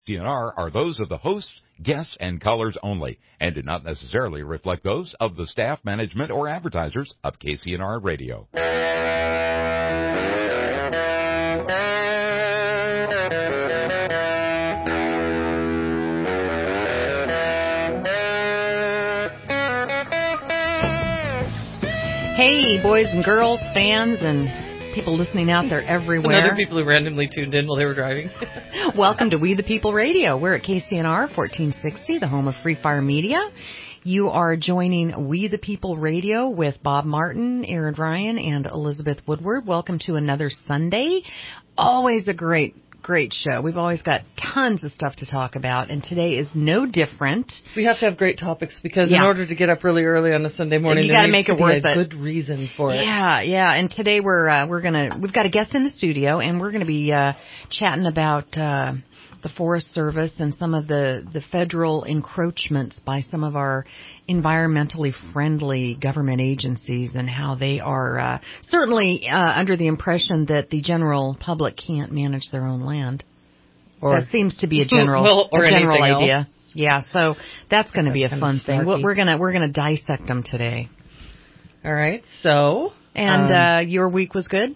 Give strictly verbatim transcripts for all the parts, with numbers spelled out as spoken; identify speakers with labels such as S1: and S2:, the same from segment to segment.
S1: C N R are those of the hosts, guests, and callers only, and do not necessarily reflect those of the staff, management, or advertisers of K C N R Radio.
S2: Hey, boys and girls, fans, and people listening out there everywhere.
S3: And other people who randomly tuned in while they were driving.
S2: Welcome to We the People Radio. We're at K C N R fourteen sixty, the home of Free Fire Media. You are joining We the People Radio with Bob Martin, Aaron Ryan, and Elizabeth Woodward. Welcome to another Sunday. Always a great Great show. We've always got tons of stuff to talk about, and today is no different.
S3: We have to have great topics because
S2: yeah.
S3: in order to get up really early on a Sunday morning,
S2: you got to make it worth
S3: a
S2: it.
S3: Good reason for it.
S2: Yeah, yeah. And today we're uh, we're gonna we've got a guest in the studio, and we're gonna be uh, chatting about uh, the Forest Service and some of the the federal encroachments by some of our environmentally friendly government agencies, and how they are uh, certainly uh, under the impression that the general public can't manage their own land. Or, that seems to be a general
S3: well, or
S2: a general idea.
S3: Else.
S2: Yeah, so that's going to be a fun
S3: snarky.
S2: thing. We're gonna we're gonna dissect them today.
S3: All right. So,
S2: and
S3: um,
S2: uh, your week was good.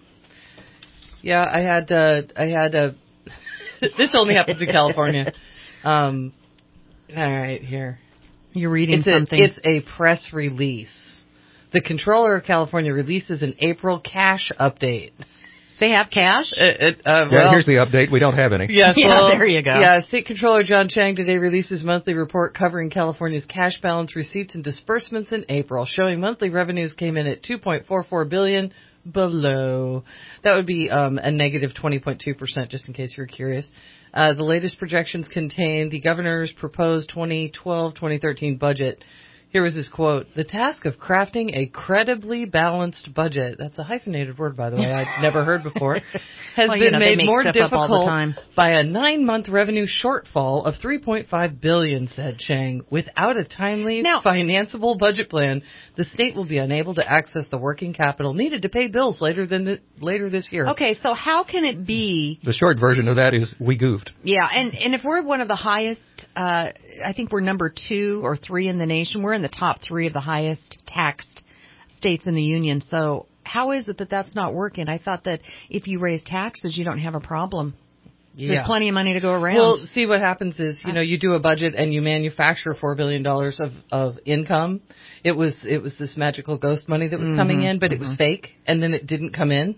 S3: Yeah, I had uh, I had a. This only happens in California. Um, all right, here.
S2: You're reading
S3: it's
S2: something.
S3: A, it's a press release. The Comptroller of California releases an April cash update.
S2: They have cash?
S3: It, it, uh,
S4: yeah,
S3: well,
S4: here's the update. We don't have any.
S3: Yes,
S2: yeah,
S3: well,
S2: there you go.
S3: Yeah, State Comptroller John Chang today released his monthly report covering California's cash balance, receipts, and disbursements in April, showing monthly revenues came in at two point four four billion dollars below. That would be um, a negative twenty point two percent, just in case you're curious. Uh, the latest projections contain the governor's proposed twenty twelve twenty thirteen budget. Here was his quote: "The task of crafting a credibly balanced budget," that's a hyphenated word, by the way, I'd never heard before, has
S2: well,
S3: been
S2: know,
S3: made more
S2: difficult
S3: by a nine-month revenue shortfall of three point five billion dollars, said Chang. Without a timely, now, financeable budget plan, the state will be unable to access the working capital needed to pay bills later than the, later this year.
S2: Okay, so how can it be?
S4: The short version of that is we goofed.
S2: Yeah, and, and if we're one of the highest, uh, I think we're number two or three in the nation. We're in the top three of the highest taxed states in the union. So how is it that that's not working? I thought that if you raise taxes, you don't have a problem. Yeah. There's plenty of money to go around.
S3: Well, see, what happens is, you know, you do a budget and you manufacture four billion dollars of, of income. It was it was this magical ghost money that was mm-hmm, coming in, but mm-hmm. it was fake, and then it didn't come in.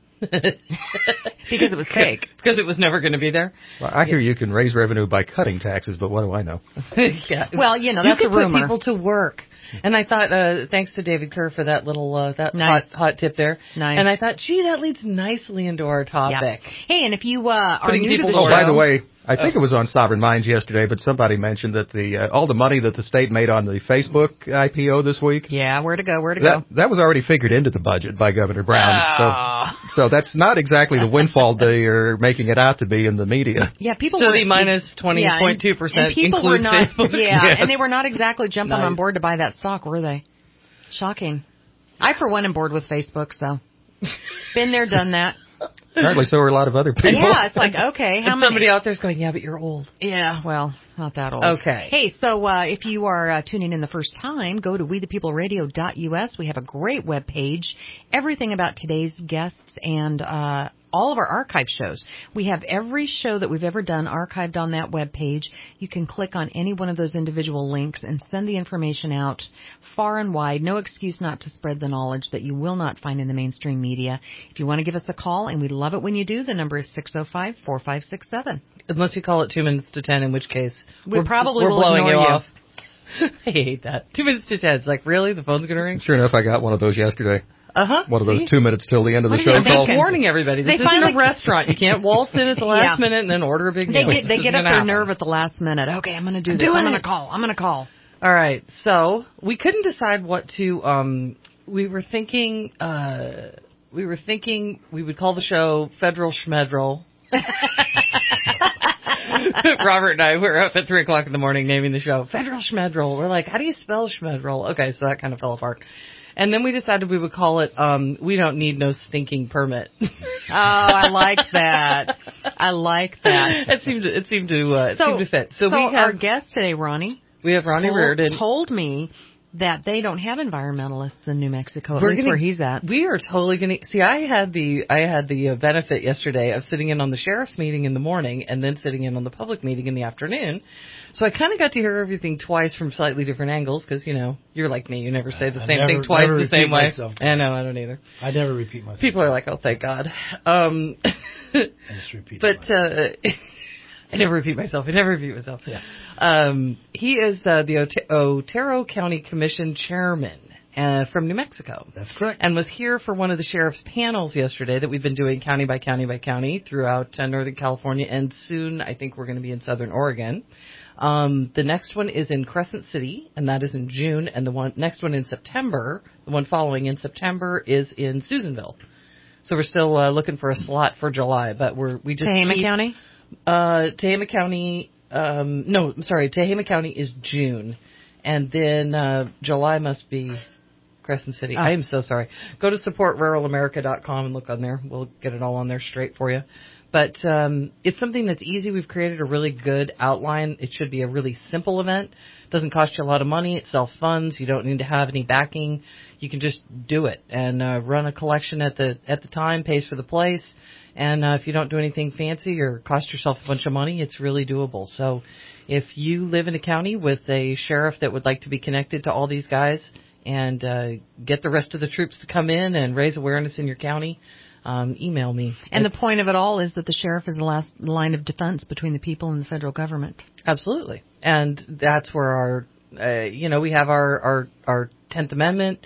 S2: Because it was fake.
S3: Because it was never going to be there.
S4: Well, I hear yeah. you can raise revenue by cutting taxes, but what do I know?
S3: yeah.
S2: Well, you know, that's
S3: you
S2: a rumor.
S3: Put people to work. And I thought, uh, thanks to David Kerr for that little uh, that
S2: nice.
S3: hot hot tip there.
S2: Nice.
S3: And I thought, gee, that leads nicely into our topic.
S2: Yeah. Hey, and if you uh, are
S3: Putting
S2: new to the
S3: to
S2: show,
S4: oh, by the way, I think oh. it was on Sovereign Minds yesterday, but somebody mentioned that the uh, all the money that the state made on the Facebook I P O this week.
S2: Yeah, where to go, where to
S4: that,
S2: go.
S4: That was already figured into the budget by Governor Brown.
S2: Oh.
S4: So, so that's not exactly the windfall they are making it out to be in the media.
S2: Yeah, people
S3: so
S2: were
S3: the minus twenty point two percent.
S2: And people were not.
S3: Facebook.
S2: Yeah,
S4: yes.
S2: and they were not exactly jumping
S3: nice.
S2: on board to buy that stock, were they? Shocking. I, for one, am bored with Facebook, so been there, done that.
S4: Apparently, so are a lot of other people.
S2: Yeah, it's like, okay, how
S3: and
S2: many?
S3: Somebody out there's going, yeah, but you're old.
S2: Yeah, well, not that old.
S3: Okay.
S2: Hey, so uh, if you are uh, tuning in the first time, go to we the people radio dot U S. We have a great web page, everything about today's guests and uh, all of our archive shows. We have every show that we've ever done archived on that web page. You can click on any one of those individual links and send the information out far and wide. No excuse not to spread the knowledge that you will not find in the mainstream media. If you want to give us a call, and we love it when you do, the number is six oh five, four five six seven.
S3: Unless you call it two minutes to ten, in which case
S2: we
S3: we're,
S2: probably
S3: we're
S2: will
S3: blowing
S2: ignore
S3: you
S2: you
S3: off. I hate that. Two minutes to ten. It's like, really? The phone's going to ring?
S4: Sure enough, I got one of those yesterday.
S3: Uh-huh.
S4: One of
S3: See?
S4: those two minutes till the end of the
S3: what
S4: show
S3: calls.
S4: calls.
S3: Warning everybody. This
S2: they
S3: isn't
S2: finally,
S3: a restaurant. You can't waltz in at the last
S2: yeah.
S3: minute and then order a big
S2: They
S3: meal.
S2: get, they
S3: this
S2: get up their
S3: happen.
S2: nerve at the last minute. Okay, I'm going to do
S3: I'm
S2: this. I'm going to
S3: it.
S2: call. I'm going to call.
S3: All right. So we couldn't decide what to. Um, we were thinking. Uh, we were thinking we would call the show Federal Schmedrol. Robert and I were up at three o'clock in the morning naming the show Federal Schmedrol. We're like, how do you spell Schmedrol? Okay, so that kind of fell apart. And then we decided we would call it, um, we don't need no stinking permit.
S2: Oh, I like that. I like that.
S3: It seemed to, it seemed to, uh, it
S2: So,
S3: seemed to fit. So,
S2: so
S3: we have,
S2: our guest today, Ronnie,
S3: we have Ronnie
S2: told,
S3: Reardon.
S2: told me that they don't have environmentalists in New Mexico, at
S3: We're
S2: least
S3: gonna,
S2: where he's at.
S3: We are totally going to see. I had the I had the uh, benefit yesterday of sitting in on the sheriff's meeting in the morning and then sitting in on the public meeting in the afternoon. So I kind of got to hear everything twice from slightly different angles because you know you're like me, you never say the
S5: I
S3: same
S5: never,
S3: thing twice
S5: never
S3: the same way.
S5: myself.
S3: I know, I don't either.
S5: I never repeat myself.
S3: People are like, oh, thank God. Um,
S5: I just repeat
S3: but uh, I never repeat myself. I never repeat myself.
S5: Yeah.
S3: Um, he is uh, the Ot- Otero County Commission chairman uh, from New Mexico.
S5: That's correct.
S3: And was here for one of the sheriff's panels yesterday that we've been doing county by county by county throughout uh, Northern California, and soon I think we're going to be in Southern Oregon. Um, the next one is in Crescent City, and that is in June, and the one next one in September, the one following in September, is in Susanville. So we're still uh, looking for a slot for July, but we're we just
S2: Tehama
S3: keep,
S2: County?
S3: Uh, Tehama County, um, no, I'm sorry, Tehama County is June, and then uh, July must be Crescent City.
S2: Oh.
S3: I am so sorry. Go to support rural america dot com and look on there. We'll get it all on there straight for you. But um, it's something that's easy. We've created a really good outline. It should be a really simple event. It doesn't cost you a lot of money. It self-funds. You don't need to have any backing. You can just do it and uh, run a collection at the at the time, pays for the place. And uh, if you don't do anything fancy or cost yourself a bunch of money, it's really doable. So if you live in a county with a sheriff that would like to be connected to all these guys and uh, get the rest of the troops to come in and raise awareness in your county, um, email me.
S2: And
S3: It's,
S2: the point of it all is that the sheriff is the last line of defense between the people and the federal government.
S3: Absolutely. And that's where our, uh, you know, we have our, our, our tenth Amendment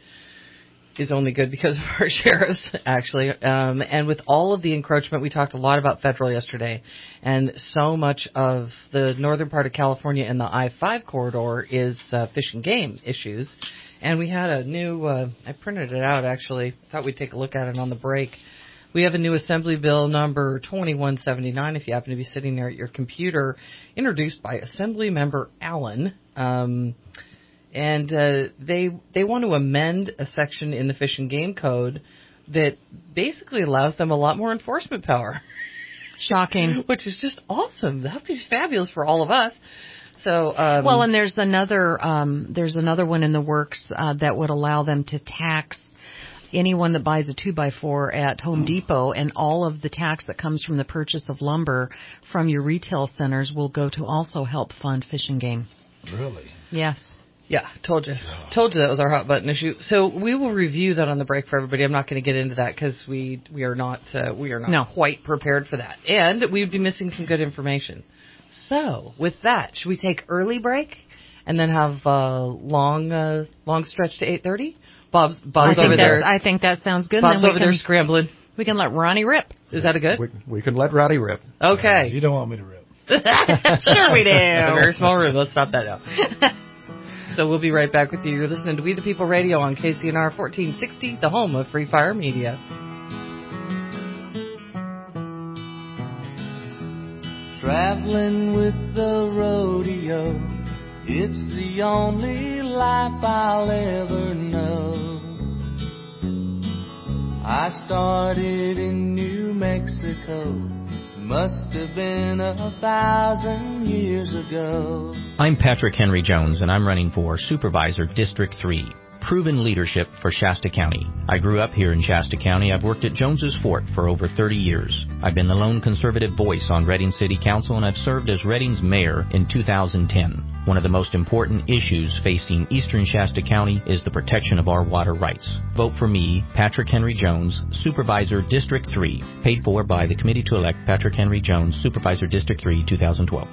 S3: is only good because of our sheriffs, actually. Um, and with all of the encroachment, we talked a lot about federal yesterday, and so much of the northern part of California and the I five corridor is uh, fish and game issues. And we had a new, uh, I printed it out, actually. Thought we'd take a look at it on the break. We have a new Assembly Bill number twenty-one seventy-nine, if you happen to be sitting there at your computer, introduced by Assembly Member Allen. Um, and uh, they they want to amend a section in the Fish and Game Code that basically allows them a lot more enforcement power.
S2: Shocking.
S3: Which is just awesome. That would be fabulous for all of us. So um,
S2: Well, and there's another um, there's another one in the works uh, that would allow them to tax anyone that buys a two by four at Home Depot, and all of the tax that comes from the purchase of lumber from your retail centers will go to also help fund Fish and Game.
S5: Really?
S2: Yes.
S3: Yeah, told you. Told you that was our hot button issue. So we will review that on the break for everybody. I'm not going to get into that because we we are not uh, we are not
S2: No.
S3: quite prepared for that, and we'd be missing some good information. So with that, should we take early break and then have a long uh, long stretch to eight thirty? Bob's Bob's
S2: I
S3: over
S2: think
S3: there.
S2: that, I think that sounds good.
S3: Bob's
S2: then we
S3: over
S2: can,
S3: there scrambling.
S2: We can let Ronnie rip.
S3: Is that a good?
S4: We, we can let Rowdy rip.
S3: Okay.
S5: You don't want me to rip.
S2: Sure we do.
S3: A very small room. Let's stop that now. So we'll be right back with you. You're listening to We the People Radio on K C N R fourteen sixty, the home of Free Fire Media.
S6: Traveling with the rodeo, it's the only life I'll ever know. I started in New Mexico, must have been a thousand years ago.
S7: I'm Patrick Henry Jones, and I'm running for Supervisor District three. Proven leadership for Shasta County. I grew up here in Shasta County. I've worked at Jones's Fort for over thirty years. I've been the lone conservative voice on Redding City Council, and I've served as Redding's mayor in two thousand ten. One of the most important issues facing eastern Shasta County is the protection of our water rights. Vote for me, Patrick Henry Jones, Supervisor District three, paid for by the Committee to elect Patrick Henry Jones, Supervisor District three, two thousand twelve.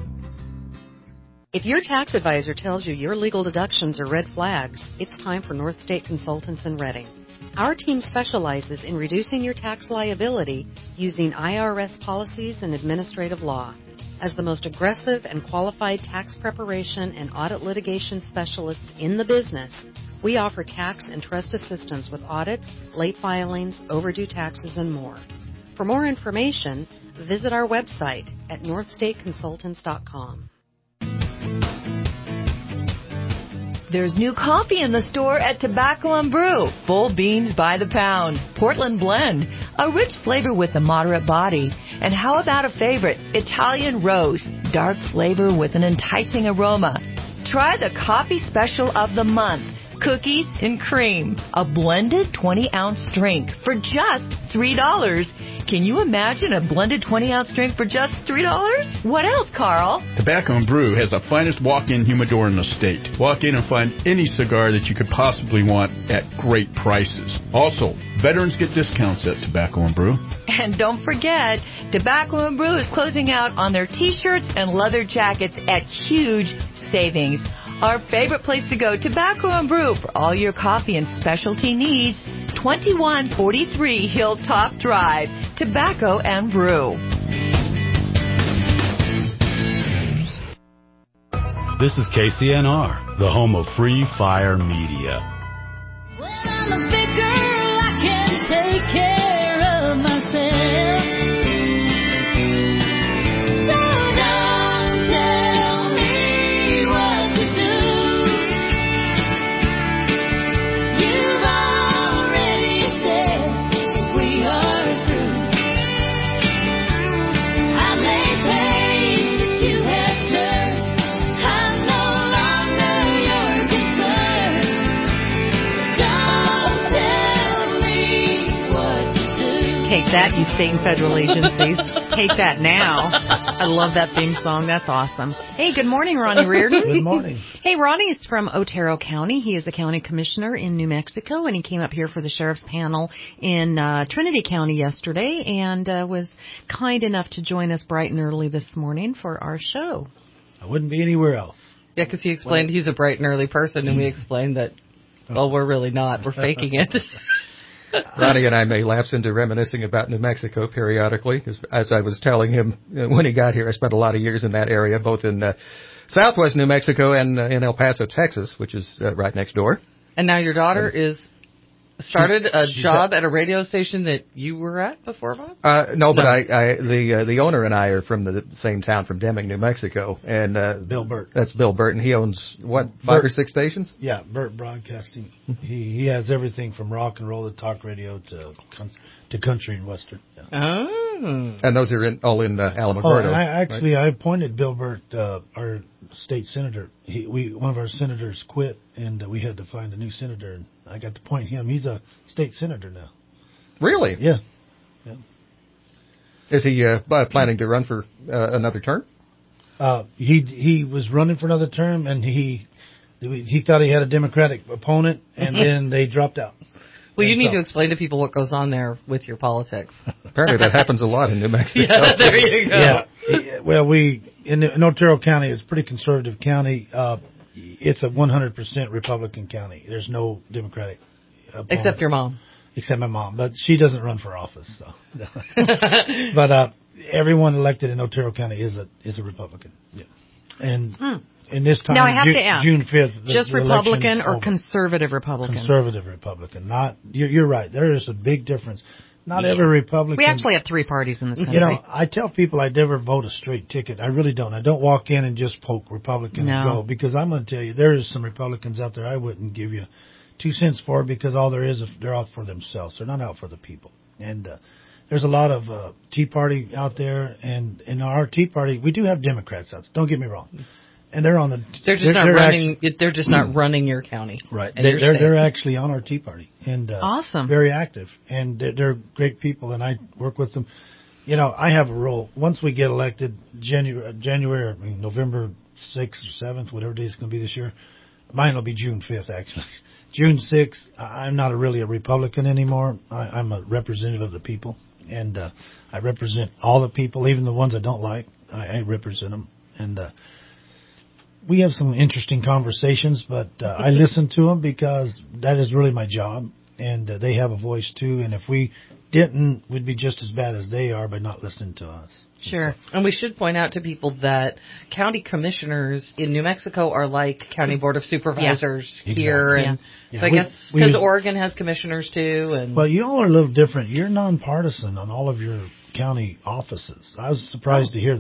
S2: If your tax advisor tells you your legal deductions are red flags, it's time for North State Consultants in Redding. Our team specializes in reducing your tax liability using I R S policies and administrative law. As the most aggressive and qualified tax preparation and audit litigation specialists in the business, we offer tax and trust assistance with audits, late filings, overdue taxes, and more. For more information, visit our website at north state consultants dot com.
S8: There's new coffee in the store at Tobacco and Brew. Full beans by the pound. Portland Blend. A rich flavor with a moderate body. And how about a favorite? Italian Roast. Dark flavor with an enticing aroma. Try the coffee special of the month. Cookies and cream. A blended twenty-ounce drink for just three dollars. Can you imagine a blended twenty-ounce drink for just three dollars? What else, Carl?
S9: Tobacco and Brew has the finest walk-in humidor in the state. Walk in and find any cigar that you could possibly want at great prices. Also, veterans get discounts at Tobacco and Brew.
S8: And don't forget, Tobacco and Brew is closing out on their T-shirts and leather jackets at huge savings. Our favorite place to go, Tobacco and Brew, for all your coffee and specialty needs. twenty-one forty-three Hilltop Drive, Tobacco and Brew.
S10: This is K C N R, the home of Free Fire Media.
S11: Well, I'm a big girl, I can take care of myself. So don't tell me what to do. You've already said we are through. I may pay, but you have turned. I'm no longer your concern. Don't tell me what to do.
S2: Take that, you state and federal agencies. Take that now. I love that theme song. That's awesome. Hey, good morning, Ronnie Reardon.
S5: Good morning.
S2: Hey, Ronnie is from Otero County. He is a county commissioner in New Mexico, and he came up here for the sheriff's panel in uh, Trinity County yesterday and uh, was kind enough to join us bright and early this morning for our show.
S5: I wouldn't be anywhere else.
S3: Yeah, because he explained he's a bright and early person, and we explained that, well, we're really not. We're faking it.
S4: Ronnie and I may lapse into reminiscing about New Mexico periodically. As, as I was telling him uh, when he got here, I spent a lot of years in that area, both in uh, southwest New Mexico and uh, in El Paso, Texas, which is uh, right next door.
S3: And now your daughter is started a
S5: she's
S3: job at a radio station that you were at before, Bob?
S4: Uh, no, but I, I the uh, the owner and I are from the same town, from Deming, New Mexico, and uh,
S5: Bill Burt.
S4: That's Bill Burton. He owns what, five
S5: Burt.
S4: or six stations?
S5: Yeah, Burt Broadcasting. he he has everything from rock and roll to talk radio to con- to country and western. Yeah.
S3: Oh.
S4: And those are in, all in uh,
S5: Oh,
S4: Alamogordo.
S5: and I actually
S4: right?
S5: I appointed Bill Burt, uh, our state senator. He we one of our senators quit, and uh, we had to find a new senator, and I got to appoint him. He's a state senator now.
S4: Really?
S5: Yeah. yeah.
S4: Is he uh, planning to run for uh, another term?
S5: Uh, he he was running for another term, and he he thought he had a Democratic opponent, and then they dropped out.
S3: Well, you
S5: And
S3: need
S5: so-
S3: to explain to people what goes on there with your politics.
S4: Apparently that happens a lot in New Mexico.
S3: Yeah, there you go.
S5: Yeah. Yeah. Well, we in, in Otero County, it's a pretty conservative county. Uh, it's a one hundred percent Republican county. There's no Democratic opponent.
S3: Except your mom.
S5: Except my mom, but she doesn't run for office. So, but uh, everyone elected in Otero County is a is a Republican. Yeah. And
S2: Hmm.
S5: in this time,
S2: Now, I have
S5: Ju-
S2: to ask,
S5: June fifth, the,
S2: Just
S5: the
S2: Republican
S5: election's
S2: or
S5: over.
S2: conservative Republican?
S5: Conservative Republican. Not you're, you're right. There is a big difference. Not every Republican.
S2: We actually have three parties in this country.
S5: You know, I tell people I never vote a straight ticket. I really don't. I don't walk in and just poke Republican
S2: No.
S5: and go, because I'm going to tell you, there is some Republicans out there I wouldn't give you two cents for, because all there is, they're out for themselves. They're not out for the people. And uh, there's a lot of uh, Tea Party out there, and in our Tea Party, we do have Democrats out there. Don't get me wrong. And they're on the.
S3: They're just
S5: they're,
S3: not
S5: they're
S3: running.
S5: Actually,
S3: they're just not running your county.
S5: right.
S3: And
S5: They're
S3: you're
S5: they're,
S3: safe.
S5: they're actually on our Tea Party, and uh,
S2: Awesome.
S5: very active, and they're, they're great people, and I work with them. You know, I have a rule. Once we get elected, January, January, I mean, November sixth or seventh, whatever day it's going to be this year. Mine will be June fifth, actually. June sixth. I'm not a, really a Republican anymore. I, I'm a representative of the people, and uh, I represent all the people, even the ones I don't like. I, I represent them, and. Uh, We have some interesting conversations, but uh, I listen to them because that is really my job, and uh, they have a voice too. And if we didn't, we'd be just as bad as they are by not listening to us.
S3: Sure. And we should point out to people that county commissioners in New Mexico are like county board of supervisors
S5: Yeah.
S3: here.
S5: Exactly.
S3: And
S5: Yeah.
S3: so I
S5: We-
S3: guess
S5: we-
S3: because Oregon has commissioners too. And
S5: Well, you all are a little different. You're nonpartisan on all of your county offices. I was surprised
S3: Oh.
S5: to hear that.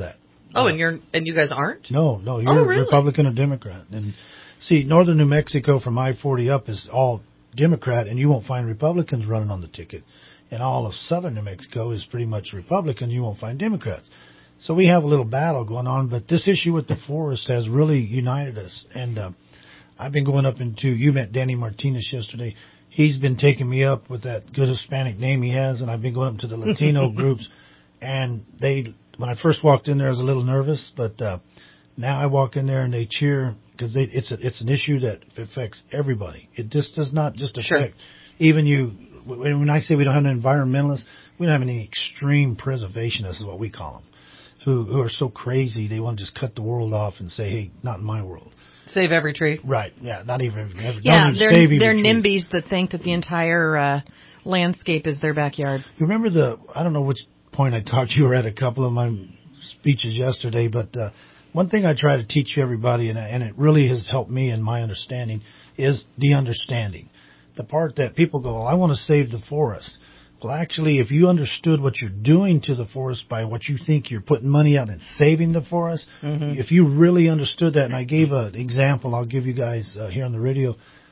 S3: Oh,
S5: Uh,
S3: and you're and you guys aren't?
S5: No, no, you're
S3: Oh, really?
S5: Republican or Democrat. And see, northern New Mexico from I forty up is all Democrat, and you won't find Republicans running on the ticket. And all of southern New Mexico is pretty much Republican. You won't find Democrats. So we have a little battle going on, but this issue with the forest has really united us. And uh, I've been going up into, you met Danny Martinez yesterday. He's been taking me up with that good Hispanic name he has, and I've been going up to the Latino groups. And they, when I first walked in there, I was a little nervous, but uh, now I walk in there and they cheer because it's a, it's an issue that affects everybody. It just does not just affect
S3: Sure.
S5: even you. When I say we don't have an environmentalist, we don't have any extreme preservationists, is what we call them, who who are so crazy they want to just cut the world off and say, hey, not in my world.
S3: Save every tree.
S5: Right? Yeah, not even. Never,
S2: Yeah,
S5: don't even
S2: they're
S5: save
S2: they're
S5: even trees.
S2: NIMBYs that think that the entire uh, landscape is their backyard.
S5: You remember the, I don't know which point I talked to you were at a couple of my speeches yesterday, but uh, one thing I try to teach everybody, and, and it really has helped me in my understanding, is the understanding. The part that people go, well, I want to save the forest. Well, actually, if you understood what you're doing to the forest by what you think you're putting money out and saving the forest,
S3: Mm-hmm.
S5: if you really understood that, and I gave an example I'll give you guys uh, here on the radio,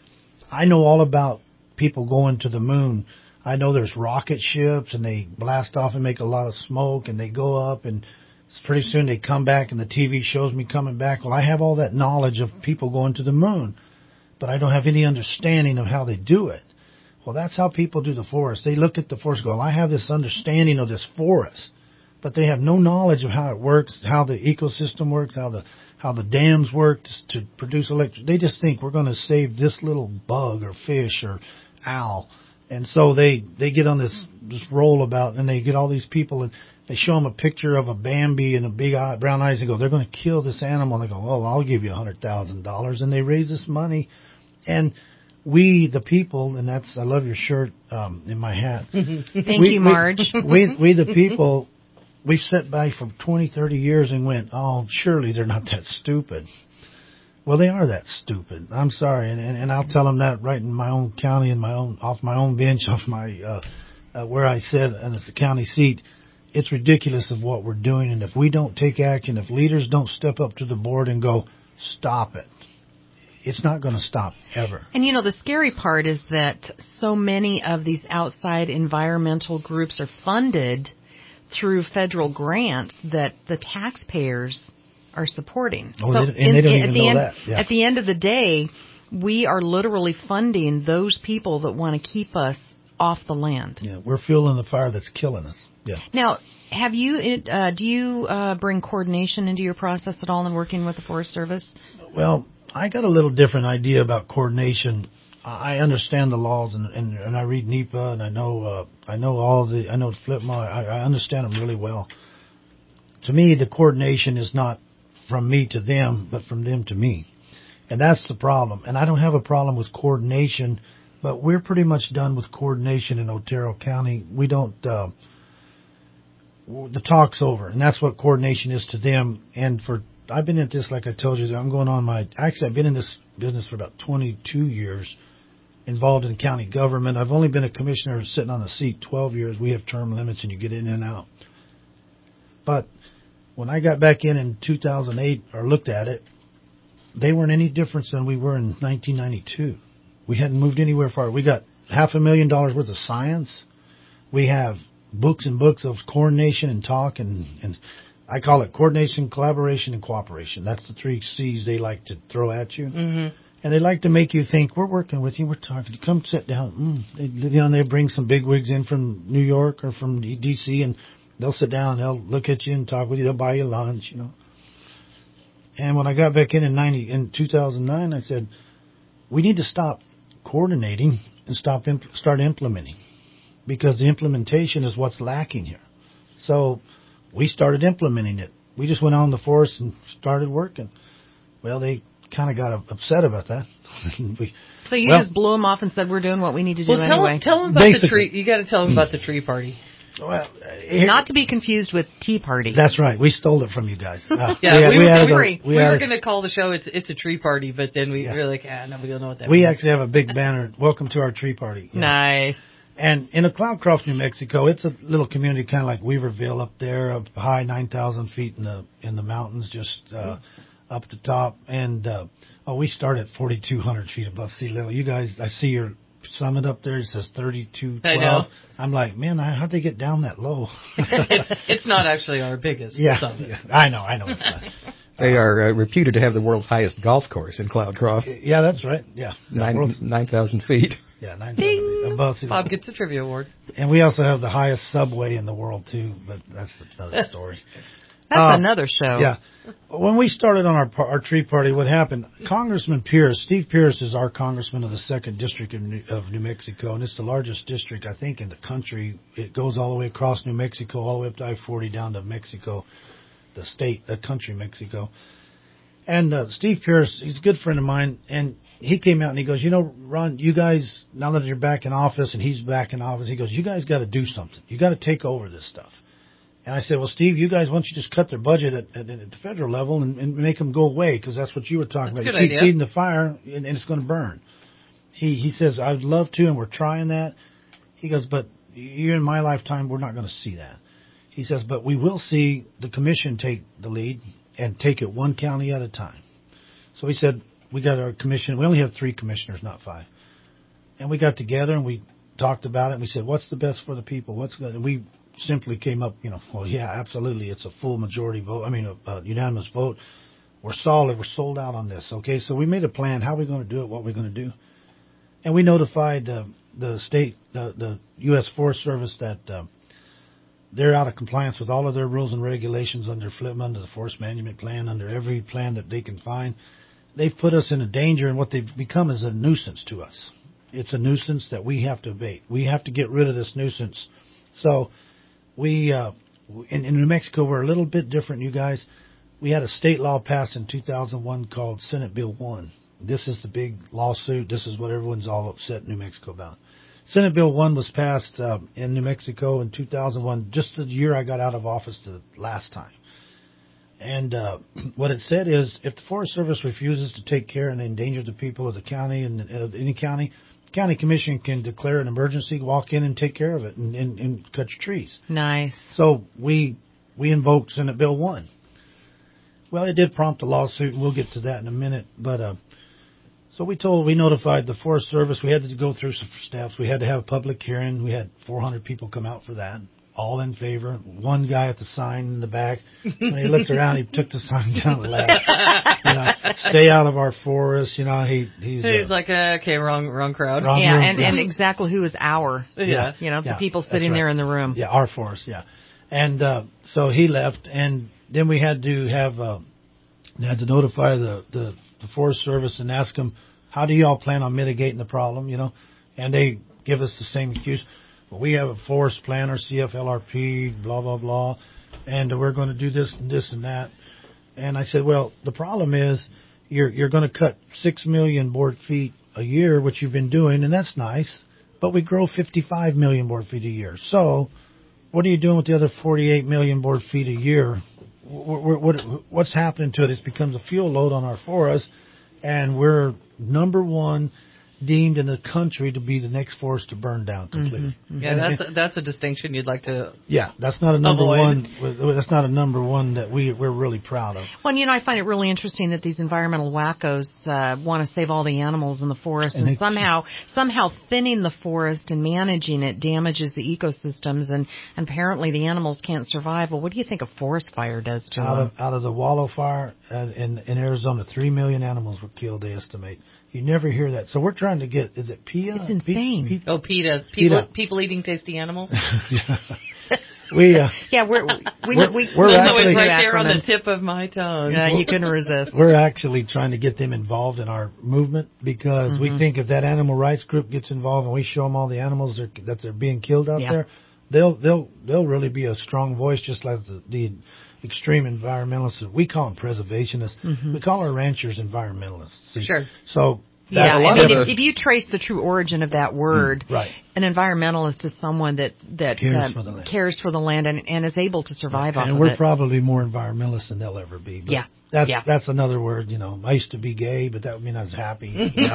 S5: I know all about people going to the moon. I know there's rocket ships, and they blast off and make a lot of smoke, and they go up, and pretty soon they come back, and the T V shows me coming back. Well, I have all that knowledge of people going to the moon, but I don't have any understanding of how they do it. Well, that's how people do the forest. They look at the forest and go, I have this understanding of this forest, but they have no knowledge of how it works, how the ecosystem works, how the how the dams work to produce electricity. They just think we're going to save this little bug or fish or owl. And so they, they get on this, this roll about, and they get all these people, and they show them a picture of a Bambi and a big eye, brown eyes, and go, they're going to kill this animal. And they go, well, I'll give you one hundred thousand dollars. And they raise this money. And we, the people, and that's, I love your shirt um, in my hat.
S2: Thank
S5: we,
S2: you, Marge.
S5: We, we, we, the people, we've sat back for twenty, thirty years and went, oh, surely they're not that stupid. Well, they are that stupid. I'm sorry, and, and, and I'll tell them that right in my own county, in my own, off my own bench, off my, uh, uh, where I sit, and it's the county seat. It's ridiculous of what we're doing, and if we don't take action, if leaders don't step up to the board and go, stop it, it's not going to stop ever.
S2: And you know, the scary part is that so many of these outside environmental groups are funded through federal grants that the taxpayers are supporting.
S5: Oh,
S2: so
S5: they, and they don't
S2: in,
S5: even
S2: at the
S5: know
S2: end,
S5: that. Yeah.
S2: At the end of the day, we are literally funding those people that want to keep us off the land.
S5: Yeah, we're fueling the fire that's killing us. Yeah.
S2: Now, have you? Uh, do you uh, bring coordination into your process at all in working with the Forest Service?
S5: Well, I got a little different idea about coordination. I understand the laws, and and, and I read NEPA, and I know uh, I know all the I know FLIPMA. I, I understand them really well. To me, the coordination is not from me to them, but from them to me, and that's the problem. And I don't have a problem with coordination, but we're pretty much done with coordination in Otero County. We don't. Uh, the talk's over, and that's what coordination is to them. And for I've been at this, like I told you, I'm going on my, actually I've been in this business for about twenty-two years, involved in county government. I've only been a commissioner sitting on a seat twelve years. We have term limits and you get in and out. But when I got back in in two thousand eight, or looked at it, they weren't any different than we were in nineteen ninety-two. We hadn't moved anywhere far. We got half a million dollars worth of science. We have books and books of coordination and talk, and, and I call it coordination, collaboration, and cooperation. That's the three C's they like to throw at you.
S3: Mm-hmm.
S5: And they like to make you think, we're working with you, we're talking, come sit down. Mm. They, you know, they bring some bigwigs in from New York or from D C, and they'll sit down and they'll look at you and talk with you. They'll buy you lunch, you know. And when I got back in in ninety in two thousand nine, I said, we need to stop coordinating and stop imp- start implementing, because the implementation is what's lacking here. So we started implementing it. We just went out in the forest and started working. Well, they kind of got upset about that. we,
S2: So you
S5: well,
S2: just blew them off and said, we're doing what we need to do
S3: Well, tell
S2: anyway.
S3: them, tell them about
S5: Basically.
S3: the tree. You got to tell them about the tree party.
S5: Well, here,
S2: Not to be confused with Tea Party.
S5: that's right. We stole it from you guys. Uh,
S3: Yeah, we,
S5: we
S3: were,
S5: added
S3: we,
S5: a-
S3: were,
S5: we
S3: we were
S5: added-
S3: going to call the show It's It's a Tree Party, but then we
S5: Yeah.
S3: were like, ah, nobody will know what that
S5: We
S3: means.
S5: actually have a big banner. Welcome to our tree party. Yeah.
S2: Nice.
S5: And in Cloudcroft, New Mexico, it's a little community kind of like Weaverville up there, up high, nine thousand feet in the in the mountains, just uh, up the top. And uh, oh, we start at forty-two hundred feet above sea level. You guys, I see your summit up there. It says thirty-two twelve.
S3: I know.
S5: I'm like, man, how'd they get down that low?
S3: it's, it's not actually our biggest
S5: yeah,
S3: summit.
S5: yeah, I know, I know it's not.
S4: They are uh, reputed to have the world's highest golf course in Cloudcroft.
S5: Yeah, that's right. Yeah,
S4: Nine nine thousand feet.
S5: Yeah, nine thousand feet above sea level.
S3: Bob gets a trivia award.
S5: And we also have the highest subway in the world too, but that's another story.
S2: That's
S5: Uh,
S2: another show.
S5: Yeah. When we started on our par- our tree party, what happened? Congressman Pierce, Steve Pierce, is our congressman of the second district of New, of New Mexico, and it's the largest district I think in the country. It goes all the way across New Mexico, all the way up to I forty down to Mexico, the state, the country Mexico. And uh, Steve Pierce, he's a good friend of mine, and he came out and he goes, you know, Ron, you guys, now that you're back in office and he's back in office, he goes, you guys got to do something. You got to take over this stuff. And I said, well, Steve, you guys, why don't you just cut their budget at, at, at the federal level and, and make them go away, because that's what you were talking
S3: That's
S5: about.
S3: a
S5: You
S3: good
S5: keep
S3: idea.
S5: feeding the fire, and, and it's going to burn. He he says, I'd love to, and we're trying that. He goes, but you in my lifetime, we're not going to see that. He says, but we will see the commission take the lead and take it one county at a time. So he said, we got our commission. We only have three commissioners, not five. And we got together and we talked about it. And we said, what's the best for the people? What's good? And we simply came up, you know, well, yeah, absolutely. It's a full majority vote. I mean, a, a unanimous vote. We're solid. We're sold out on this. Okay. So we made a plan. How are we going to do it? What we're going to do? And we notified uh, the state, the, the U S Forest Service that uh, they're out of compliance with all of their rules and regulations under F L I M, under the Forest Management Plan, under every plan that they can find. They've put us in a danger, and what they've become is a nuisance to us. It's a nuisance that we have to abate. We have to get rid of this nuisance. So we, uh, in, in New Mexico, we're a little bit different, you guys. We had a state law passed in two thousand one called Senate Bill one. This is the big lawsuit. This is what everyone's all upset in New Mexico about. Senate Bill one was passed uh, in New Mexico in two thousand one, just the year I got out of office the last time. And uh, what it said is, if the Forest Service refuses to take care and endanger the people of the county and uh, any county, the county commission can declare an emergency, walk in and take care of it, and, and, and cut your trees.
S2: Nice.
S5: So we we invoked Senate Bill one. Well, it did prompt a lawsuit, and we'll get to that in a minute. But uh, so we told, we notified the Forest Service. We had to go through some steps. We had to have a public hearing. We had four hundred people come out for that. All in favor. One guy at the sign in the back, when he looked around, he took the sign down and left. You know, stay out of our forest. You know, he he's,
S3: He's
S5: uh,
S3: like, uh, okay, wrong, wrong crowd.
S5: Wrong
S2: Yeah,
S5: room.
S2: and,
S5: Yeah.
S2: and exactly who is our.
S3: Yeah.
S2: You know, the
S5: Yeah,
S2: people
S5: that's
S2: sitting
S5: right.
S2: there in the room.
S5: Yeah, our forest, yeah. And uh, so he left, and then we had to have, uh, we had to notify the, the, the Forest Service and ask them, how do you all plan on mitigating the problem, you know? And they give us the same excuse. Well, we have a forest planner, C F L R P, blah, blah, blah, and we're going to do this and this and that. And I said, well, the problem is you're you're going to cut six million board feet a year, which you've been doing, and that's nice, but we grow fifty-five million board feet a year. So what are you doing with the other forty-eight million board feet a year? What, what, what's happening to it? It becomes a fuel load on our forest, and we're number one deemed in the country to be the next forest to burn down completely.
S3: Mm-hmm. Yeah,
S5: And-
S3: that's a, that's a distinction you'd like to.
S5: Yeah, that's not a number
S3: Avoid.
S5: one. That's not a number one that we we're really proud of.
S2: Well, and, you know, I find it really interesting that these environmental wackos uh, want to save all the animals in the forest,
S5: And
S2: and,
S5: they-
S2: somehow somehow thinning the forest and managing it damages the ecosystems, and, and apparently the animals can't survive. Well, what do you think a forest fire does to
S5: Out
S2: them?
S5: of out of the Wallow fire uh, in in Arizona, three million animals were killed. They estimate. You never hear that. So we're trying to get. Is it PETA?
S2: It's insane.
S5: P- P-
S3: Oh, PETA. People,
S5: PETA.
S3: people eating tasty animals.
S5: we uh,
S2: Yeah, we're we
S5: We're-
S2: we
S5: we're
S3: No,
S5: actually-
S3: it's right there on the
S2: acronyms.
S3: tip of my tongue.
S2: Yeah, you couldn't resist.
S5: we're actually trying to get them involved in our movement because
S2: Mm-hmm.
S5: we think if that animal rights group gets involved and we show them all the animals that, that they're being killed out
S2: Yeah.
S5: there, they'll they'll they'll really be a strong voice, just like the, the extreme environmentalists. We call them preservationists.
S2: Mm-hmm.
S5: We call our ranchers environmentalists. See?
S3: Sure.
S5: So
S2: Yeah,
S4: a lot
S2: I mean,
S4: of
S2: if,
S4: the-
S2: if you trace the true origin of that word,
S5: right.
S2: an environmentalist is someone that that
S5: Cares
S2: uh,
S5: for the land.
S2: cares for the land and, and is able to survive off
S5: and
S2: of
S5: we're
S2: it.
S5: probably more environmentalists than they'll ever be. But
S2: Yeah.
S5: That's,
S2: Yeah.
S5: that's another word, you know. I used to be gay, but that would mean I was happy. You know?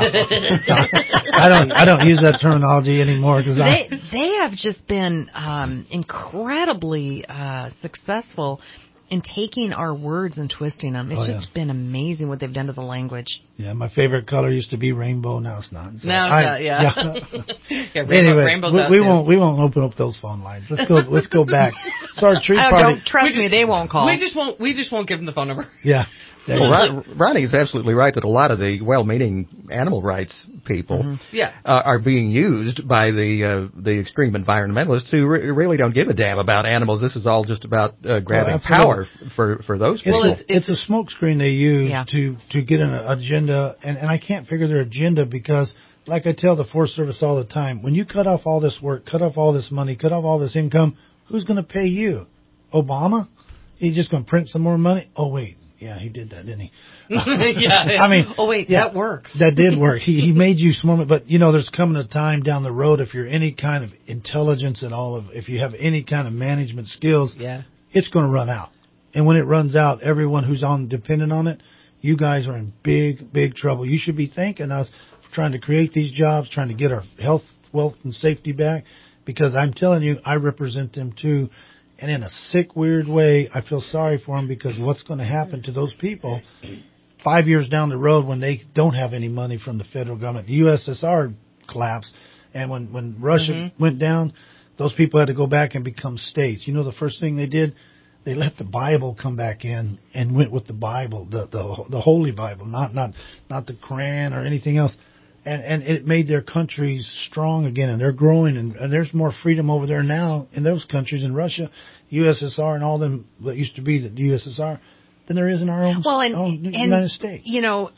S5: I don't I don't use that terminology anymore because I.
S2: They they have just been um, incredibly uh, successful in taking our words and twisting them. It's
S5: Oh,
S2: just
S5: yeah.
S2: been amazing what they've done to the language.
S5: Yeah, my favorite color used to be rainbow. Now it's not. So
S3: Now
S5: I-
S3: it's not, yeah. yeah rainbow,
S5: anyway,
S3: rainbow's
S5: we,
S3: out
S5: we
S3: too.
S5: won't we won't open up those phone lines. Let's go let's go back. So our tree
S2: Oh,
S5: party.
S2: don't trust me, they won't call.
S3: We just won't. We just won't give them the phone number.
S5: Yeah. There you
S4: Well,
S5: go.
S4: Ron, Ronnie is absolutely right that a lot of the well-meaning animal rights people
S5: Mm-hmm.
S3: Yeah.
S4: uh, are being used by the uh, the extreme environmentalists who re- really don't give a damn about animals. This is all just about uh, grabbing
S5: absolutely.
S4: power for for those
S5: It's,
S4: people.
S3: Well,
S5: a, it's a smokescreen they use
S2: Yeah.
S5: to, to get an agenda, and, and I can't figure their agenda because, like I tell the Forest Service all the time, when you cut off all this work, cut off all this money, cut off all this income, who's going to pay you? Obama? He's just going to print some more money? Oh, wait. Yeah, he did that, didn't he?
S3: yeah.
S5: I mean,
S3: oh wait,
S5: yeah,
S3: that works.
S5: That did work. He he made you smart, but you know, there's coming a time down the road if you're any kind of intelligence and all of, if you have any kind of management skills,
S3: Yeah.
S5: it's going to run out. And when it runs out, everyone who's on dependent on it, you guys are in big, big trouble. You should be thanking us for trying to create these jobs, trying to get our health, wealth, and safety back. Because I'm telling you, I represent them too. And in a sick, weird way, I feel sorry for them because what's going to happen to those people five years down the road when they don't have any money from the federal government? The U S S R collapsed, and when, when Russia
S3: Mm-hmm.
S5: went down, those people had to go back and become states. You know the first thing they did? They let the Bible come back in and went with the Bible, the the, the Holy Bible, not not not the Quran or anything else. And and it made their countries strong again, and they're growing, and, and there's more freedom over there now in those countries in Russia, U S S R, and all them that used to be the U S S R than there is in our own,
S2: Well, and,
S5: own
S2: and
S5: United States.
S2: you know,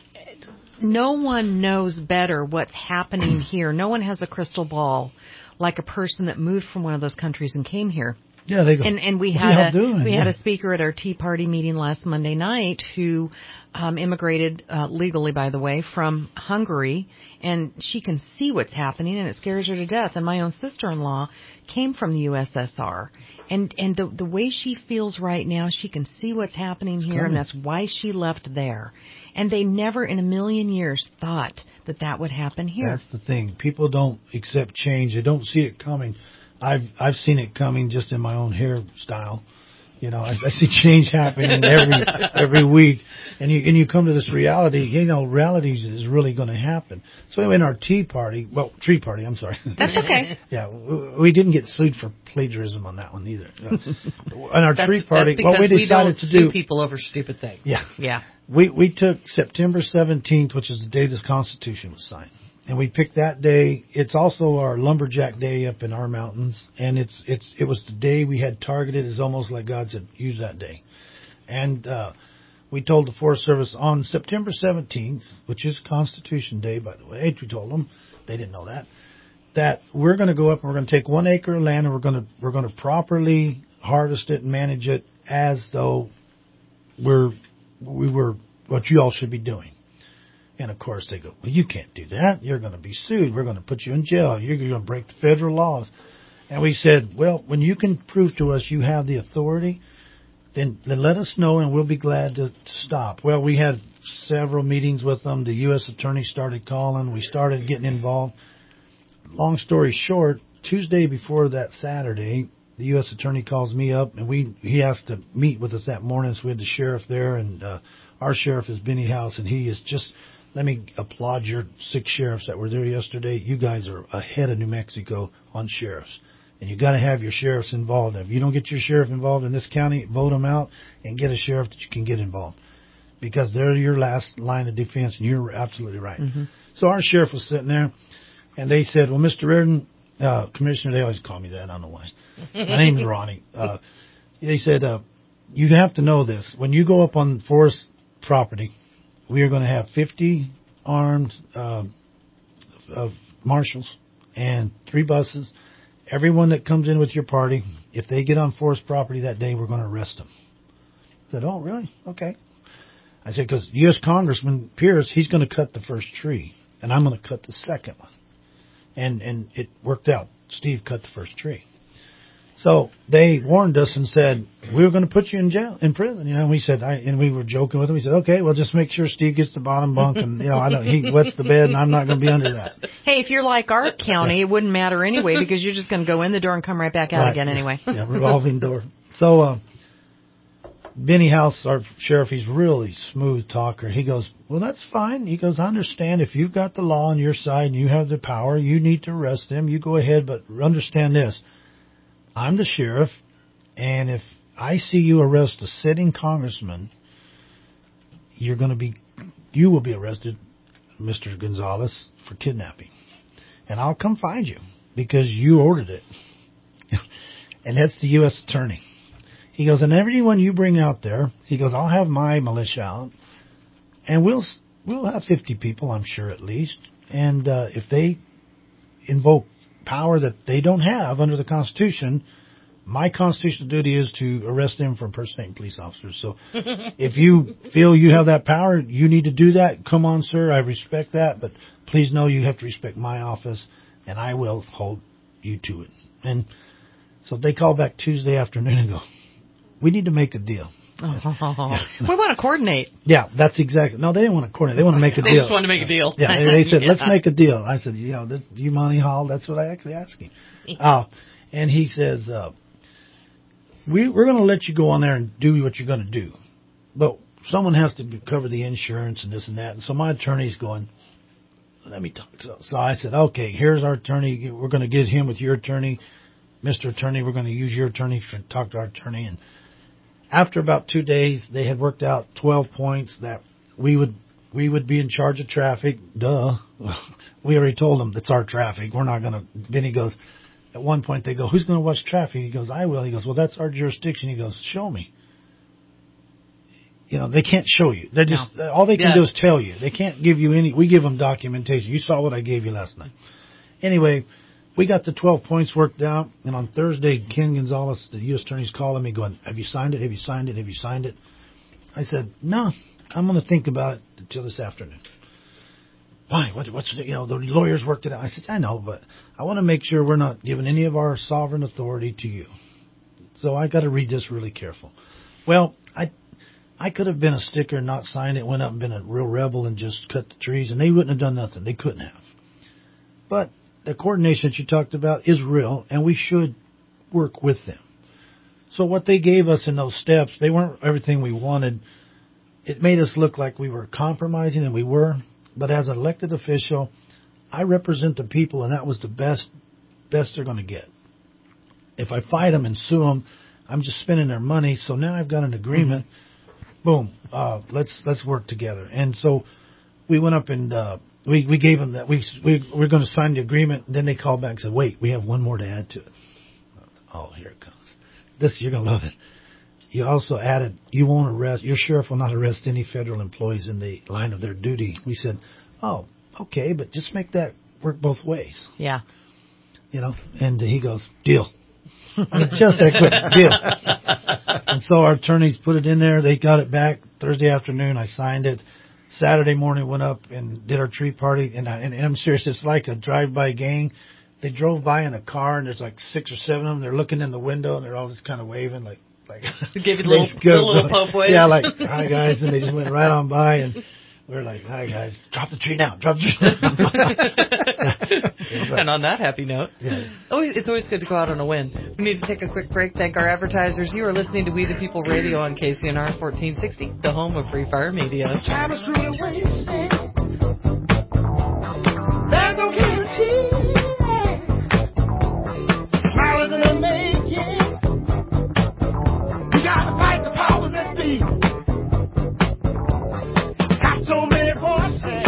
S2: no one knows better what's happening here. No one has a crystal ball like a person that moved from one of those countries and came here.
S5: Yeah, they go.
S2: And and we
S5: "What
S2: had
S5: are
S2: a
S5: y'all doing?"
S2: we
S5: Yeah.
S2: had a speaker at our Tea Party meeting last Monday night who um, immigrated uh, legally, by the way, from Hungary, and she can see what's happening, and it scares her to death. And my own sister-in-law came from the U S S R, and and the the way she feels right now, she can see what's happening here,
S5: coming.
S2: and that's why she left there. And they never in a million years thought that that would happen here.
S5: That's the thing. People don't accept change. They don't see it coming. I've I've seen it coming just in my own hairstyle. You know, I, I see change happening every every week, and you and you come to this reality. You know, reality is really going to happen. So in our tea party, well, tree party. I'm sorry.
S2: That's okay.
S5: Yeah, we, we didn't get sued for plagiarism on that one either. No. On our
S3: That's,
S5: tree party,
S3: that's
S5: what
S3: because
S5: we
S3: we
S5: decided
S3: don't
S5: to
S3: sue
S5: do.
S3: people over stupid things.
S5: Yeah,
S2: Yeah.
S5: we we took September seventeenth, which is the day this Constitution was signed, and we picked that day. It's also our lumberjack day up in our mountains, and it's it's it was the day we had targeted. It's almost like God said, use that day, and uh, we told the Forest Service on September seventeenth, which is Constitution Day, by the way. We told them they didn't know that that we're going to go up and we're going to take one acre of land and we're going to we're going to properly harvest it and manage it as though we're we were what you all should be doing. And of course they go, well, you can't do that. You're going to be sued. We're going to put you in jail. You're going to break the federal laws. And we said, well, when you can prove to us you have the authority, then, then let us know and we'll be glad to, to stop. Well, we had several meetings with them. The U S attorney started calling. We started getting involved. Long story short, Tuesday before that Saturday, the U S attorney calls me up, and we he has to meet with us that morning. So we had the sheriff there, and uh, our sheriff is Benny House, and he is just, let me applaud your six sheriffs that were there yesterday. You guys are ahead of New Mexico on sheriffs, and you got to have your sheriffs involved. If you don't get your sheriff involved in this county, vote them out and get a sheriff that you can get involved, because they're your last line of defense, and you're absolutely right.
S2: Mm-hmm.
S5: So our sheriff was sitting there, and they said, well, Mister Reardon, uh, Commissioner, they always call me that, I don't know why. My name is Ronnie. Uh, they said, uh, you have to know this. When you go up on forest property, we are going to have fifty armed uh, of marshals and three buses. Everyone that comes in with your party, if they get on forest property that day, we're going to arrest them. I said, oh, really? Okay. I said, because U S Congressman Pierce, he's going to cut the first tree, and I'm going to cut the second one. And and it worked out. Steve cut the first tree. So they warned us and said, we were going to put you in jail, in prison. You know, and we said, I, and we were joking with him. We said, okay, well, just make sure Steve gets the bottom bunk, and you know, I don't, he wets the bed, and I'm not going to be under that.
S2: Hey, if you're like our county, it wouldn't matter anyway because you're just going to go in the door and come right back out
S5: Right.
S2: again anyway.
S5: Yeah, revolving door. So, uh, Benny House, our sheriff, he's really smooth talker. He goes, well, that's fine. He goes, I understand if you've got the law on your side and you have the power, you need to arrest them. You go ahead, but understand this. I'm the sheriff, and if I see you arrest a sitting congressman, you're going to be, you will be arrested, Mister Gonzalez, for kidnapping. And I'll come find you because you ordered it. And that's the U S attorney. He goes, and everyone you bring out there, he goes, I'll have my militia out, and we'll we'll have fifty people, I'm sure, at least. And uh, if they invoke power that they don't have under the Constitution, my constitutional duty is to arrest them for impersonating police officers. So if you feel you have that power, you need to do that. Come on, sir. I respect that. But please know you have to respect my office, and I will hold you to it. And so they call back Tuesday afternoon and go, we need to make a deal.
S2: Oh, we want to coordinate.
S5: Yeah, that's exactly. No, they didn't want to coordinate. They want to make a
S3: They
S5: deal.
S3: just want to make a deal.
S5: Yeah, they, they said,
S3: Yeah.
S5: let's make a deal. I said, you know, this, do you money haul? That's what I actually asked him. Uh, and he says, uh, we, we're going to let you go on there and do what you're going to do. But someone has to be, cover the insurance and this and that. And so my attorney's going, let me talk. So, so I said, okay, here's our attorney. We're going to get him with your attorney. Mister Attorney, we're going to use your attorney to talk to our attorney. And after about two days, they had worked out twelve points that we would we would be in charge of traffic. Duh. We already told them it's our traffic. We're not going to. Benny goes, at one point they go, who's going to watch traffic? He goes, I will. He goes, well, that's our jurisdiction. He goes, show me. You know, they can't show you. They're just, no. all they can
S3: Yeah.
S5: do is tell you. They can't give you any, we give them documentation. You saw what I gave you last night. Anyway, we got the twelve points worked out, and on Thursday, Ken Gonzalez, the U S attorney's calling me going, have you signed it? Have you signed it? Have you signed it? I said, no, I'm going to think about it until this afternoon. Why? What, what's, you know, the lawyers worked it out. I said, I know, but I want to make sure we're not giving any of our sovereign authority to you. So I got to read this really careful. Well, I I could have been a sticker and not signed it, went up and been a real rebel and just cut the trees, and they wouldn't have done nothing. They couldn't have. But the coordination that you talked about is real, and we should work with them. So what they gave us in those steps, they weren't everything we wanted. It made us look like we were compromising, and we were. But as an elected official, I represent the people, and that was the best best they're going to get. If I fight them and sue them, I'm just spending their money. So now I've got an agreement. Mm-hmm. Boom. Uh, let's let's work together. And so we went up and uh, we we gave them that we we we're going to sign the agreement. And then they called back and said, "Wait, we have one more to add to it." Oh, here it comes. This you're going to love it. You also added, you won't arrest, your sheriff will not arrest any federal employees in the line of their duty. We said, oh, okay, but just make that work both ways.
S2: Yeah.
S5: You know, and he goes, deal. I mean, just that quick, deal. And so our attorneys put it in there. They got it back Thursday afternoon. I signed it. Saturday morning, went up and did our tree party. And, I, and, and I'm serious, it's like a drive-by gang. They drove by in a car, and there's like six or seven of them. They're looking in the window, and they're all just kind of waving like, Like,
S3: give you a little, little, little pump wave.
S5: Yeah, like, hi, guys. And they just went right on by, and we were like, hi, guys. Drop the tree now. Drop the tree now.
S3: And on that happy note,
S5: yeah.
S3: always, it's always good to go out on a win. We need to take a quick break. Thank our advertisers. You are listening to We the People Radio on K C N R fourteen sixty, the home of Free Fire Media.
S11: Time is truly wasted. There's no guarantee. Smile isn't a making. Got so many voices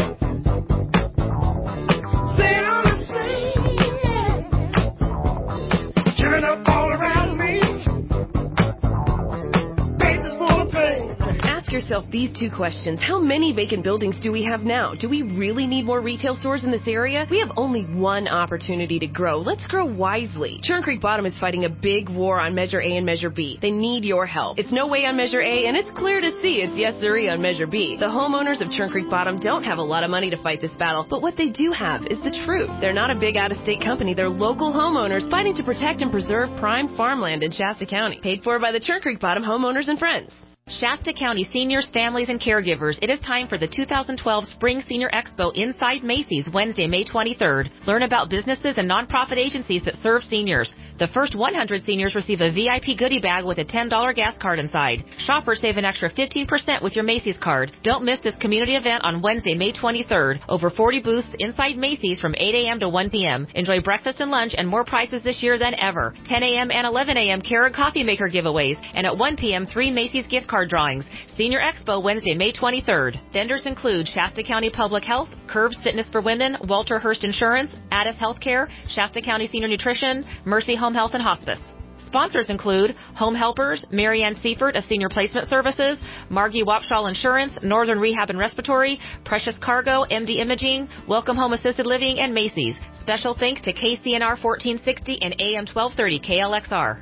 S11: saying I'm the same, chilling up all around me. Faces full of pain.
S8: Ask yourself
S12: these two questions. How many vacant buildings do we have now? Do we really need more retail stores in this area? We have only one opportunity to grow. Let's grow wisely. Churn Creek Bottom is fighting a big war on Measure A and Measure B. They need your help. It's no way on Measure A, and it's clear to see it's yes sirree on Measure B. The homeowners of Churn Creek Bottom don't have a lot of money to fight this battle, but what they do have is the truth. They're not a big out-of-state company. They're local homeowners fighting to protect and preserve prime farmland in Shasta County. Paid for by the Churn Creek Bottom homeowners and friends.
S13: Shasta County seniors, families, and caregivers, it is time for the two thousand twelve Spring Senior Expo inside Macy's Wednesday, May twenty-third. Learn about businesses and nonprofit agencies that serve seniors. The first one hundred seniors receive a V I P goodie bag with a ten dollar gas card inside. Shoppers save an extra fifteen percent with your Macy's card. Don't miss this community event on Wednesday, May twenty-third. Over forty booths inside Macy's from eight a.m. to one p.m. Enjoy breakfast and lunch and more prizes this year than ever. ten a.m. and eleven a.m. Keurig Coffee Maker giveaways. And at one p.m. three Macy's gift card drawings. Senior Expo Wednesday, May twenty-third. Vendors include Shasta County Public Health, Curbs Fitness for Women, Walter Hurst Insurance, Addis Healthcare, Shasta County Senior Nutrition, Mercy Home Health and Hospice. Sponsors include Home Helpers, Marianne Seifert of Senior Placement Services, Margie Wapshall Insurance, Northern Rehab and Respiratory, Precious Cargo, M D Imaging, Welcome Home Assisted Living, and Macy's. Special thanks to K C N R fourteen sixty and A M twelve thirty K L X R.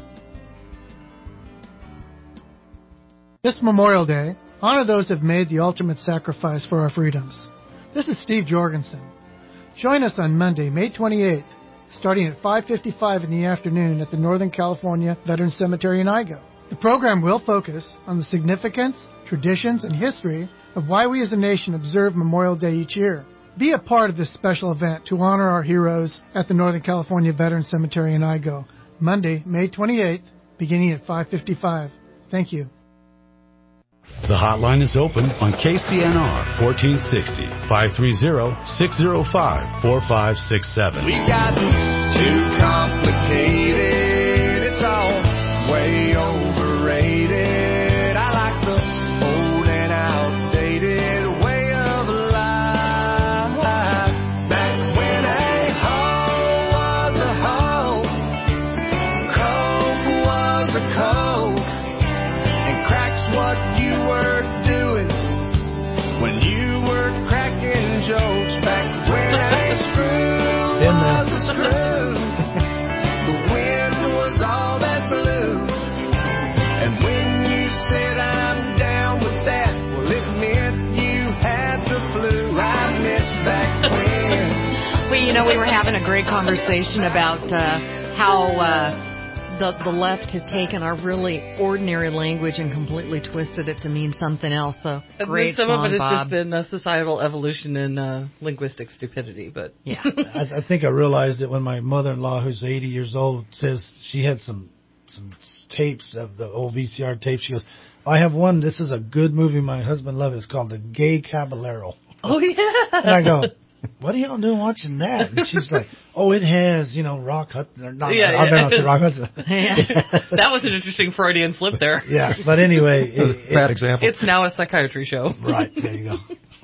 S14: This Memorial Day, honor those who have made the ultimate sacrifice for our freedoms. This is Steve Jorgensen. Join us on Monday, May twenty-eighth, starting at five fifty-five in the afternoon at the Northern California Veterans Cemetery in Igo. The program will focus on the significance, traditions, and history of why we as a nation observe Memorial Day each year. Be a part of this special event to honor our heroes at the Northern California Veterans Cemetery in Igo, Monday, May twenty-eighth, beginning at five fifty-five. Thank you.
S10: The hotline is open on K C N R fourteen sixty, five three zero, six zero five, four five six seven.
S15: We got too complicated. It's all way overrated. I like the old and outdated way of life. Back when a hoe was a hoe, coke was a coke, and cracks what you were doing when you were cracking jokes. Back when a screw was a screw, the wind was all that blew, and when you said I'm down with that, well it meant you had the flu. I miss back when.
S2: Well, you know, we were having a great conversation about uh, how uh, the the left has taken our really ordinary language and completely twisted it to mean something else. So great,
S3: some of it has
S2: Bob.
S3: just been uh, societal evolution and uh, linguistic stupidity. But
S2: yeah,
S5: I, I think I realized it when my mother-in-law, who's eighty years old, says she had some some tapes of the old V C R tapes. She goes, "I have one. This is a good movie. My husband loves it. It's called The Gay Caballero."
S3: Oh yeah.
S5: And I go, "What are y'all doing watching that?" And she's like, "Oh, it has, you know, Rock Hudson." Or not,
S3: Yeah,
S5: I better
S3: yeah.
S5: not say Rock Hudson.
S3: That was an interesting Freudian slip there.
S5: Yeah, but anyway, it,
S4: Bad
S5: it,
S4: example.
S3: It's now a psychiatry show.
S5: Right, there you go.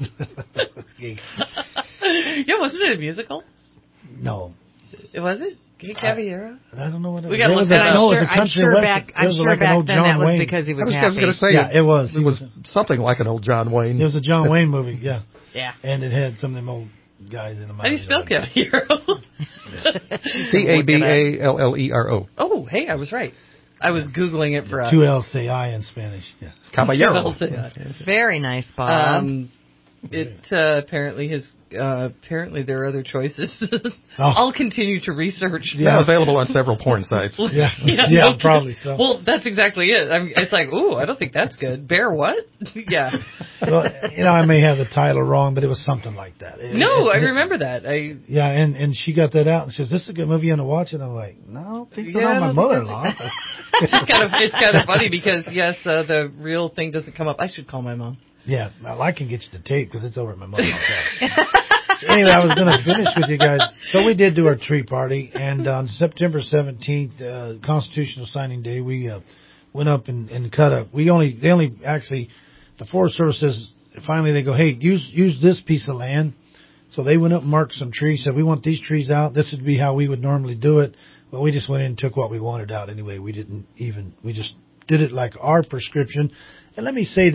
S3: Yeah, wasn't it a musical?
S5: No.
S3: It was it? Gay Caballero?
S5: I don't know what it
S3: We
S5: was.
S3: gotta
S5: It
S3: look
S5: was a-
S3: that up.
S5: no,
S2: I'm
S5: it was a
S2: sure-
S5: country
S2: I'm sure
S5: western.
S2: back-
S5: It
S2: I'm
S5: was
S2: sure
S5: like
S2: back
S5: an old
S2: then
S5: John
S2: that was
S5: Wayne.
S2: because he was
S4: I was, I was
S2: happy.
S4: going to say,
S5: Yeah, it was.
S4: It was something like an old John Wayne.
S5: It was a John Wayne movie, yeah.
S2: Yeah.
S5: And it had some of them old guys in the
S3: How do you spell
S5: mind.
S3: Caballero?
S4: C A B A L L E R O.
S3: Oh, hey, I was right. I was Googling it for us.
S5: Two L's say I in Spanish. Yeah.
S4: Caballero.
S2: Very nice, Bob.
S3: Um, it uh, apparently his uh, apparently there are other choices.
S5: Oh.
S3: I'll continue to research.
S4: Now available on several porn sites.
S5: Yeah,
S3: yeah,
S5: yeah,
S3: no
S5: probably
S3: kidding.
S5: so.
S3: Well, that's exactly it. I mean, it's like, ooh, I don't think that's good. Bear what? Yeah.
S5: Well, you know, I may have the title wrong, but it was something like that. It-
S3: No,
S5: it-
S3: I
S5: it-
S3: remember that. I
S5: Yeah, and, and she got that out and says, "This is a good movie. You want to watch it?" I'm like, "No, I don't think so.
S3: Yeah, I
S5: Not my
S3: don't
S5: mother-in-law."
S3: it's kind of it's kind of funny because yes, uh, the real thing doesn't come up. I should call my mom.
S5: Yeah, well, I can get you the tape because it's over at my mother's house. Anyway, I was going to finish with you guys. So we did do our tree party, and on September seventeenth, uh, Constitutional Signing Day, we uh, went up and, and cut up. We only, they only actually, the Forest Service says, finally they go, "Hey, use use this piece of land." So they went up and marked some trees, said, "We want these trees out. This would be how we would normally do it." Well, we just went in and took what we wanted out anyway. We didn't even, we just did it like our prescription. And let me say this,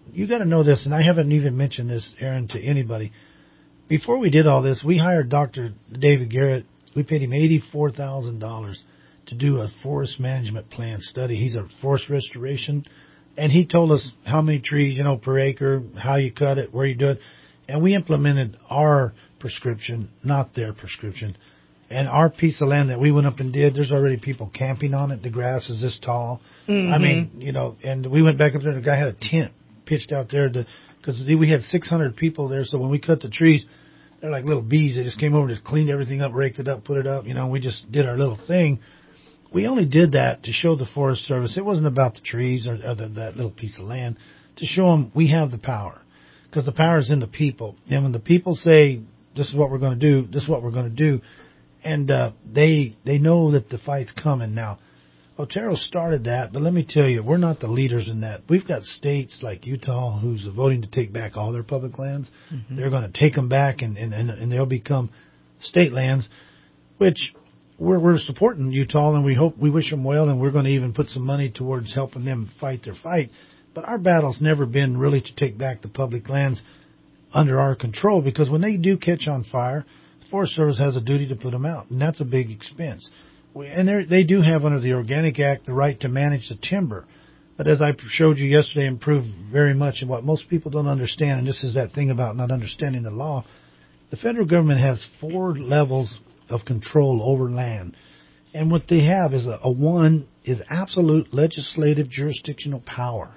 S5: you got to know this, and I haven't even mentioned this, Aaron, to anybody. Before we did all this, we hired Doctor David Garrett. We paid him eighty-four thousand dollars to do a forest management plan study. He's a forest restoration, and he told us how many trees, you know, per acre, how you cut it, where you do it, and we implemented our prescription, not their prescription. And our piece of land that we went up and did, there's already people camping on it. The grass is this tall.
S3: Mm-hmm.
S5: I mean, you know, and we went back up there, and the guy had a tent pitched out there because we had six hundred people there. So when we cut the trees, they're like little bees. They just came over and just cleaned everything up, raked it up, put it up. You know, we just did our little thing. We only did that to show the Forest Service. It wasn't about the trees or, or the, that little piece of land. To show them we have the power. Because the power is in the people. And when the people say, this is what we're going to do, this is what we're going to do, and uh, they they know that the fight's coming. Now, Otero started that, but let me tell you, we're not the leaders in that. We've got states like Utah who's voting to take back all their public lands. Mm-hmm. They're going to take them back, and, and, and they'll become state lands, which we're, we're supporting Utah, and we hope, we wish them well, and we're going to even put some money towards helping them fight their fight. But our battle's never been really to take back the public lands under our control, because when they do catch on fire, the Forest Service has a duty to put them out, and that's a big expense. We, and they do have under the Organic Act the right to manage the timber. But as I showed you yesterday and proved very much, and what most people don't understand, and this is that thing about not understanding the law, the federal government has four levels of control over land. And what they have is a, a one is absolute legislative jurisdictional power.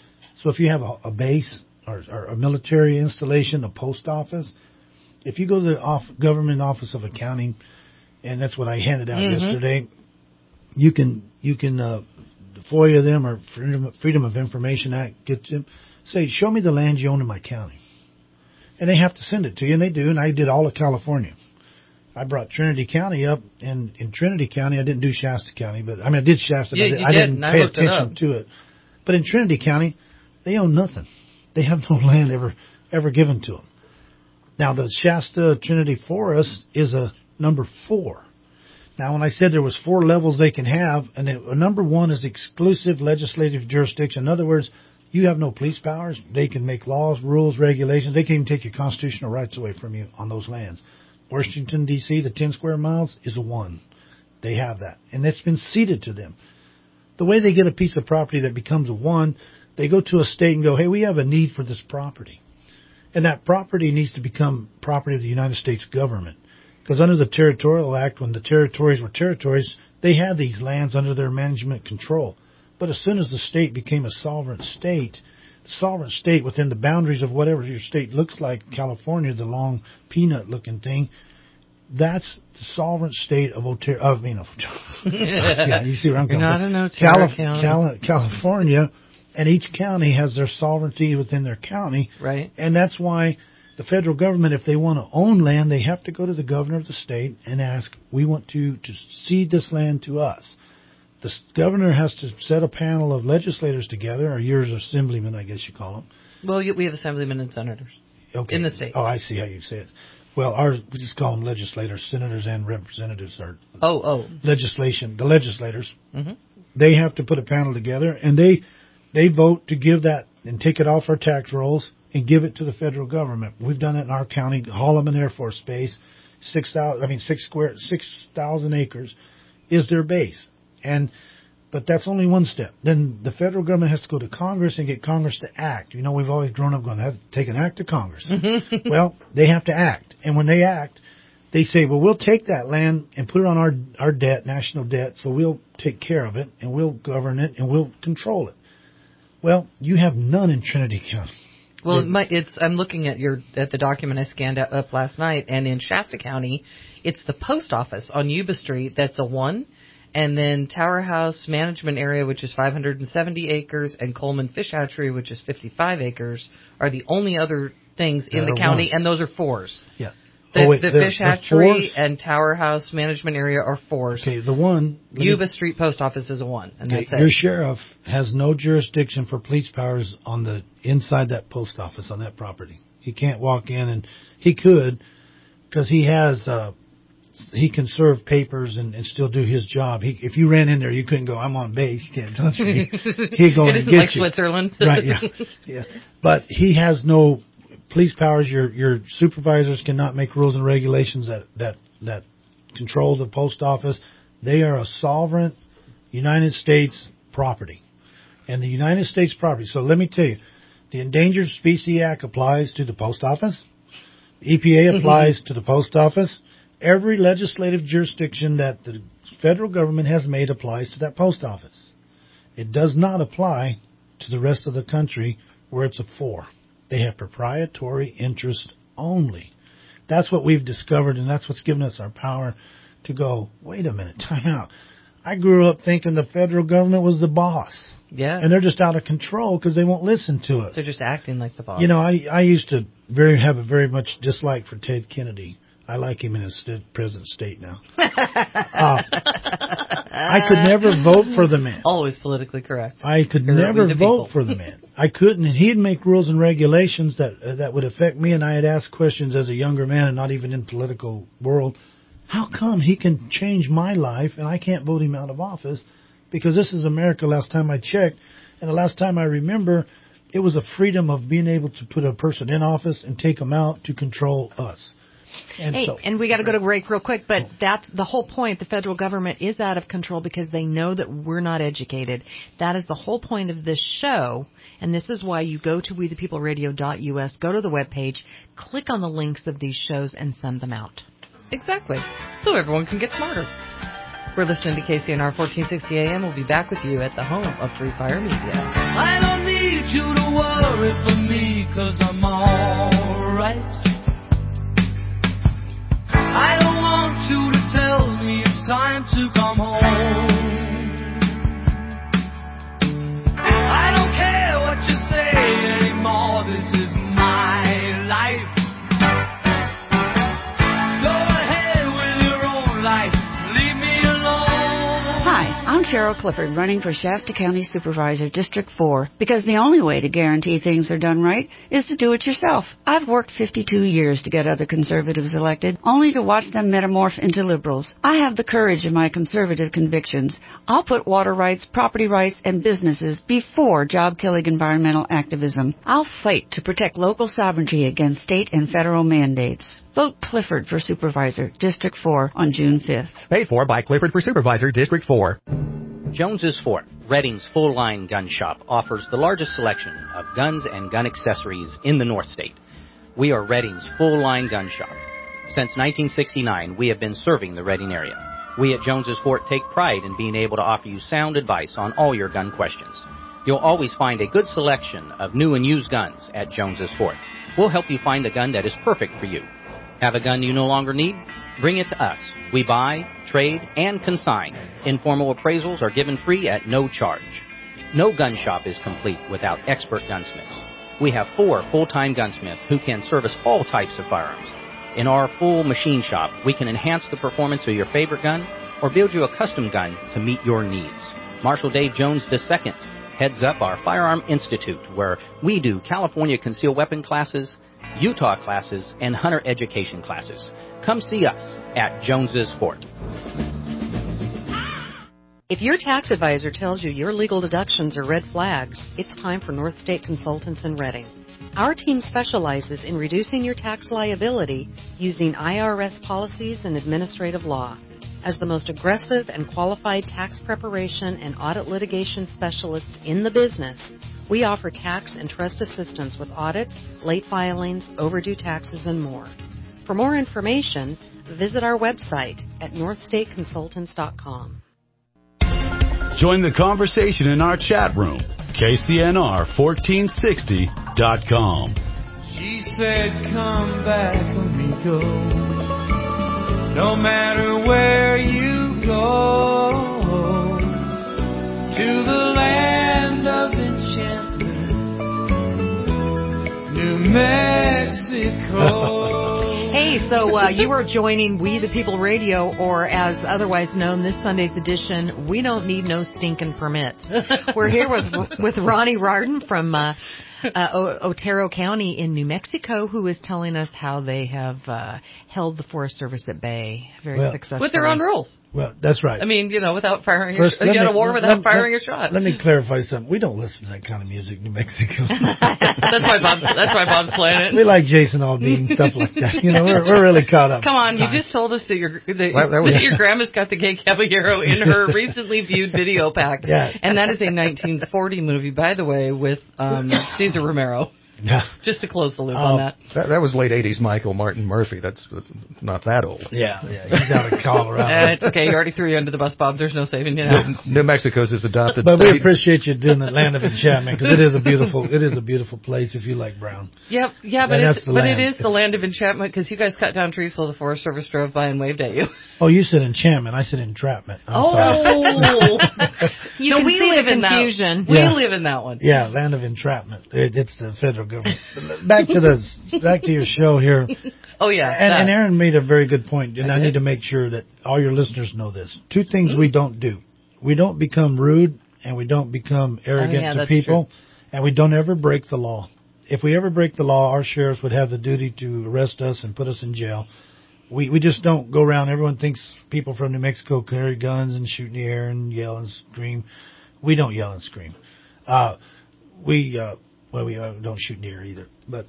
S5: So if you have a, a base or, or a military installation, a post office, if you go to the off, government office of accounting, and that's what I handed out mm-hmm. yesterday, you can you can uh, FOIA them or Freedom, Freedom of Information Act, get them, say, show me the land you own in my county. And they have to send it to you, and they do, and I did all of California. I brought Trinity County up, and in Trinity County, I didn't do Shasta County, but I mean, I did Shasta,
S3: yeah,
S5: but I, did,
S3: you
S5: I
S3: did,
S5: didn't
S3: and
S5: pay
S3: I
S5: attention
S3: it
S5: to it. But in Trinity County, they own nothing. They have no land ever ever given to them. Now, the Shasta Trinity Forest is a number four. Now, when I said there was four levels they can have, and it, number one is exclusive legislative jurisdiction. In other words, you have no police powers. They can make laws, rules, regulations. They can even take your constitutional rights away from you on those lands. Washington, D C, the ten square miles is a one. They have that. And it's been ceded to them. The way they get a piece of property that becomes a one, they go to a state and go, hey, we have a need for this property. And that property needs to become property of the United States government. Because under the Territorial Act, when the territories were territories, they had these lands under their management control. But as soon as the state became a sovereign state, the sovereign state within the boundaries of whatever your state looks like, California, the long peanut-looking thing, that's the sovereign state of Ontario. I mean, yeah, you see where I'm
S3: You're
S5: coming
S3: not
S5: from.
S3: an Ontario
S5: Cali-
S3: county.
S5: Cali- California, and each county has their sovereignty within their county.
S3: Right.
S5: And that's why the federal government, if they want to own land, they have to go to the governor of the state and ask, we want to, to cede this land to us. The governor has to set a panel of legislators together, or yours assemblymen, I guess you call them.
S3: Well, we have assemblymen and senators
S5: okay.
S3: in the state.
S5: Oh, I see how you say it. Well, ours, we just call them legislators. Senators and representatives are
S3: oh, oh.
S5: legislation. The legislators,
S3: mm-hmm.
S5: they have to put a panel together, and they they vote to give that and take it off our tax rolls and give it to the federal government. We've done it in our county, Holloman Air Force Base, six thousand. I mean, six square, six thousand acres is their base, and but that's only one step. Then the federal government has to go to Congress and get Congress to act. You know, we've always grown up going, have to take an act to Congress. Well, they have to act. And when they act, they say, well, we'll take that land and put it on our our debt, national debt, so we'll take care of it, and we'll govern it, and we'll control it. Well, you have none in Trinity County.
S3: Well, my, it's I'm looking at your at the document I scanned up last night, and in Shasta County, it's the post office on Yuba Street that's a one. And then Tower House Management Area, which is five hundred seventy acres, and Coleman Fish Hatchery, which is fifty-five acres, are the only other things in the county, one. And those are fours.
S5: Yeah.
S3: The,
S5: oh, wait,
S3: the
S5: the,
S3: Fish
S5: the
S3: Hatchery
S5: fours?
S3: and Tower House Management Area are fours.
S5: Okay, the one...
S3: Yuba me, Street Post Office is a one, and
S5: okay,
S3: that's it.
S5: Your sheriff has no jurisdiction for police powers on the inside that post office on that property. He can't walk in, and he could, because he has... Uh, he can serve papers and, and still do his job. He, if you ran in there, you couldn't go, I'm on base, you can't touch me. He'd go
S3: it
S5: and
S3: isn't
S5: get
S3: like
S5: you.
S3: Switzerland.
S5: Right, yeah. yeah. But he has no police powers. Your your supervisors cannot make rules and regulations that, that, that control the post office. They are a sovereign United States property. And the United States property, so let me tell you, the Endangered Species Act applies to the post office. E P A applies to the post office. Every legislative jurisdiction that the federal government has made applies to that post office. It does not apply to the rest of the country where it's a four. They have proprietary interest only. That's what we've discovered, and that's what's given us our power to go, wait a minute, time out. I grew up thinking the federal government was the boss.
S3: Yeah.
S5: And they're just out of control because they won't listen to us.
S3: They're just acting like the boss.
S5: You know, I I used to very have a very much dislike for Ted Kennedy. I like him in his st- present state now. uh, I could never vote for the man.
S3: Always politically correct.
S5: I could
S3: You're
S5: never
S3: the
S5: vote
S3: people.
S5: for the man. I couldn't, and he'd make rules and regulations that uh, that would affect me, and I had asked questions as a younger man and not even in political world. How come he can change my life and I can't vote him out of office? Because this is America last time I checked, and the last time I remember, it was a freedom of being able to put a person in office and take them out to control us. And
S2: hey,
S5: so,
S2: and we got to go to break real quick, but that's the whole point. The federal government is out of control because they know that we're not educated. That is the whole point of this show, and this is why you go to we the people radio dot U S, go to the webpage, click on the links of these shows, and send them out.
S3: Exactly. So everyone can get smarter. We're listening to K C N R fourteen sixty A M. We'll be back with you at the home of Free Fire Media.
S6: I don't need you to worry for me, cause I'm alright. I don't want you to tell me it's time to come home. I don't care what you say anymore, this is my life. Go ahead with your own life, leave me alone.
S16: Hi, I'm Cheryl Clifford, running for Shasta County Supervisor, District four, because the only way to guarantee things are done right is to do it yourself. I've worked fifty-two years to get other conservatives elected, only to watch them metamorph into liberals. I have the courage of my conservative convictions. I'll put water rights, property rights, and businesses before job-killing environmental activism. I'll fight to protect local sovereignty against state and federal mandates. Vote Clifford for Supervisor, District four on June fifth.
S17: Paid for by Clifford for Supervisor, District four.
S7: Jones's Fort, Redding's full-line gun shop, offers the largest selection of guns and gun accessories in the North State. We are Redding's full-line gun shop. Since nineteen sixty-nine, we have been serving the Redding area. We at Jones's Fort take pride in being able to offer you sound advice on all your gun questions. You'll always find a good selection of new and used guns at Jones's Fort. We'll help you find a gun that is perfect for you. Have a gun you no longer need? Bring it to us. We buy, trade, and consign. Informal appraisals are given free at no charge. No gun shop is complete without expert gunsmiths. We have four full-time gunsmiths who can service all types of firearms. In our full machine shop, we can enhance the performance of your favorite gun or build you a custom gun to meet your needs. Marshal Dave Jones the Second heads up our Firearm Institute, where we do California concealed weapon classes, Utah classes, and hunter education classes. Come see us at Jones's Fort.
S2: If your tax advisor tells you your legal deductions are red flags, it's time for North State Consultants in Redding. Our team specializes in reducing your tax liability using I R S policies and administrative law. As the most aggressive and qualified tax preparation and audit litigation specialists in the business, we offer tax and trust assistance with audits, late filings, overdue taxes, and more. For more information, visit our website at north state consultants dot com.
S10: Join the conversation in our chat room, K C N R fourteen sixty dot com.
S6: She said, come back, amigo. No matter where you go, to the land of enchantment, New Mexico.
S2: Hey, so uh, you are joining We the People Radio, or as otherwise known, this Sunday's edition, We Don't Need No Stinking Permit. We're here with with Ronnie Rardin from uh, uh, o- Otero County in New Mexico, who is telling us how they have uh, held the Forest Service at bay very
S5: Well,
S2: successfully.
S3: With their own rules.
S5: Well, that's right.
S3: I mean, you know, without firing
S5: First,
S3: a,
S5: let
S3: you had
S5: me-
S3: a war
S5: let-
S3: without
S5: let-
S3: firing
S5: let-
S3: a shot.
S5: Let me clarify something. We don't listen to that kind of music, New Mexico.
S3: That's why Bob's. That's why Bob's playing it.
S5: We like Jason Aldean, stuff like that. You know, we're we're really caught up.
S3: Come on, you
S5: Time.
S3: just told us that your that,
S5: Well, that was-
S3: that your grandma's got the Gay Caballero in her recently viewed video pack.
S5: Yeah.
S3: And that is a nineteen forty movie, by the way, with um, Cesar Romero.
S5: Yeah.
S3: Just to close the loop
S5: Oh.
S3: on that.
S4: That, that was late eighties Michael Martin Murphy. That's not that old.
S5: Yeah, yeah. He's out of Colorado.
S3: Uh, it's okay. You already threw you under the bus, Bob. There's no saving you now.
S4: New, New Mexico's is adopted
S5: But
S4: state.
S5: we appreciate you doing the land of enchantment because it is a beautiful, it is a beautiful place if you like brown.
S3: Yep. Yeah, but
S5: And
S3: it's
S5: that's the
S3: but
S5: land.
S3: it is the land of enchantment because you guys cut down trees while the Forest Service drove by and waved at you.
S5: Oh, you said enchantment. I said entrapment. I'm
S3: oh.
S5: sorry.
S2: You
S3: no,
S2: can
S3: we
S2: see
S3: live
S2: the
S3: in
S2: confusion.
S3: that. We
S5: Yeah.
S3: live in that one.
S5: Yeah, land of entrapment. It, it's the federal government. Back to the back to your show here.
S3: Oh yeah.
S5: And,
S3: that.
S5: and Aaron made a very good point, and I need to make sure that all your listeners know this. Two things we don't do. We don't become rude, and we don't become arrogant
S3: Oh, yeah,
S5: to
S3: that's
S5: people,
S3: true.
S5: and we don't ever break the law. If we ever break the law, our sheriffs would have the duty to arrest us and put us in jail. We we just don't go around. Everyone thinks people from New Mexico carry guns and shoot in the air and yell and scream. We don't yell and scream. Uh, we uh, well, we uh, don't shoot in the air either. But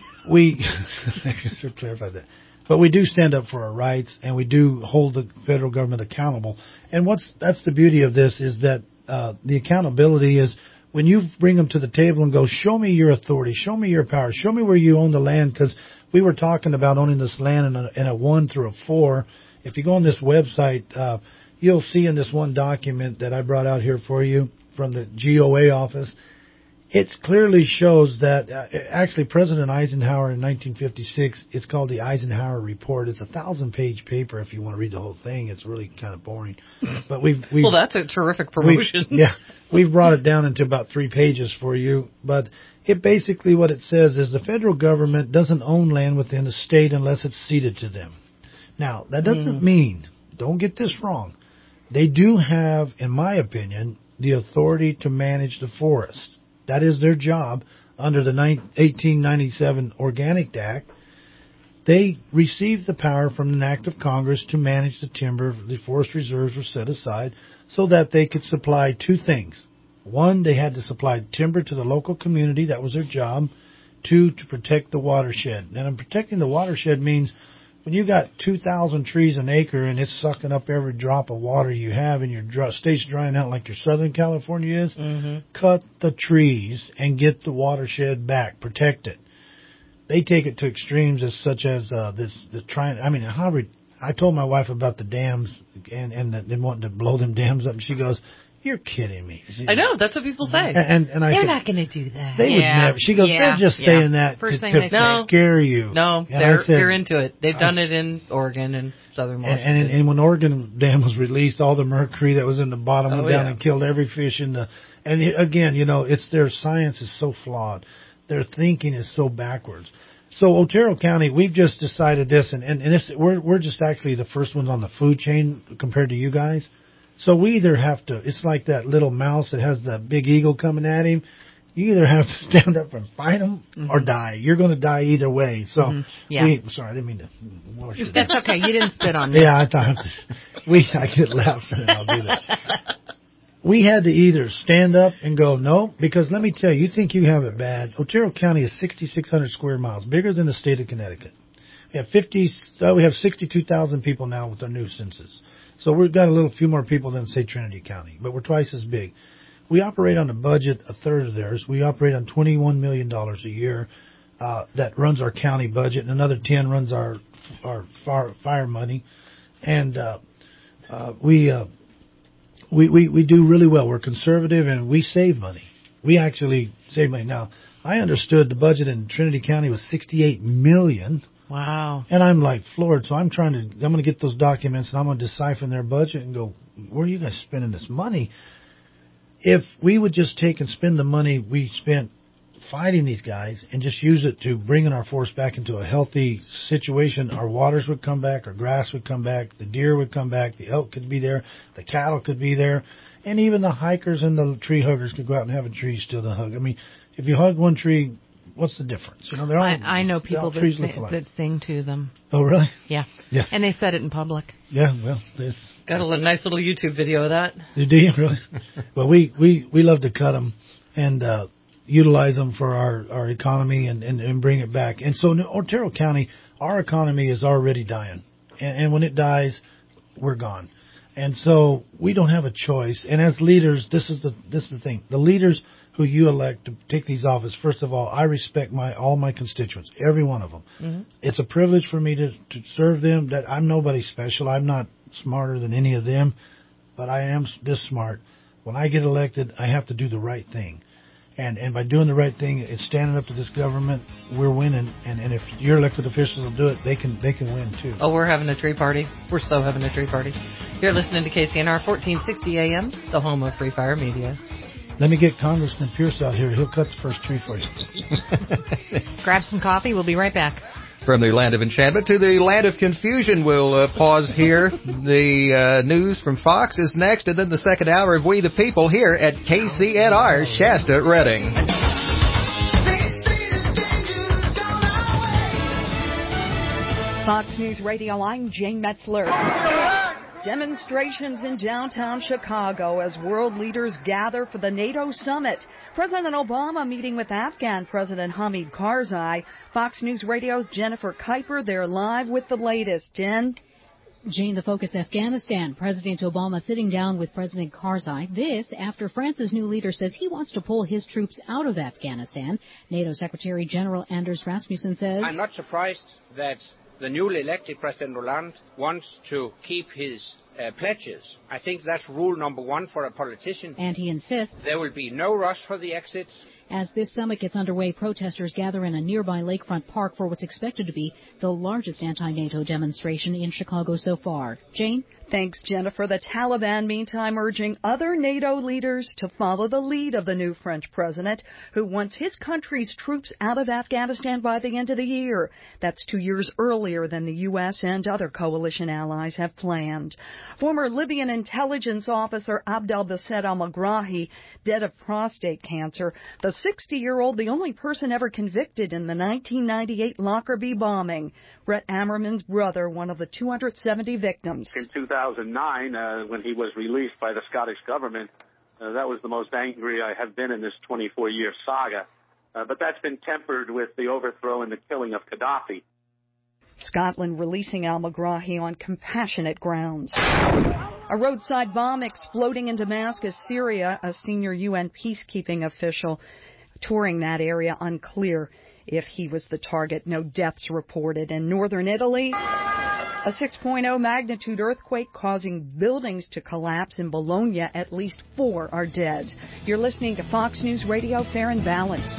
S5: we I should clarify that. But we do stand up for our rights, and we do hold the federal government accountable. And what's that's the beauty of this is that uh, the accountability is when you bring them to the table and go, show me your authority, show me your power, show me where you own the land, because we were talking about owning this land in a, in a one through a four. If you go on this website, uh, you'll see in this one document that I brought out here for you from the G O A office, it clearly shows that uh, actually President Eisenhower in nineteen fifty-six, it's called the Eisenhower Report. It's a thousand page paper. If you want to read the whole thing, it's really kind of boring. But we've, we've
S3: Well, that's a terrific promotion.
S5: we- yeah, we've brought it down into about three pages for you. But it basically what it says is the federal government doesn't own land within the state unless it's ceded to them. Now, that doesn't
S3: Mm.
S5: mean, don't get this wrong, they do have, in my opinion, the authority to manage the forest. That is their job under the eighteen ninety-seven Organic Act. They received the power from an act of Congress to manage the timber. The forest reserves were set aside so that they could supply two things. One, they had to supply timber to the local community. That was their job. Two, to protect the watershed. And protecting the watershed means when you got two thousand trees an acre and it's sucking up every drop of water you have and your dry, state's drying out like your Southern California is,
S3: Mm-hmm.
S5: cut the trees and get the watershed back. Protect it. They take it to extremes as such as uh, this, the trying. I mean, how re- I told my wife about the dams and and the, them wanting to blow them dams up, and she goes, "You're kidding me." She,
S3: I know. That's what people say.
S5: And and, and I
S3: They're
S5: said,
S3: not going to do that.
S5: They would
S2: Yeah.
S5: never. She goes,
S2: Yeah.
S5: "They're just
S2: Yeah.
S5: saying that
S2: First
S5: to,
S2: thing
S5: to
S2: they say.
S3: No.
S5: scare you."
S3: No,
S5: And I
S3: they're
S5: said-
S3: they're into it. They've
S5: I-
S3: done it in Oregon and southern
S5: And,
S3: Washington.
S5: and and when Oregon Dam was released, all the mercury that was in the bottom
S3: Oh,
S5: went down
S3: yeah.
S5: and killed every fish in the. And it- again, you know, it's their science is so flawed, their thinking is so backwards. So Otero County, we've just decided this, and and, and this, we're we're just actually the first ones on the food chain compared to you guys. So we either have to. It's like that little mouse that has the big eagle coming at him. You either have to stand up and fight him or die. You're going to die either way. So,
S2: Mhm. Yeah.
S5: we, sorry, I didn't mean to wash it.
S2: That's okay. You didn't spit on me.
S5: Yeah, I thought we. I get laughing and I'll do that. We had to either stand up and go no, because let me tell you, you think you have it bad. Otero County is sixty-six hundred square miles, bigger than the state of Connecticut. We have fifty. Uh, we have sixty-two thousand people now with our new census. So we've got a little few more people than say Trinity County, but we're twice as big. We operate on a budget a third of theirs. We operate on twenty-one million dollars a year. Uh, that runs our county budget, and another ten runs our our fire, fire money, and uh, uh, we. Uh, We, we, we do really well. We're conservative and we save money. We actually save money. Now, I understood the budget in Trinity County was sixty-eight million dollars.
S2: Wow.
S5: And I'm like floored. So I'm trying to, I'm going to get those documents and I'm going to decipher their budget and go, where are you guys spending this money? If we would just take and spend the money we spent fighting these guys and just use it to bringing our forest back into a healthy situation, our waters would come back, our grass would come back, the deer would come back, the elk could be there, the cattle could be there, and even the hikers and the tree huggers could go out and have a tree still to hug. I mean, if you hug one tree, what's the difference? You know, they're all.
S2: I, I know
S5: they're all
S2: people that
S5: trees look
S2: sing,
S5: alike.
S2: that sing to them.
S5: Oh, really?
S2: Yeah.
S5: Yeah.
S2: And they said it in public.
S5: Yeah, well, it's
S3: Got a li- nice little YouTube video of that.
S5: do you really? Well, we, we, we love to cut them and uh, utilize them for our, our economy and, and, and bring it back. And so in Otero County, our economy is already dying. And, and when it dies, we're gone. And so we don't have a choice. And as leaders, this is the this is the thing. The leaders who you elect to take these office, first of all, I respect my all my constituents, every one of them.
S3: Mm-hmm.
S5: It's a privilege for me to, to serve them. That I'm nobody special. I'm not smarter than any of them, but I am this smart. When I get elected, I have to do the right thing. And and by doing the right thing, it's standing up to this government, we're winning. And, and if your elected officials will do it, they can they can win too.
S3: Oh, we're having a tree party. We're so having a tree party. You're listening to K C N R fourteen sixty A M, the home of Free Fire Media.
S5: Let me get Congressman Pierce out here. He'll cut the first tree for you.
S2: Grab some coffee. We'll be right back.
S4: From the land of enchantment to the land of confusion, we'll uh, pause here. The uh, news from Fox is next, and then the second hour of We the People here at K C N R Shasta Redding.
S18: Fox News Radio, I'm Jane Metzler. Demonstrations in downtown Chicago as world leaders gather for the NATO summit. President Obama meeting with Afghan President Hamid Karzai. Fox News Radio's Jennifer Kuiper, they're live with the latest. Jen?
S19: Jane, the focus, Afghanistan. President Obama sitting down with President Karzai. This after France's new leader says he wants to pull his troops out of Afghanistan. NATO Secretary General Anders Rasmussen says,
S20: I'm not surprised that the newly elected President Hollande wants to keep his uh, pledges. I think that's rule number one for a politician.
S19: And he insists
S20: there will be no rush for the exit.
S19: As this summit gets underway, protesters gather in a nearby lakefront park for what's expected to be the largest anti-NATO demonstration in Chicago so far. Jane?
S18: Thanks, Jennifer. The Taliban, meantime, urging other NATO leaders to follow the lead of the new French president, who wants his country's troops out of Afghanistan by the end of the year. That's two years earlier than the U S and other coalition allies have planned. Former Libyan intelligence officer Abdel Basset al-Megrahi, dead of prostate cancer. The sixty-year-old, the only person ever convicted in the nineteen ninety-eight Lockerbie bombing. Brett Ammerman's brother, one of the two hundred seventy victims.
S21: In two thousand nine, uh, when he was released by the Scottish government, uh, that was the most angry I have been in this twenty-four year saga. Uh, but that's been tempered with the overthrow and the killing of Gaddafi.
S18: Scotland releasing al-Megrahi on compassionate grounds. A roadside bomb exploding in Damascus, Syria. A senior U N peacekeeping official touring that area, unclear if he was the target. No deaths reported. In northern Italy, a six point oh magnitude earthquake causing buildings to collapse in Bologna. At least four are dead. You're listening to Fox News Radio, Fair and Balanced.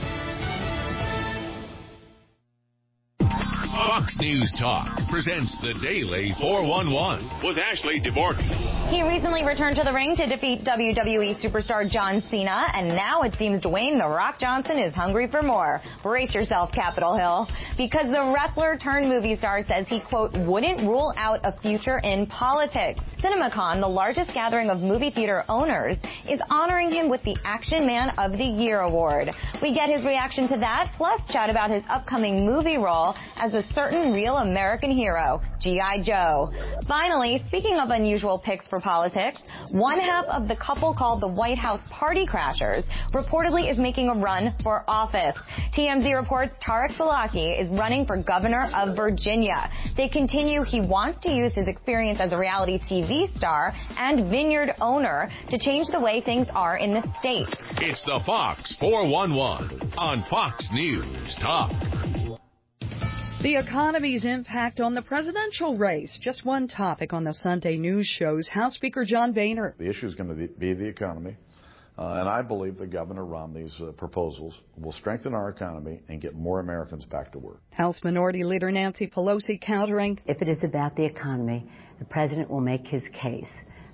S22: Fox News Talk presents the Daily four one one with Ashley DeVorky.
S23: He recently returned to the ring to defeat W W E superstar John Cena, and now it seems Dwayne "The Rock" Johnson is hungry for more. Brace yourself, Capitol Hill, because the wrestler turned movie star says he, quote, wouldn't rule out a future in politics. CinemaCon, the largest gathering of movie theater owners, is honoring him with the Action Man of the Year award. We get his reaction to that, plus chat about his upcoming movie role as a certain real American hero, G I. Joe. Finally, speaking of unusual picks for politics, one half of the couple called the White House Party Crashers reportedly is making a run for office. T M Z reports Tarek Salaki is running for governor of Virginia. They continue he wants to use his experience as a reality T V star and vineyard owner to change the way things are in the state.
S22: It's the Fox four one one on Fox News Talk.
S18: The economy's impact on the presidential race. Just one topic on the Sunday news shows. House Speaker John Boehner.
S24: The issue is going to be the economy. Uh, and I believe that Governor Romney's uh, proposals will strengthen our economy and get more Americans back to work.
S18: House Minority Leader Nancy Pelosi countering.
S25: If it is about the economy, the president will make his case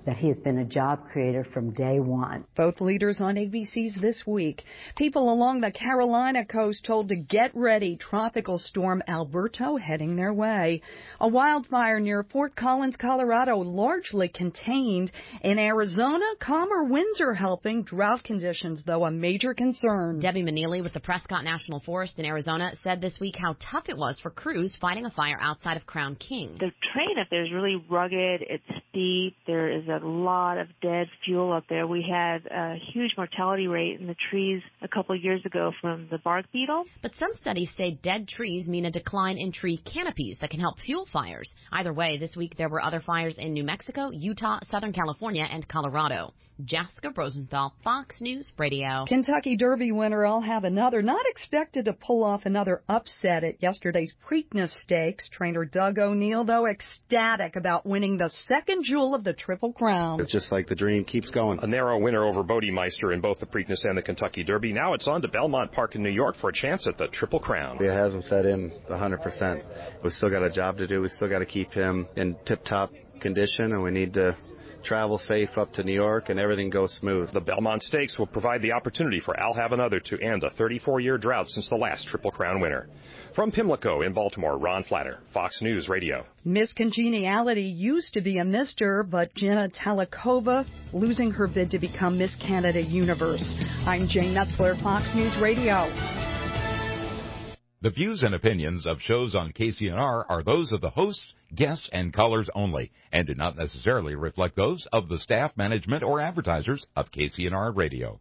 S1: that he has been a job creator from day one.
S18: Both leaders on A B C's This Week. People along the Carolina coast told to get ready. Tropical storm Alberto heading their way. A wildfire near Fort Collins, Colorado, largely contained. In Arizona, calmer winds are helping. Drought conditions, though, a major concern.
S8: Debbie Meneely with the Prescott National Forest in Arizona said this week how tough it was for crews fighting a fire outside of Crown King.
S9: The terrain up there is really rugged. It's steep. There is a lot of dead fuel up there. We had a huge mortality rate in the trees a couple of years ago from the bark beetle.
S8: But some studies say dead trees mean a decline in tree canopies that can help fuel fires. Either way, this week there were other fires in New Mexico, Utah, Southern California, and Colorado. Jessica Rosenthal, Fox News Radio.
S18: Kentucky Derby winner I'll have another. Not expected to pull off another upset at yesterday's Preakness Stakes. Trainer Doug O'Neill, though, ecstatic about winning the second jewel of the Triple Crown.
S11: It's just like the dream keeps going.
S25: A narrow winner over Bodemeister in both the Preakness and the Kentucky Derby. Now it's on to Belmont Park in New York for a chance at the Triple Crown.
S11: It hasn't set in one hundred percent. We've still got a job to do. We've still got to keep him in tip-top condition, and we need to travel safe up to New York and everything goes smooth.
S25: The Belmont Stakes will provide the opportunity for I'll Have Another to end a thirty-four-year drought since the last Triple Crown winner. From Pimlico in Baltimore, Ron Flatter, Fox News Radio.
S18: Miss Congeniality used to be a mister, but Jenna Talikova losing her bid to become Miss Canada Universe. I'm Jane Metzler, Fox News Radio.
S26: The views and opinions of shows on K C N R are those of the hosts, guests, and callers only, and do not necessarily reflect those of the staff, management, or advertisers of K C N R Radio.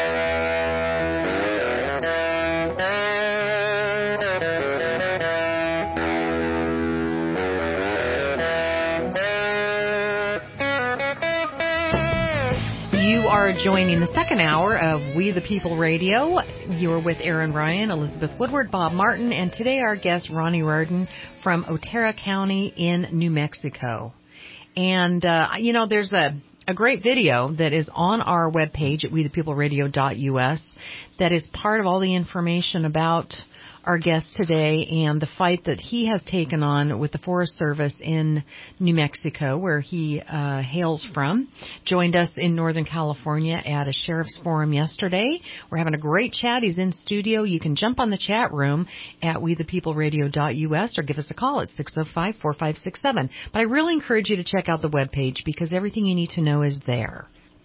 S2: You are joining the second hour of We the People Radio. You're with Aaron Ryan, Elizabeth Woodward, Bob Martin, and today our guest, Ronnie Rardin from Otero County in New Mexico. And, uh, you know, there's a, a great video that is on our webpage at we the people radio dot U S that is part of all the information about our guest today and the fight that he has taken on with the Forest Service in New Mexico, where he uh, hails from. Joined us in Northern California at a sheriff's forum yesterday. We're having a great chat. He's in studio. You can jump on the chat room at we the people radio dot U S or give us a call at six oh five, four five six seven. But I really encourage you to check out the webpage because everything you need to know is there.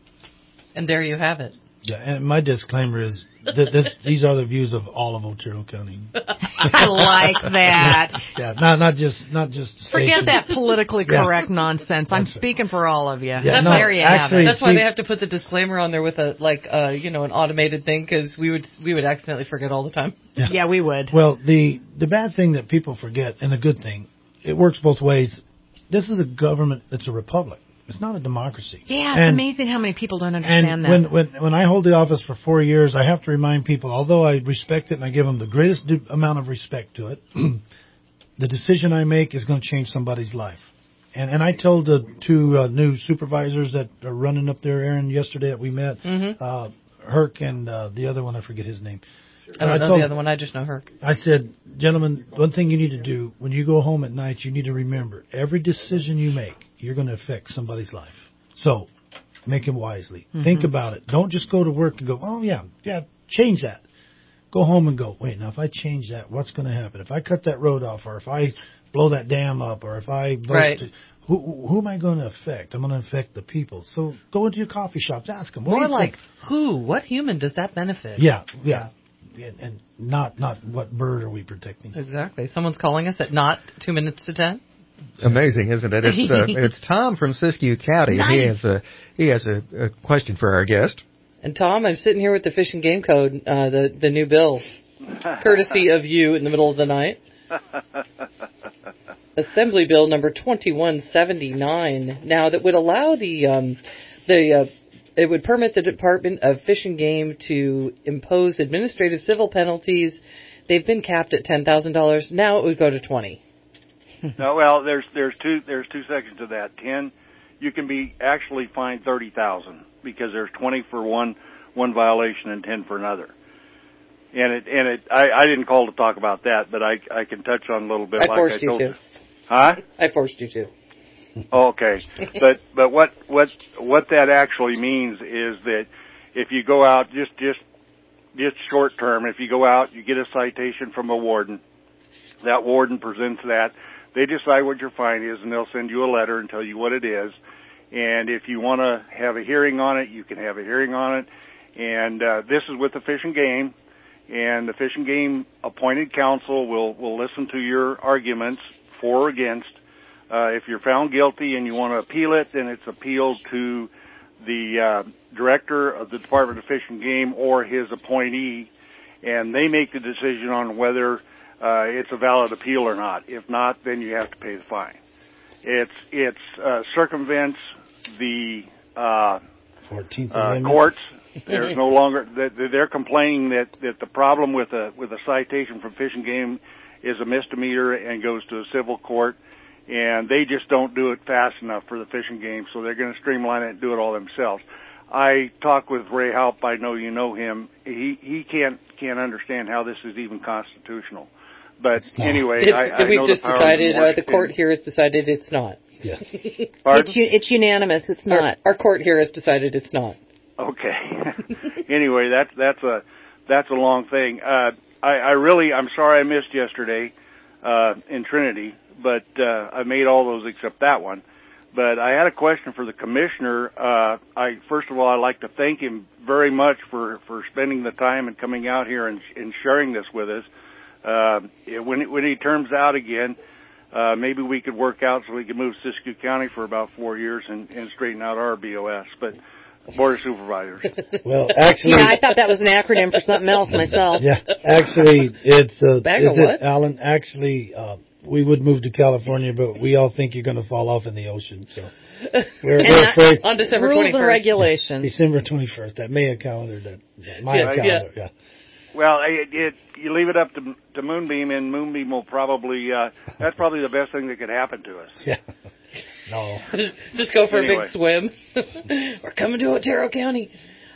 S3: And there you have it.
S5: Yeah, and my disclaimer is that this, these are the views of all of Otero County.
S2: I like that.
S5: Yeah, not not just not just.
S2: Forget
S5: station.
S2: that politically correct
S5: yeah.
S2: nonsense. I'm speaking for all of you.
S5: Yeah,
S2: That's,
S5: no,
S2: there you
S5: actually,
S2: have it.
S3: That's why they have to put the disclaimer on there with a like uh you know an automated thing because we would we would accidentally forget all the time.
S5: Yeah.
S2: yeah, we would.
S5: Well, the the bad thing that people forget, and the good thing, it works both ways. This is a government that's a republic. It's not a democracy.
S2: Yeah, it's
S5: and,
S2: amazing how many people don't understand
S5: and
S2: that.
S5: when, when when I hold the office for four years, I have to remind people, although I respect it and I give them the greatest du- amount of respect to it, the decision I make is going to change somebody's life. And and I told the two uh, new supervisors that are running up there, Aaron, yesterday that we met,
S3: Mm-hmm.
S5: uh, Herc and uh, the other one, I forget his name.
S3: I don't
S5: I
S3: know
S5: told,
S3: the other one. I just know Herc.
S5: I said, gentlemen, one thing you need to do when you go home at night, you need to remember every decision you make, you're going to affect somebody's life. So make it wisely.
S2: Mm-hmm.
S5: Think about it. Don't just go to work and go, oh, yeah, yeah, change that. Go home and go, wait, now if I change that, what's going to happen? If I cut that road off or if I blow that dam up or if I vote,
S3: right.
S5: to, who, who am I going to affect? I'm going to affect the people. So go into your coffee shops, ask them. What
S3: More
S5: do you
S3: like
S5: think?
S3: who? What human does that benefit?
S5: Yeah, yeah. And, and not not what bird are we protecting?
S3: Exactly. Someone's calling us at not two minutes to ten.
S4: Amazing, isn't it? It's uh, it's Tom from Siskiyou County,
S3: Nice.
S4: and he has a he has a, a question for our guest.
S3: And Tom, I'm sitting here with the Fish and Game Code, uh, the the new bill, courtesy of you in the middle of the night. Assembly Bill number twenty-one seventy-nine. Now that would allow the um, the uh, it would permit the Department of Fish and Game to impose administrative civil penalties. They've been capped at ten thousand dollars. Now it would go to twenty.
S27: No, well, there's there's two there's two sections to that. Ten, you can be actually fined thirty thousand because there's twenty for one one violation and ten for another. And it and it I, I didn't call to talk about that, but I I can touch on a little bit.
S3: I
S27: like
S3: forced
S27: I
S3: you
S27: told
S3: to.
S27: Huh?
S3: I forced you to.
S27: Okay, but but what what what that actually means is that if you go out just just just short term, if you go out, you get a citation from a warden. That warden presents that. They decide what your fine is, and they'll send you a letter and tell you what it is. And if you want to have a hearing on it, you can have a hearing on it. And uh, this is with the Fish and Game, and the Fish and Game appointed counsel will will listen to your arguments for or against. Uh, if you're found guilty and you want to appeal it, then it's appealed to the uh, director of the Department of Fish and Game or his appointee, and they make the decision on whether uh, it's a valid appeal or not. If not, then you have to pay the fine. It's it's uh, circumvents the uh,
S5: fourteenth
S27: uh,
S5: Amendment.
S27: courts. There's no longer they're complaining that that the problem with a with a citation from Fish and Game is a misdemeanor and goes to a civil court, and they just don't do it fast enough for the Fish and Game, so they're going to streamline it and do it all themselves. I talked with Ray Haupt. I know you know him. He he can't can't understand how this is even constitutional. But anyway,
S3: it's,
S27: I, I
S3: we've
S27: know
S3: just
S27: the power
S3: decided.
S27: of
S3: Uh, the court here has decided it's not.
S5: Yeah.
S27: Pardon?
S3: It's, it's unanimous. It's not. Our, our court here has decided it's not.
S27: Okay. Anyway, that's that's a that's a long thing. Uh, I, I really I'm sorry I missed yesterday uh, in Trinity, but uh, I made all those except that one. But I had a question for the commissioner. Uh, I first of all I'd like to thank him very much for, for spending the time and coming out here and, and sharing this with us. Uh, when when he terms out again, uh, maybe we could work out so we could move Siskiyou County for about four years and, and straighten out our B O S. But Board of Supervisors.
S5: Well, actually,
S2: yeah, I thought that was an acronym for something else myself.
S5: Yeah, actually, it's uh,
S3: Bag
S5: is
S3: of what?
S5: it, Alan? Actually, uh, we would move to California, but we all think you're going to fall off in the ocean. So we're, we're afraid.
S3: On December
S2: Rules
S3: twenty-first.
S2: and regulations.
S5: December twenty-first, that Maya calendar, that, that Maya
S27: Yeah,
S5: calendar. Yeah.
S27: yeah. Well, it, it, you leave it up to, to Moonbeam, and Moonbeam will probably, uh, that's probably the best thing that could happen to us.
S5: Yeah. No.
S3: Just go for
S27: Anyway.
S3: a big swim. We're coming to Otero County.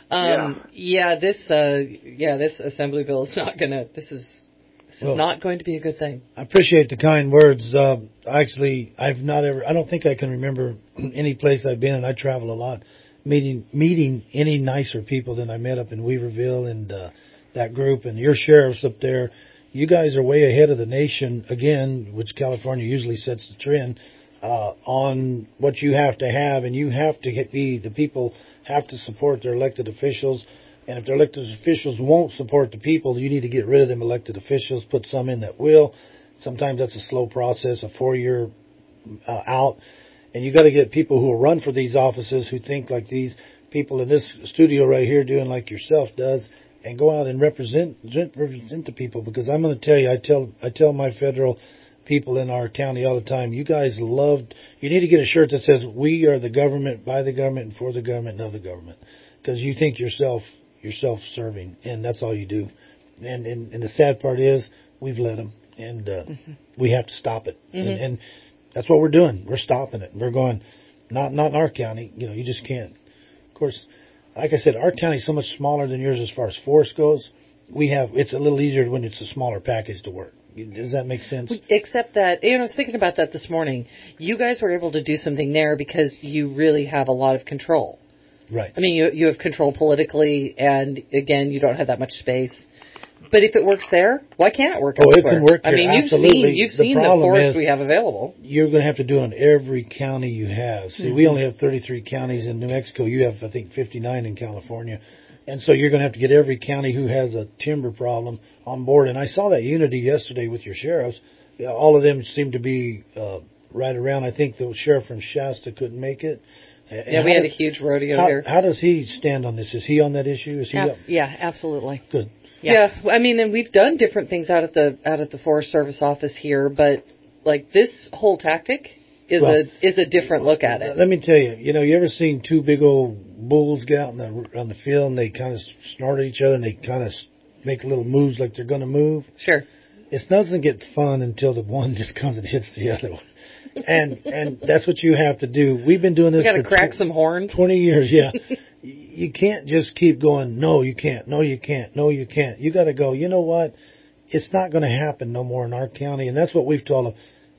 S3: Um, yeah. yeah, this, uh, yeah, this assembly bill is not gonna, this is, this is
S5: Well,
S3: not going to be a good thing.
S5: I appreciate the kind words. Uh, actually, I've not ever, I don't think I can remember any place I've been, and I travel a lot, meeting, meeting any nicer people than I met up in Weaverville and, uh, that group, and your sheriffs up there. You guys are way ahead of the nation again, which California usually sets the trend, uh, on what you have to have, and you have to get, be, the people have to support their elected officials, and if their elected officials won't support the people, you need to get rid of them elected officials, put some in that will. Sometimes that's a slow process, a four-year uh, out, and you got to get people who will run for these offices who think like these people in this studio right here doing like yourself does, and go out and represent represent the people. Because I'm going to tell you, I tell I tell my federal people in our county all the time, you guys loved, you need to get a shirt that says, we are the government, by the government, and for the government, and of the government. Because you think yourself, you're self-serving, and that's all you do. And, and, and the sad part is, we've let them, and uh, mm-hmm. we have to stop it. Mm-hmm. And, and that's what we're doing. We're stopping it. We're going, not not in our county, you know, you just can't. Of course, like I said, our county is so much smaller than yours as far as force goes. We have, it's a little easier when it's a smaller package to work. Does that make sense?
S3: Except that, you know, I was thinking about that this morning. You guys were able to do something there because you really have a lot of control.
S5: Right.
S3: I mean, you you have control politically, and again, you don't have that much space. But if it works there, why can't it work
S5: oh,
S3: elsewhere?
S5: it can work here.
S3: I mean, you've
S5: Absolutely.
S3: seen you've
S5: the
S3: seen the
S5: problem
S3: forest
S5: is,
S3: we have available.
S5: You're going to have to do it in every county you have. See, mm-hmm. we only have thirty-three counties in New Mexico. You have, I think, fifty-nine in California. And so you're going to have to get every county who has a timber problem on board. And I saw that unity yesterday with your sheriffs. Yeah, all of them seem to be uh, right around. I think the sheriff from Shasta couldn't make it. And
S3: yeah, we had does, a huge rodeo
S5: how,
S3: here.
S5: How does he stand on this? Is he on that issue? Is he
S2: Ab-
S5: up?
S2: Yeah, absolutely.
S5: Good.
S3: Yeah. yeah, I mean, and we've done different things out at the out at the Forest Service office here, but like this whole tactic is well, a is a different look at it.
S5: Let me tell you, you know, you ever seen two big old bulls get out in the on the field and they kind of snort at each other and they kind of make little moves like they're going to move?
S3: Sure.
S5: It doesn't get fun until the one just comes and hits the other one. And and that's what you have to do. We've been doing this.
S3: We got to
S5: for
S3: crack
S5: tw-
S3: some horns.
S5: Twenty years, yeah. You can't just keep going. No, you can't. No, you can't. No, you can't. You got to go. You know what? It's not going to happen no more in our county, and that's what we've told them.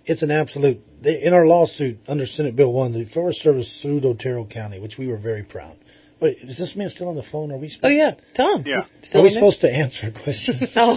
S5: it's an absolute. They, in our lawsuit under Senate Bill one, the Forest Service sued Otero County, which we were very proud. Wait, is this man still on the phone? Are we?
S3: Oh yeah, Tom.
S27: Yeah.
S5: Are we supposed to answer questions?
S3: Oh.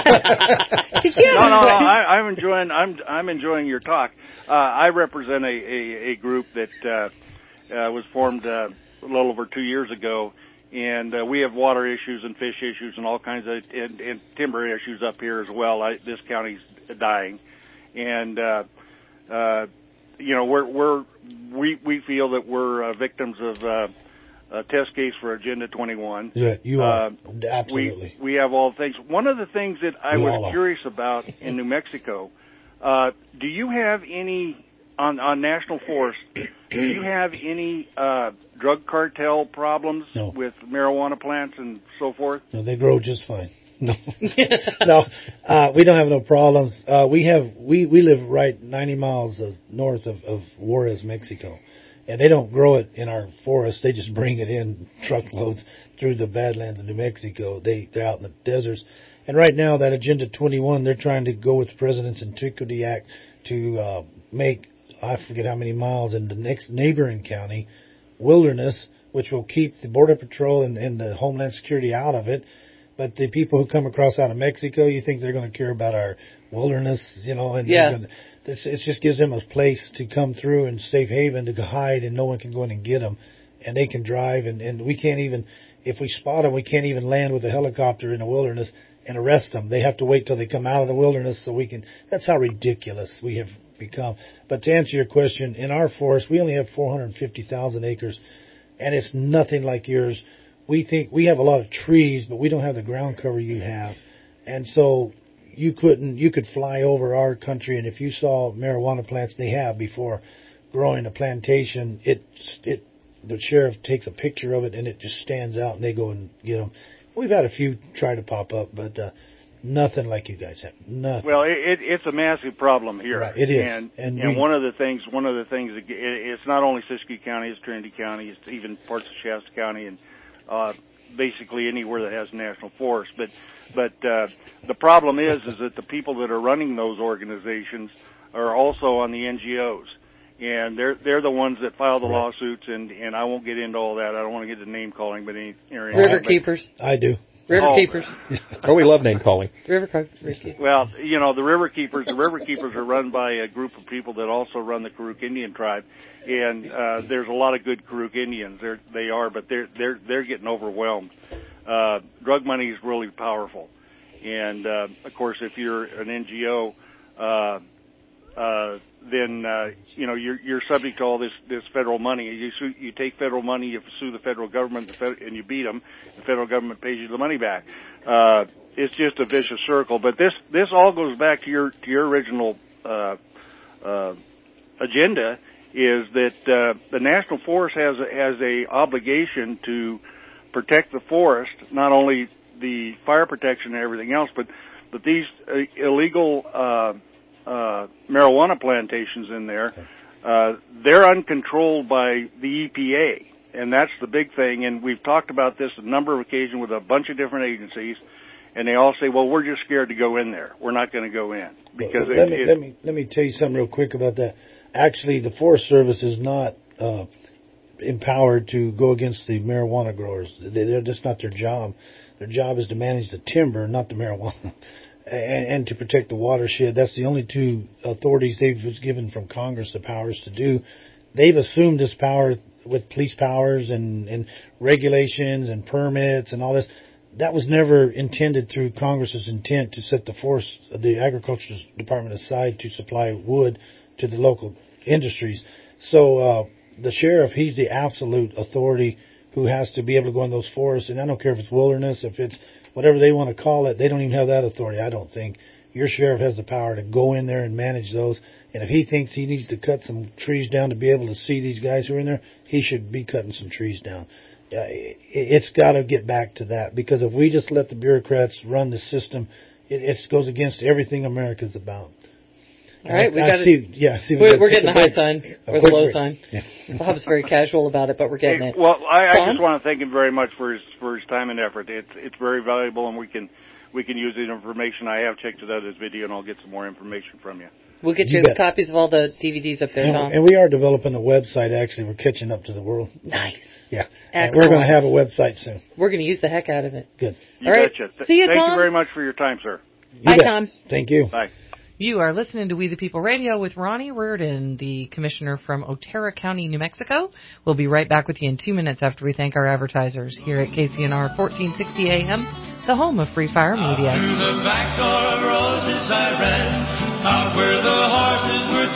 S27: Did you? No, no, no. I, I'm enjoying. I'm I'm enjoying your talk. Uh, I represent a, a, a group that uh, uh, was formed uh, a little over two years ago, and uh, we have water issues and fish issues and all kinds of and, and timber issues up here as well. I, this county's dying, and uh, uh, you know we're we're we we feel that we're uh, victims of. Uh, A test case for Agenda twenty-one.
S5: Yeah, you are.
S27: Uh,
S5: Absolutely.
S27: We, we have all the things. One of the things that I
S5: We
S27: was curious about in New Mexico, uh, do you have any, on, on National Forest, do you have any uh, drug cartel problems
S5: no.
S27: with marijuana plants and so forth?
S5: No, they grow just fine. No, no, uh, we don't have no problems. Uh, we have, we, we live right ninety miles north of, of Juarez, Mexico. And they don't grow it in our forest. They just bring it in truckloads through the Badlands of New Mexico. They, they're out in the deserts. And right now, that Agenda twenty-one, they're trying to go with the President's Antiquity Act to uh, make, I forget how many miles, in the next neighboring county, wilderness, which will keep the Border Patrol and, and the Homeland Security out of it. But the people who come across out of Mexico, you think they're going to care about our wilderness, you know, and
S3: yeah.
S5: Gonna, this, it just gives them a place to come through and safe haven to hide, and no one can go in and get them. And they can drive, and, and we can't even, if we spot them, we can't even land with a helicopter in the wilderness and arrest them. They have to wait till they come out of the wilderness so we can, that's how ridiculous we have become. But to answer your question, in our forest, we only have four hundred fifty thousand acres, and it's nothing like yours. We think we have a lot of trees, but we don't have the ground cover you have. And so you couldn't, you could fly over our country, and if you saw marijuana plants they have before growing a plantation, it, it, the sheriff takes a picture of it and it just stands out, and they go and get them. We've had a few try to pop up, but, uh, nothing like you guys have. Nothing.
S27: Well, it, it's a massive problem here.
S5: Right, it is.
S27: And,
S5: and,
S27: and
S5: we,
S27: one of the things, one of the things, it, it's not only Siskiyou County, it's Trinity County, it's even parts of Shasta County, and uh, basically anywhere that has national forest. But, but uh, the problem is, is that the people that are running those organizations are also on the N G Os. And they're they're the ones that file the right. lawsuits, and, and I won't get into all that. I don't want to get into name calling, but any or anything.
S3: River keepers.
S5: I do.
S3: River
S27: oh.
S3: keepers.
S4: Oh, we love name calling.
S3: River keepers.
S27: Well, you know, the river keepers. The river keepers are run by a group of people that also run the Karuk Indian tribe, and uh, there's a lot of good Karuk Indians. They're, they are, but they're they're they're getting overwhelmed. Uh, drug money is really powerful, and uh, of course, if you're an N G O. Uh, uh, then, uh, you know, you're, you're subject to all this, this federal money. You sue, you take federal money, you sue the federal government, the fed, and you beat them. The federal government pays you the money back. Uh, it's just a vicious circle. But this, this all goes back to your, to your original, uh, uh, agenda, is that, uh, the National Forest has a, has a obligation to protect the forest, not only the fire protection and everything else, but, but these uh, illegal, uh, Uh, marijuana plantations in there, uh, they're uncontrolled by the E P A, and that's the big thing. And we've talked about this a number of occasions with a bunch of different agencies, and they all say, well, we're just scared to go in there. We're not going to go in. Because
S5: let,
S27: it,
S5: me,
S27: it,
S5: let me let me tell you something real quick about that. Actually, the Forest Service is not uh, empowered to go against the marijuana growers. They're, that's not their job. Their job is to manage the timber, not the marijuana. And, and to protect the watershed. That's the only two authorities they've was given from Congress the powers to do. They've assumed this power with police powers and, and regulations and permits and all this. That was never intended through Congress's intent to set the forest, the agriculture department aside to supply wood to the local industries. So uh, the sheriff, he's the absolute authority who has to be able to go in those forests. And I don't care if it's wilderness, if it's whatever they want to call it, they don't even have that authority, I don't think. Your sheriff has the power to go in there and manage those. And if he thinks he needs to cut some trees down to be able to see these guys who are in there, he should be cutting some trees down. Uh, it's got to get back to that, because if we just let the bureaucrats run the system, it, it goes against everything America's about.
S3: All right, we got
S5: it. Yeah, see,
S3: we're, we're getting the high sign or the low
S5: break.
S3: sign.
S5: Yeah.
S3: Bob's very casual about it, but we're getting
S27: hey,
S3: it.
S27: Well, I, I just want to thank him very much for his for his time and effort. It's it's very valuable, and we can we can use the information. I have checked it out, his video, and I'll get some more information from you.
S3: We'll get
S5: You
S3: you,
S5: bet.
S3: copies of all the D V Ds up there, Tom.
S5: And, and we are developing a website, actually. We're catching up to the world.
S3: Nice.
S5: Yeah. And we're going to have a website soon.
S3: We're going to use the heck out of it.
S5: Good.
S27: You
S3: All right.
S27: betcha. Th-
S3: See you,
S27: Thank
S3: Tom.
S27: you very much for your time, sir.
S5: You
S3: Bye,
S5: bet.
S3: Tom.
S5: Thank you.
S27: Bye.
S3: You are listening to We the People Radio with Ronnie Reardon, the commissioner from Otero County, New Mexico. We'll be right back with you in two minutes after we thank our advertisers here at K C N R fourteen sixty A M, the home of Free Fire Media.
S6: Through the back door of roses I ran, out where the horses were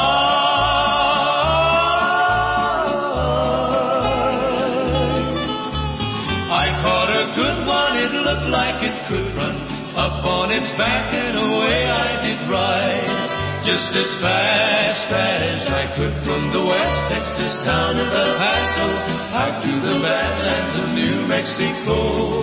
S6: tied. I caught a good one, it looked like it could run up on its back, and away I did ride, just as fast as I could, from the West Texas town of El Paso out to the Badlands of New Mexico.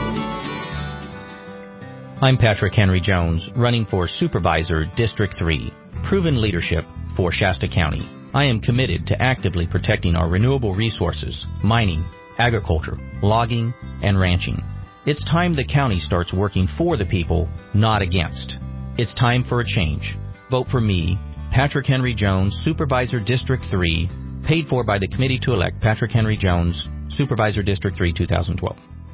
S7: I'm Patrick Henry Jones, running for Supervisor District three, proven leadership for Shasta County. I am committed to actively protecting our renewable resources, mining, agriculture, logging, and ranching. It's time the county starts working for the people, not against. It's time for a change. Vote for me, Patrick Henry Jones, Supervisor District three, paid for by the committee to elect Patrick Henry Jones, Supervisor District three, twenty twelve.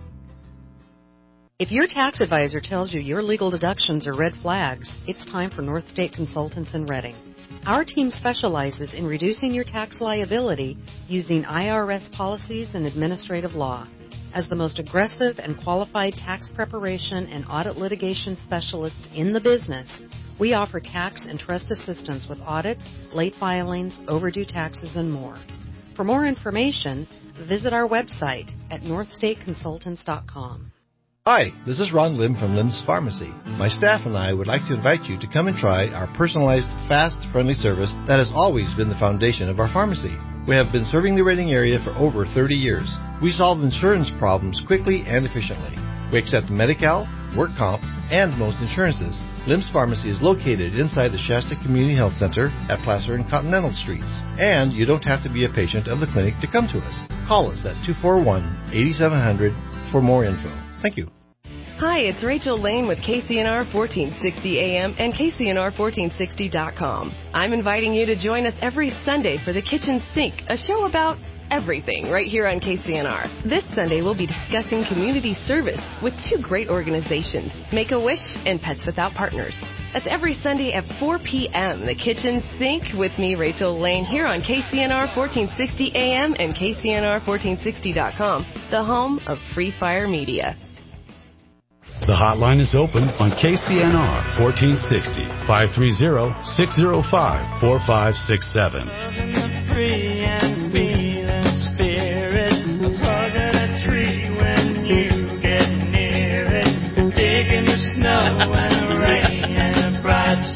S2: If your tax advisor tells you your legal deductions are red flags, it's time for North State Consultants in Reading. Our team specializes in reducing your tax liability using I R S policies and administrative law. As the most aggressive and qualified tax preparation and audit litigation specialist in the business, we offer tax and trust assistance with audits, late filings, overdue taxes, and more. For more information, visit our website at north state consultants dot com.
S12: Hi, this is Ron Lim from Lim's Pharmacy. My staff and I would like to invite you to come and try our personalized, fast, friendly service that has always been the foundation of our pharmacy. We have been serving the Reading area for over thirty years. We solve insurance problems quickly and efficiently. We accept Medi-Cal, work comp, and most insurances. Lim's Pharmacy is located inside the Shasta Community Health Center at Placer and Continental Streets. And you don't have to be a patient of the clinic to come to us. Call us at two four one, eight seven zero zero for more info. Thank you.
S13: Hi, it's Rachel Lane with K C N R fourteen sixty A M and K C N R fourteen sixty dot com. I'm inviting you to join us every Sunday for The Kitchen Sink, a show about everything right here on K C N R. This Sunday we'll be discussing community service with two great organizations, Make-A-Wish and Pets Without Partners. That's every Sunday at four p.m. The Kitchen Sink with me, Rachel Lane, here on K C N R fourteen sixty A M and K C N R fourteen sixty dot com, the home of Free Fire Media.
S10: The hotline is open on K C N R fourteen sixty, five three zero, six zero five, four five six seven.
S6: Free and feeling spirit, hugging a tree when you get near it, digging the snow and the rain and the bright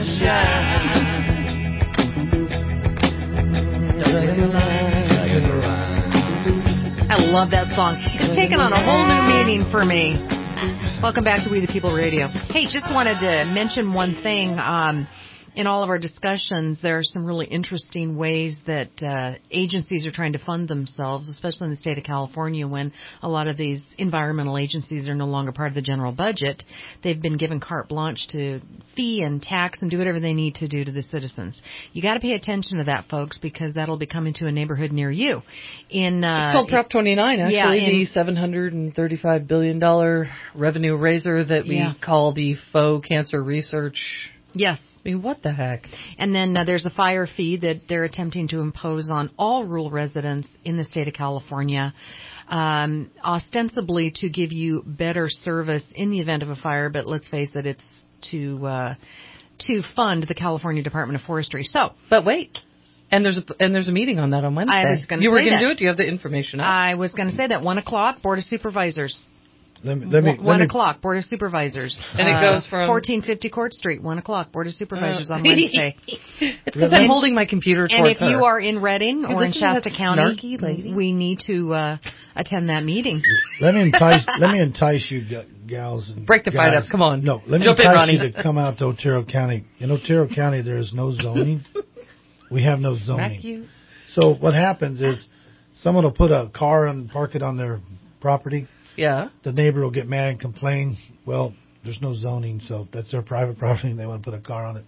S6: sunshine.
S2: I love that song. It's taken on a whole new meaning for me. Welcome back to We the People Radio. Hey, just wanted to mention one thing. Um, in all of our discussions, there are some really interesting ways that uh, agencies are trying to fund themselves, especially in the state of California when a lot of these environmental agencies are no longer part of the general budget. They've been given carte blanche to fee and tax and do whatever they need to do to the citizens. You got to pay attention to that, folks, because that'll be coming to a neighborhood near you. In uh,
S3: It's called Prop twenty-nine, actually,
S2: yeah, in,
S3: the seven hundred thirty-five billion dollars revenue raiser that we
S2: yeah.
S3: call the faux cancer research.
S2: Yes.
S3: I mean, what the heck?
S2: And then uh, there's a fire fee that they're attempting to impose on all rural residents in the state of California, um, ostensibly to give you better service in the event of a fire. But let's face it, it's to uh, to fund the California Department of Forestry. So,
S3: but wait. And there's a, and there's a meeting on that on Wednesday.
S2: I was going to
S3: You
S2: say
S3: were going
S2: that.
S3: to do it? Do you have the information up?
S2: I was going to say that one o'clock, Board of Supervisors.
S5: Let me, let me,
S2: one
S5: let me,
S2: o'clock, Board of Supervisors.
S3: And it goes from
S2: fourteen fifty Court Street, one o'clock, Board of Supervisors uh, on Wednesday.
S3: It's because I'm holding my computer towards
S2: And if
S3: her.
S2: you are in Reading or in Shasta County,
S3: lady.
S2: we need to uh, attend that meeting.
S5: Let me entice, let me entice you, g- gals. And
S3: Break the
S5: guys.
S3: fight up. Come on.
S5: No, let me
S3: Jump in,
S5: entice
S3: Ronnie.
S5: you to come out to Otero County. In Otero County, there is no zoning. We have no zoning. So what happens is someone will put a car and park it on their property.
S3: Yeah.
S5: The neighbor will get mad and complain. Well, there's no zoning, so that's their private property and they want to put a car on it.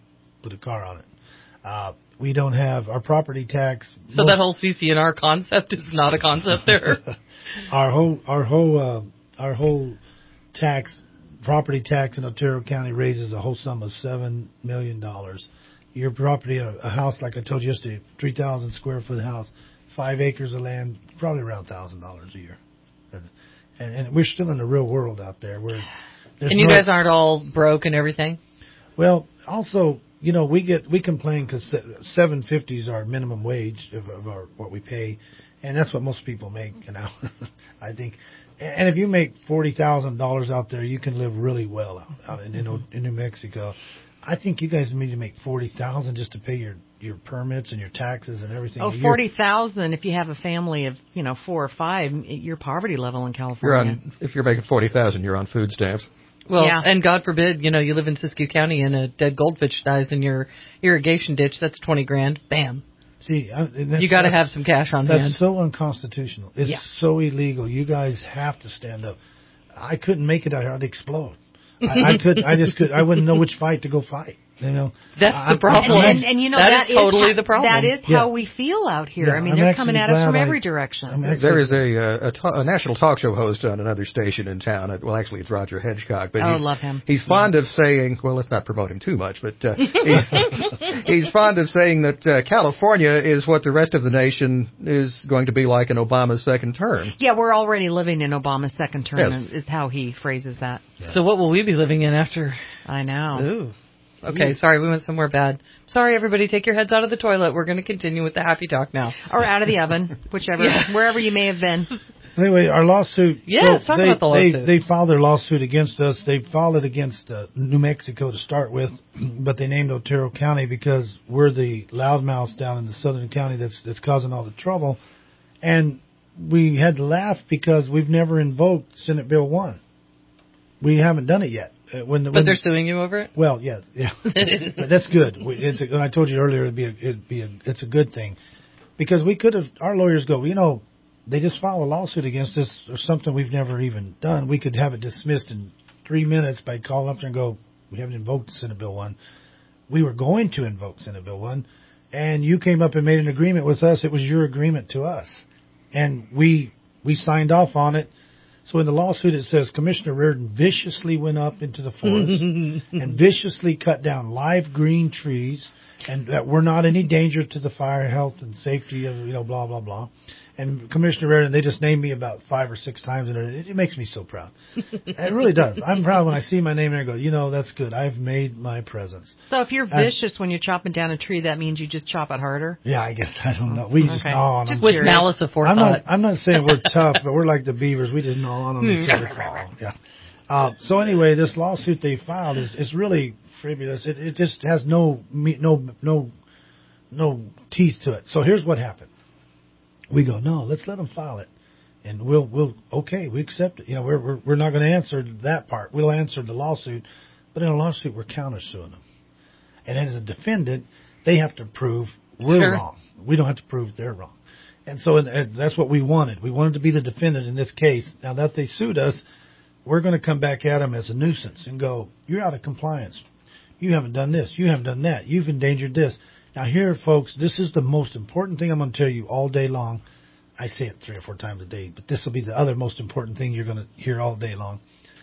S5: put a car on it. Uh, we don't have our property tax.
S3: So most, that whole C C N R concept is not a concept there.
S5: our whole, our whole, uh, our whole tax, property tax in Otero County raises a whole sum of seven million dollars. Your property, a, a house, like I told you yesterday, three thousand square foot house, five acres of land, probably around thousand dollars a year. And, and, and we're still in the real world out there. Where
S3: and you no, guys aren't all broke and everything.
S5: Well, also, you know, we get we complain because seven fifty is our minimum wage of, of our what we pay, and that's what most people make an hour, I think. And if you make forty thousand dollars out there, you can live really well out, out in, in in New Mexico. I think you guys need to make forty thousand just to pay your your permits and your taxes and everything.
S2: Oh, forty thousand if you have a family of you know four or five. Your poverty level in California.
S4: You're on, if you're making forty thousand, you're on food stamps.
S3: Well,
S2: yeah.
S3: And God forbid, you know, you live in Siskiyou County and a dead goldfish dies in your irrigation ditch. That's twenty grand. Bam.
S5: See, I,
S3: you got to have some cash on
S5: that's
S3: hand.
S5: That's so unconstitutional. It's
S3: yeah.
S5: so illegal. You guys have to stand up. I couldn't make it out here. I'd explode. I, I could. I just could. I wouldn't know which fight to go fight. You know,
S3: that's
S5: I,
S3: the problem.
S2: And, and, and you know
S3: that,
S2: that
S3: is totally
S2: is
S3: the problem.
S2: That is
S5: yeah.
S2: how we feel out here.
S5: Yeah,
S2: I mean,
S5: I'm
S2: they're coming at us from
S5: I,
S2: every direction.
S5: Actually,
S4: there is a, a, a, to- a national talk show host on another station in town. It, well, actually, it's Roger Hedgecock. But
S2: oh,
S4: he's,
S2: love him.
S4: He's fond
S2: yeah.
S4: of saying, well, let's not promote him too much, but uh, he's, he's fond of saying that uh, California is what the rest of the nation is going to be like in Obama's second term.
S2: Yeah, we're already living in Obama's second term,
S4: yes.
S2: is how he phrases that.
S3: Yeah. So what will we be living in after?
S2: I know.
S3: Ooh. Okay, sorry, we went somewhere bad. Sorry, everybody, take your heads out of the toilet. We're going to continue with the happy talk now.
S2: Or out of the oven, whichever, yeah. wherever you may have been.
S5: Anyway, our lawsuit.
S3: Yeah,
S5: so
S3: talk
S5: they,
S3: about the lawsuit.
S5: They, they filed their lawsuit against us. They filed it against uh, New Mexico to start with, but they named Otero County because we're the loudmouths down in the southern county that's that's causing all the trouble. And we had to laugh because we've never invoked Senate Bill one. We haven't done it yet. Uh, when,
S3: but
S5: when,
S3: they're suing you over it?
S5: Well, yeah, yeah. But that's good. We, it's a, I told you earlier it'd be a, it'd be a, it's a good thing because we could have. Our lawyers go, you know, they just filed a lawsuit against us or something we've never even done. We could have it dismissed in three minutes by calling up there and go, we haven't invoked Senate Bill one. We were going to invoke Senate Bill one, and you came up and made an agreement with us. It was your agreement to us, and we we signed off on it. So in the lawsuit it says Commissioner Reardon viciously went up into the forest and viciously cut down live green trees and that were not any danger to the fire, health, and safety of, you know, blah, blah, blah. And Commissioner Reardon, they just named me about five or six times, and it, it makes me so proud. It really does. I'm proud when I see my name there and go, you know, that's good. I've made my presence.
S2: So if you're vicious I, when you're chopping down a tree, that means you just chop it harder?
S5: Yeah, I guess. I don't know. We
S2: okay.
S5: just gnaw on
S2: just
S5: them.
S3: With curious. Malice aforethought.
S5: I'm not, I'm not saying we're tough, but we're like the beavers. We just gnaw on them until they fall. Yeah. Uh, so anyway, this lawsuit they filed is, is really frivolous. It, it just has no, no, no, no teeth to it. So here's what happened. We go, no, let's let them file it, and we'll, we'll, okay, we accept it. You know, we're, we're, we're not going to answer that part. We'll answer the lawsuit, but in a lawsuit, we're countersuing them. And as a defendant, they have to prove we're
S3: sure.
S5: wrong. We don't have to prove they're wrong. And so and that's what we wanted. We wanted to be the defendant in this case. Now that they sued us, we're going to come back at them as a nuisance and go, you're out of compliance. You haven't done this. You haven't done that. You've endangered this. Now here, folks, this is the most important thing I'm going to tell you all day long. I say it three or four times a day, but this will be the other most important thing you're going to hear all day long,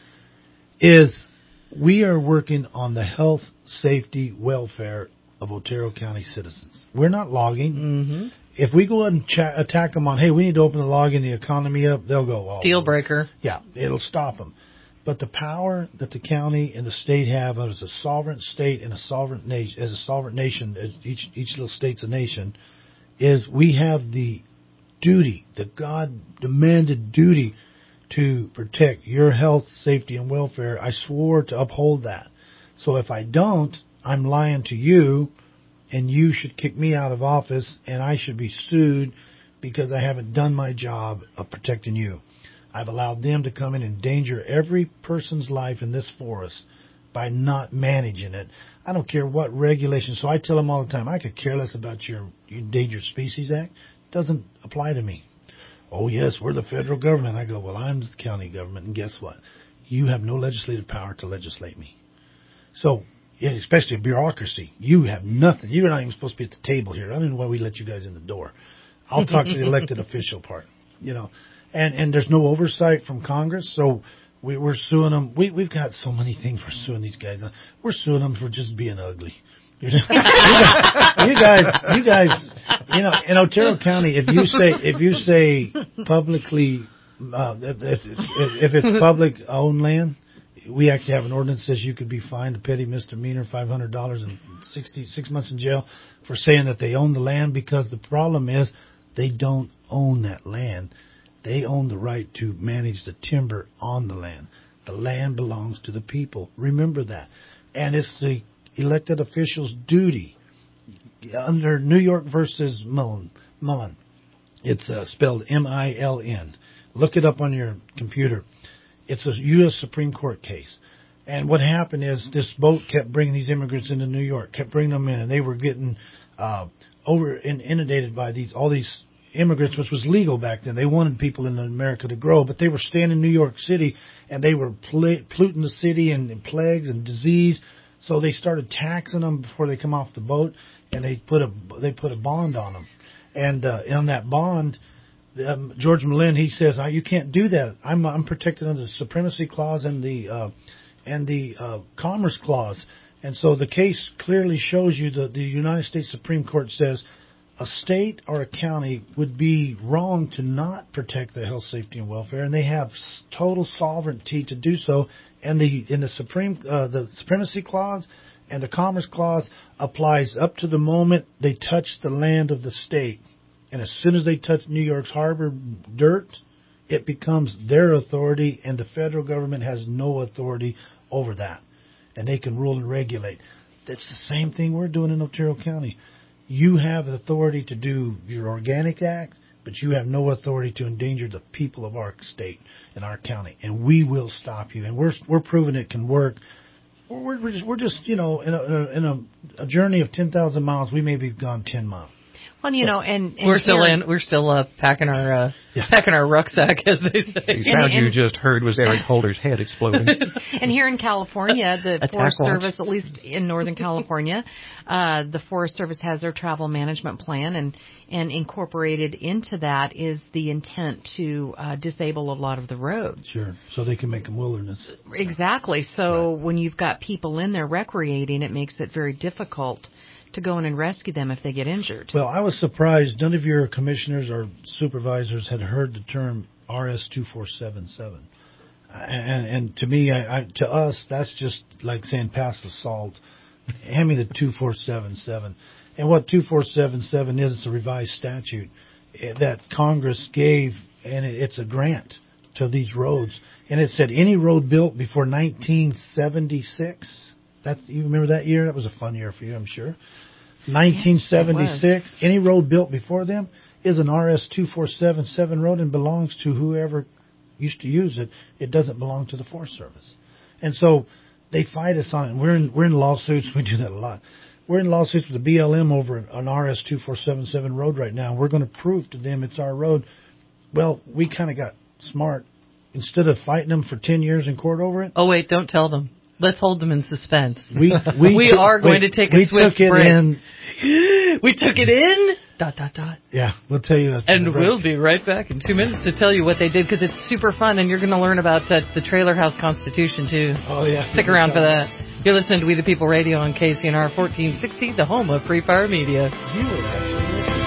S5: is we are working on the health, safety, welfare of Otero County citizens. We're not logging.
S3: Mm-hmm.
S5: If we go ahead and ch- attack them on, hey, we need to open the log and the economy up, they'll go, oh.
S3: Deal breaker.
S5: Yeah, it'll stop them. But the power that the county and the state have as a sovereign state and a sovereign nation, as a sovereign nation, as each each little state's a nation, is we have the duty, the God-demanded duty, to protect your health, safety, and welfare. I swore to uphold that. So if I don't, I'm lying to you, and you should kick me out of office, and I should be sued because I haven't done my job of protecting you. I've allowed them to come in and endanger every person's life in this forest by not managing it. I don't care what regulations. So I tell them all the time, I could care less about your Endangered Species Act. It doesn't apply to me. Oh, yes, we're the federal government. I go, well, I'm the county government, and guess what? You have no legislative power to legislate me. So yeah, especially a bureaucracy. You have nothing. You're not even supposed to be at the table here. I don't know why we let you guys in the door. I'll talk to the elected official part, you know. And and there's no oversight from Congress, so we, we're suing them. We, we've got so many things we're suing these guys on. We're suing them for just being ugly. you guys, you guys, you guys, you know, in Otero County, if you say if you say publicly, uh, if, if, if it's public owned land, we actually have an ordinance that says you could be fined a petty misdemeanor, five hundred dollars and sixty six months in jail for saying that they own the land. Because the problem is they don't own that land. They own the right to manage the timber on the land. The land belongs to the people. Remember that. And it's the elected officials' duty under New York versus Mullen. Mullen. It's uh, spelled M I L N. Look it up on your computer. It's a U S Supreme Court case. And what happened is this boat kept bringing these immigrants into New York, kept bringing them in, and they were getting uh, over inundated by these all these immigrants, which was legal back then. They wanted people in America to grow, but they were staying in New York City, and they were pl- polluting the city and, and plagues and disease. So they started taxing them before they come off the boat, and they put a they put a bond on them. And uh, on that bond, um, George Mullen, he says, oh, you can't do that. I'm I'm protected under the Supremacy Clause and the uh, and the uh, Commerce Clause. And so the case clearly shows you that the United States Supreme Court says a state or a county would be wrong to not protect the health, safety, and welfare, and they have total sovereignty to do so. And the in the Supreme uh, the Supremacy Clause and the Commerce Clause applies up to the moment they touch the land of the state. And as soon as they touch New York's harbor dirt, it becomes their authority, and the federal government has no authority over that. And they can rule and regulate. That's the same thing we're doing in Otero County. You have authority to do your organic act, but you have no authority to endanger the people of our state and our county. And we will stop you. And we're we're proving it can work. We're, we're just, we're just you know, in a, in a, a journey of ten thousand miles, we maybe have gone ten miles.
S2: Well, you know, and, and
S3: we're still
S2: here,
S3: in. We're still uh, packing our uh, yeah. packing our rucksack, as they say.
S4: The sound and, and, you just heard was Eric Holder's head exploding.
S2: And here in California, the Forest
S3: watch.
S2: Service, at least in Northern California, uh, the Forest Service has their travel management plan, and and incorporated into that is the intent to uh, disable a lot of the roads.
S5: Sure, so they can make them wilderness.
S2: Exactly. So
S5: right.
S2: when you've got people in there recreating, it makes it very difficult to go in and rescue them if they get injured.
S5: Well, I was surprised none of your commissioners or supervisors had heard the term R S two four seven seven. And, and to me, I, I, to us, that's just like saying pass the salt. Hand me the two four seven seven. And what two four seven seven is, it's a revised statute that Congress gave, and it's a grant to these roads. And it said any road built before nineteen seventy-six. That, you remember that year? That was a fun year for you, I'm sure. nineteen seventy-six. Yes, any road built before them is an R S two four seven seven road and belongs to whoever used to use it. It doesn't belong to the Forest Service. And so they fight us on it. And we're in, we're in lawsuits. We do that a lot. We're in lawsuits with the B L M over an R S two four seven seven road right now. We're going to prove to them it's our road. Well, we kind of got smart. Instead of fighting them for ten years in court over it.
S3: Oh, wait, don't tell them. Let's hold them in suspense.
S5: We we,
S3: we
S5: took,
S3: are going
S5: wait,
S3: to take a
S5: we
S3: swift
S5: took it
S3: break.
S5: In.
S3: We took it in. Dot dot dot.
S5: Yeah, we'll tell you. That
S3: and we'll be right back in two minutes to tell you what they did, because it's super fun, and you're going to learn about uh, the Trailer House Constitution too.
S5: Oh yeah.
S3: Stick around for that. You're listening to We the People Radio on K C N R fourteen sixty, the home of Free Fire Media.
S5: You were actually.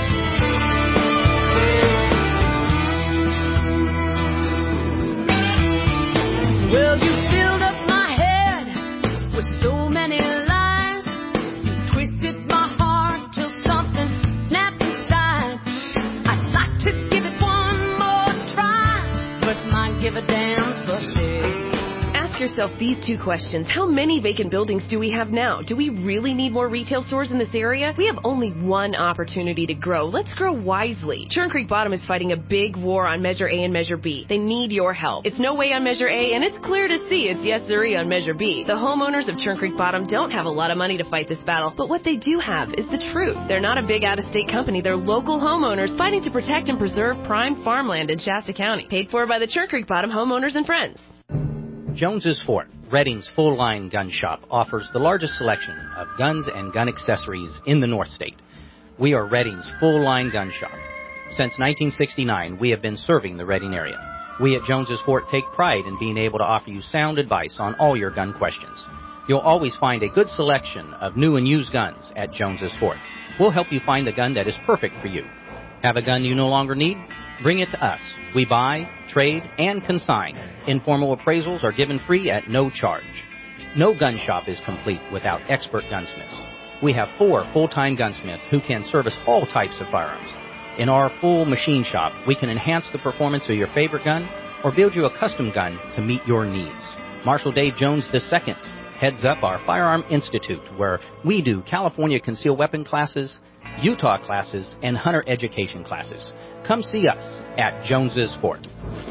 S14: Well, you filled up my head with so many lies. You twisted my heart till something snapped inside. I'd like to give it one more try, but my give a damn's busted.
S13: Ask yourself these two questions. How many vacant buildings do we have now? Do we really need more retail stores in this area? We have only one opportunity to grow. Let's grow wisely. Churn Creek Bottom is fighting a big war on Measure A and Measure B. They need your help. It's no way on Measure A, and it's clear to see it's yes sirree on Measure B. The homeowners of Churn Creek Bottom don't have a lot of money to fight this battle, but what they do have is the truth. They're not a big out-of-state company. They're local homeowners fighting to protect and preserve prime farmland in Shasta County. Paid for by the Churn Creek Bottom homeowners and friends.
S7: Jones is Ford, Redding's full-line gun shop offers the largest selection of guns and gun accessories in the North State. We are Redding's full-line gun shop. Since nineteen sixty-nine, we have been serving the Redding area. We at Jones's Fort take pride in being able to offer you sound advice on all your gun questions. You'll always find a good selection of new and used guns at Jones's Fort. We'll help you find the gun that is perfect for you. Have a gun you no longer need? Bring it to us. We buy, trade, and consign. Informal appraisals are given free at no charge. No gun shop is complete without expert gunsmiths. We have four full-time gunsmiths who can service all types of firearms. In our full machine shop, we can enhance the performance of your favorite gun or build you a custom gun to meet your needs. Marshal Dave Jones the Second heads up our Firearm Institute, where we do California concealed weapon classes, Utah classes, and hunter education classes. Come see us at Jones's Fort.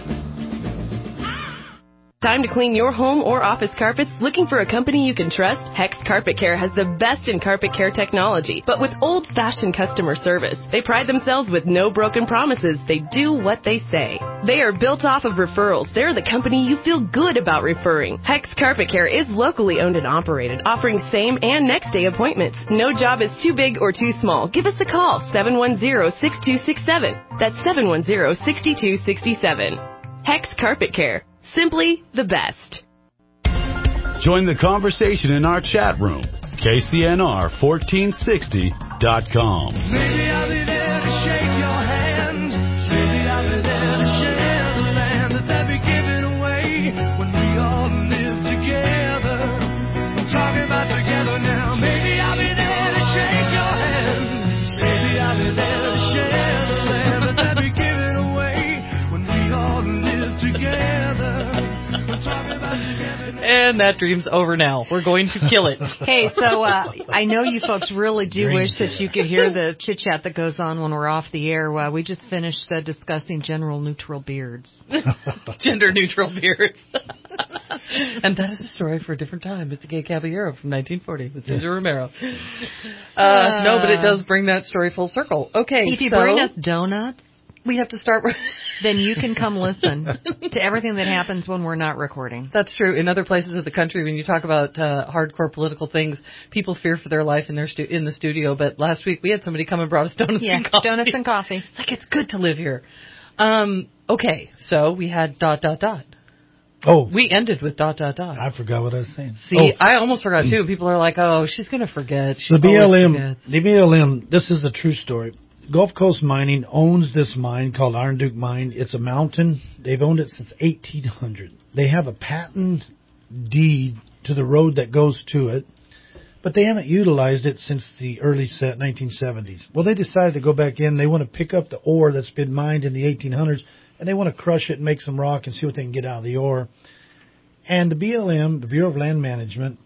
S13: Time to clean your home or office carpets? Looking for a company you can trust? Hex Carpet Care has the best in carpet care technology, but with old-fashioned customer service. They pride themselves with no broken promises. They do what they say. They are built off of referrals. They're the company you feel good about referring. Hex Carpet Care is locally owned and operated, offering same and next day appointments. No job is too big or too small. Give us a call, seven one zero, six two six seven. That's seven one zero, six two six seven. Hex Carpet Care. Simply the best.
S10: Join the conversation in our chat room, K C N R fourteen sixty dot com.
S6: Maybe I'll be there to shake your hand. Maybe I'll be there to share the land that they'll be giving away when we all live together. I'm talking about together now. Maybe I'll be there to shake your hand. Maybe I'll be there to share the land that they'll be giving away when we all live together.
S3: And that dream's over now. We're going to kill it.
S2: Hey, so uh, I know you folks really do
S3: Dream
S2: wish that
S3: killer.
S2: you could hear the chit-chat that goes on when we're off the air. Uh, we just finished uh, discussing general neutral beards.
S3: Gender neutral beards. And that is a story for a different time. It's the Gay Caballero from nineteen forty with Cesar Romero. Uh, no, but it does bring that story full circle. Okay,
S2: If you
S3: so
S2: bring us donuts,
S3: we have to start.
S2: Then you can come listen to everything that happens when we're not recording.
S3: That's true. In other places of the country, when you talk about uh, hardcore political things, people fear for their life in their stu- in the studio. But last week we had somebody come and brought us donuts
S2: Yeah,
S3: and coffee.
S2: donuts and coffee.
S3: It's like it's good to live here. Um, okay, so we had dot dot dot.
S5: Oh,
S3: we ended with dot dot dot.
S5: I forgot what I was saying.
S3: See,
S5: oh.
S3: I almost forgot too. People are like, "Oh, she's going to forget." She
S5: The B L
S3: always
S5: M,
S3: forgets.
S5: the B L M. This is a true story. Gulf Coast Mining owns this mine called Iron Duke Mine. It's a mountain. They've owned it since eighteen hundred. They have a patent deed to the road that goes to it, but they haven't utilized it since the early nineteen seventies. Well, they decided to go back in. They want to pick up the ore that's been mined in the eighteen hundreds, and they want to crush it and make some rock and see what they can get out of the ore. And the B L M, the Bureau of Land Management,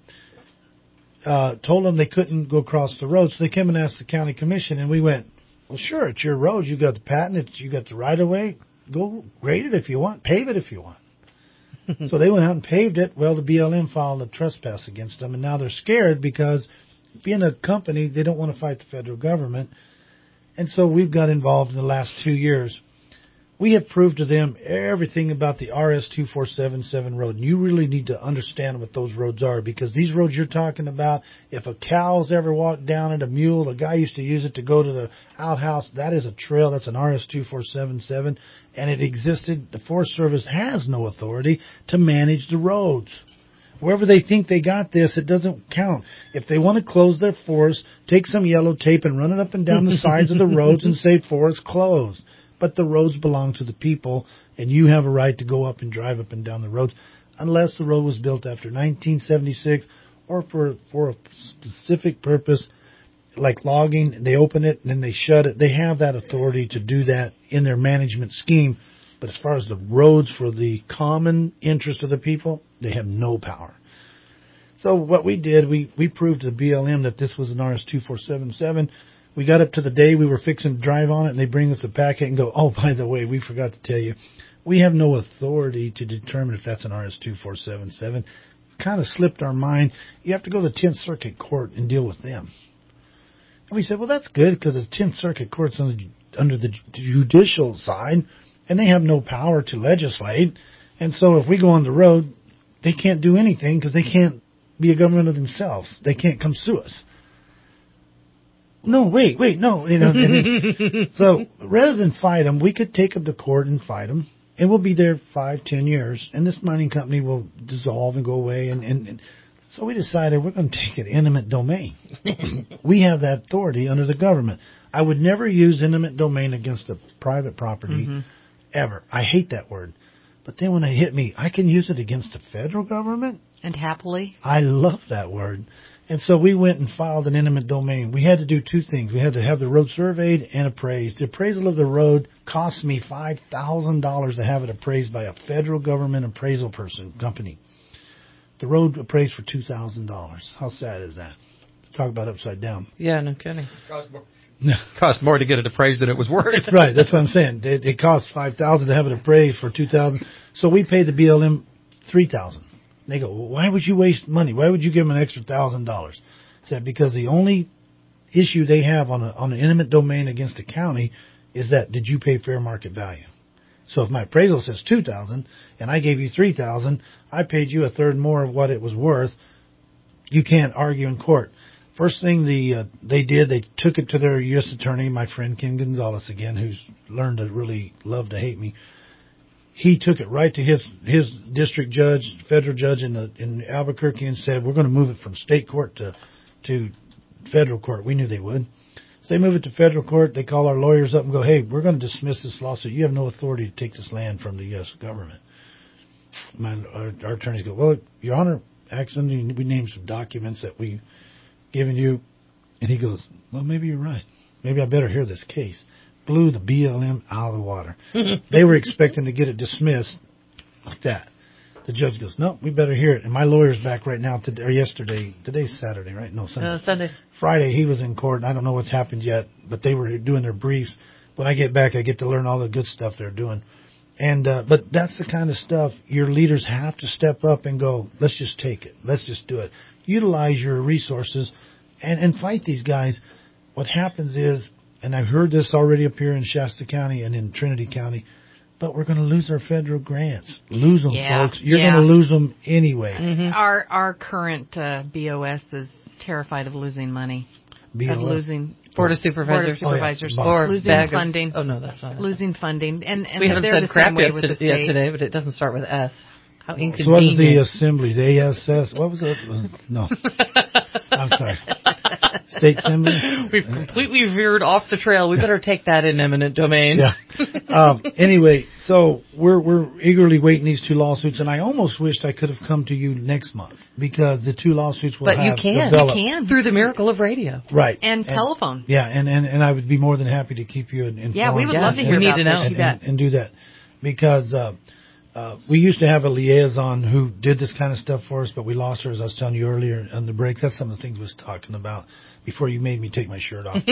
S5: uh, told them they couldn't go across the road, so they came and asked the county commission, and we went, well, sure, it's your road. You got the patent. It's, you got the right of way. Go grade it if you want. Pave it if you want. So they went out and paved it. Well, the B L M filed a trespass against them, and now they're scared because being a company, they don't want to fight the federal government. And so we've got involved in the last two years. We have proved to them everything about the R S two four seven seven road. And you really need to understand what those roads are, because these roads you're talking about, if a cow's ever walked down it, a mule, a guy used to use it to go to the outhouse, that is a trail. That's an R S two four seven seven. And it existed. The Forest Service has no authority to manage the roads. Wherever they think they got this, it doesn't count. If they want to close their forest, take some yellow tape and run it up and down the sides of the roads and say forest closed. But the roads belong to the people, and you have a right to go up and drive up and down the roads, unless the road was built after nineteen seventy-six or for for a specific purpose, like logging. They open it and then they shut it. They have that authority to do that in their management scheme. But as far as the roads for the common interest of the people, they have no power. So what we did, we, we proved to the B L M that this was an R S two four seven seven. We got up to the day we were fixing to drive on it, and they bring us a packet and go, oh, by the way, we forgot to tell you, we have no authority to determine if that's an R S two four seven seven. Kind of slipped our mind. You have to go to the tenth Circuit Court and deal with them. And we said, well, that's good, because the tenth Circuit Court's under, under the judicial side, and they have no power to legislate. And so if we go on the road, they can't do anything because they can't be a government of themselves. They can't come sue us. No, wait, wait, no. You know, and so rather than fight them, we could take them to court and fight them, and we'll be there five, ten years, and this mining company will dissolve and go away. And, and, and so we decided we're going to take it eminent domain. We have that authority under the government. I would never use eminent domain against a private property, mm-hmm. ever. I hate that word. But then when it hit me, I can use it against the federal government?
S2: And happily?
S5: I love that word. And so we went and filed an eminent domain. We had to do two things. We had to have the road surveyed and appraised. The appraisal of the road cost me five thousand dollars to have it appraised by a federal government appraisal person company. The road appraised for two thousand dollars. How sad is that? Talk about upside down.
S3: Yeah, no kidding.
S4: Cost more, cost more to get it appraised than it was worth.
S5: Right, that's what I'm saying. It, it cost five thousand dollars to have it appraised for two thousand dollars. So we paid the B L M three thousand dollars. They go, well, why would you waste money? Why would you give them an extra one thousand dollars? I said, because the only issue they have on, a, on an eminent domain against the county is that did you pay fair market value? So if my appraisal says two thousand dollars and I gave you three thousand dollars, I paid you a third more of what it was worth, you can't argue in court. First thing the uh, they did, they took it to their U S attorney, my friend Ken Gonzalez again, who's learned to really love to hate me. He took it right to his his district judge, federal judge in the, in Albuquerque, and said, we're going to move it from state court to to federal court. We knew they would. So they move it to federal court. They call our lawyers up and go, hey, we're going to dismiss this lawsuit. You have no authority to take this land from the U S government. My, our, our attorneys go, well, Your Honor, actually, we named some documents that we've given you. And he goes, well, maybe you're right. Maybe I better hear this case. Blew the B L M out of the water. They were expecting to get it dismissed like that. The judge goes, no, we better hear it. And my lawyer's back right now, today, or yesterday. Today's Saturday, right? No, Sunday.
S3: Uh, Sunday.
S5: Friday, he was in court. I don't know what's happened yet, but they were doing their briefs. When I get back, I get to learn all the good stuff they're doing. And uh, but that's the kind of stuff your leaders have to step up and go, let's just take it. Let's just do it. Utilize your resources and, and fight these guys. What happens is, and I've heard this already appear in Shasta County and in Trinity County, but we're going to lose our federal grants. Lose them,
S2: yeah,
S5: folks. You're
S2: yeah.
S5: going to lose them anyway.
S2: Mm-hmm. Our our current uh, B O S is terrified of losing money.
S5: B O S?
S2: Of losing
S3: Board of Supervisors.
S2: Board of Supervisors.
S5: Oh, yeah.
S2: Or losing
S3: bag
S2: funding.
S3: Of, oh, no, that's not it.
S2: Losing funding. And, and
S3: we haven't
S2: they're
S3: said
S2: the
S3: crap
S2: same way
S3: yet,
S2: with the
S3: yet
S2: state.
S3: today, but it doesn't start with S. How inconvenient.
S5: So what was the assemblies? A S S? What was it? Was it? No. I'm sorry. State Assembly?
S3: We've completely veered off the trail. We better take that in eminent domain.
S5: Yeah. Um, anyway, so we're we're eagerly waiting these two lawsuits, and I almost wished I could have come to you next month because the two lawsuits will
S3: but
S5: have
S3: you can.
S5: developed.
S2: You can.
S3: Through the miracle of radio.
S5: Right.
S2: And, and telephone.
S5: Yeah, and, and, and I would be more than happy to keep you informed.
S2: Yeah, we would
S3: yeah,
S2: love to hear
S3: we
S2: about
S3: need to know.
S2: this.
S5: And, and, and do that because uh, uh, we used to have a liaison who did this kind of stuff for us, but we lost her, as I was telling you earlier on the break. That's some of the things we was talking about before you made me take my shirt off. uh,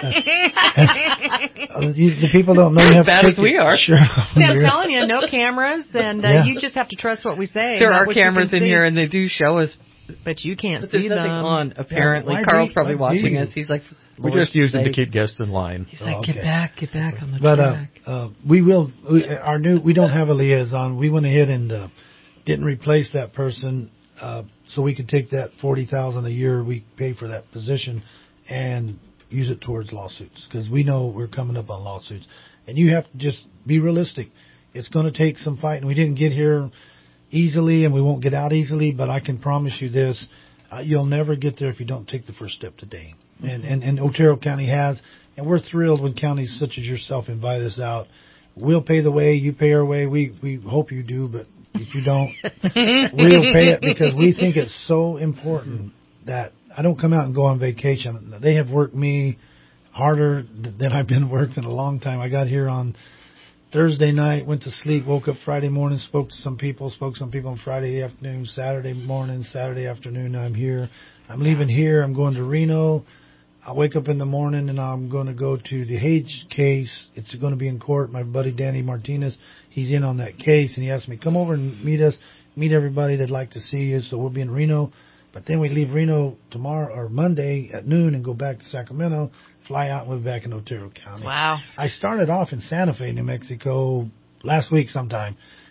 S5: you, the people don't know you have
S3: as bad
S5: to take
S3: as we are.
S5: Sure.
S2: See, I'm telling you, no cameras, and uh,
S5: Yeah.
S2: you just have to trust what we say.
S3: There
S2: not
S3: are
S2: what you
S3: cameras
S2: can
S3: in
S2: see.
S3: here, and they do show us.
S2: But you can't
S3: But there's
S2: see
S3: nothing
S2: them.
S3: on, apparently.
S5: Yeah, why
S3: Carl's
S5: do-
S3: probably
S5: why do
S3: watching
S5: you?
S3: us. He's like,
S4: We
S3: Lord
S4: just use them to
S3: sake.
S4: keep guests in line.
S3: He's like,
S5: Oh,
S3: get
S5: okay.
S3: back, get back on the
S5: But uh,
S3: track.
S5: uh, we will. We, our new. We don't have a liaison. We went ahead and uh, didn't replace that person, uh, so we could take that forty thousand a year we pay for that position and use it towards lawsuits because we know we're coming up on lawsuits, and you have to just be realistic. It's going to take some fighting. We didn't get here easily, and we won't get out easily. But I can promise you this: uh, you'll never get there if you don't take the first step today. And, and and Otero County has, and we're thrilled when counties such as yourself invite us out. We'll pay the way, you pay our way. We we hope you do, but if you don't, we'll pay it because we think it's so important that I don't come out and go on vacation. They have worked me harder than I've been worked in a long time. I got here on Thursday night, went to sleep, woke up Friday morning, spoke to some people, spoke to some people on Friday afternoon, Saturday morning, Saturday afternoon. I'm here. I'm leaving here. I'm going to Reno. I'll wake up in the morning and I'm going to go to the Hage case. It's going to be in court. My buddy Danny Martinez, he's in on that case, and he asked me, come over and meet us, meet everybody that'd like to see you. So we'll be in Reno. But then we leave Reno tomorrow or Monday at noon and go back to Sacramento, fly out and we're back in Otero County.
S2: Wow.
S5: I started off in Santa Fe, New Mexico last week sometime.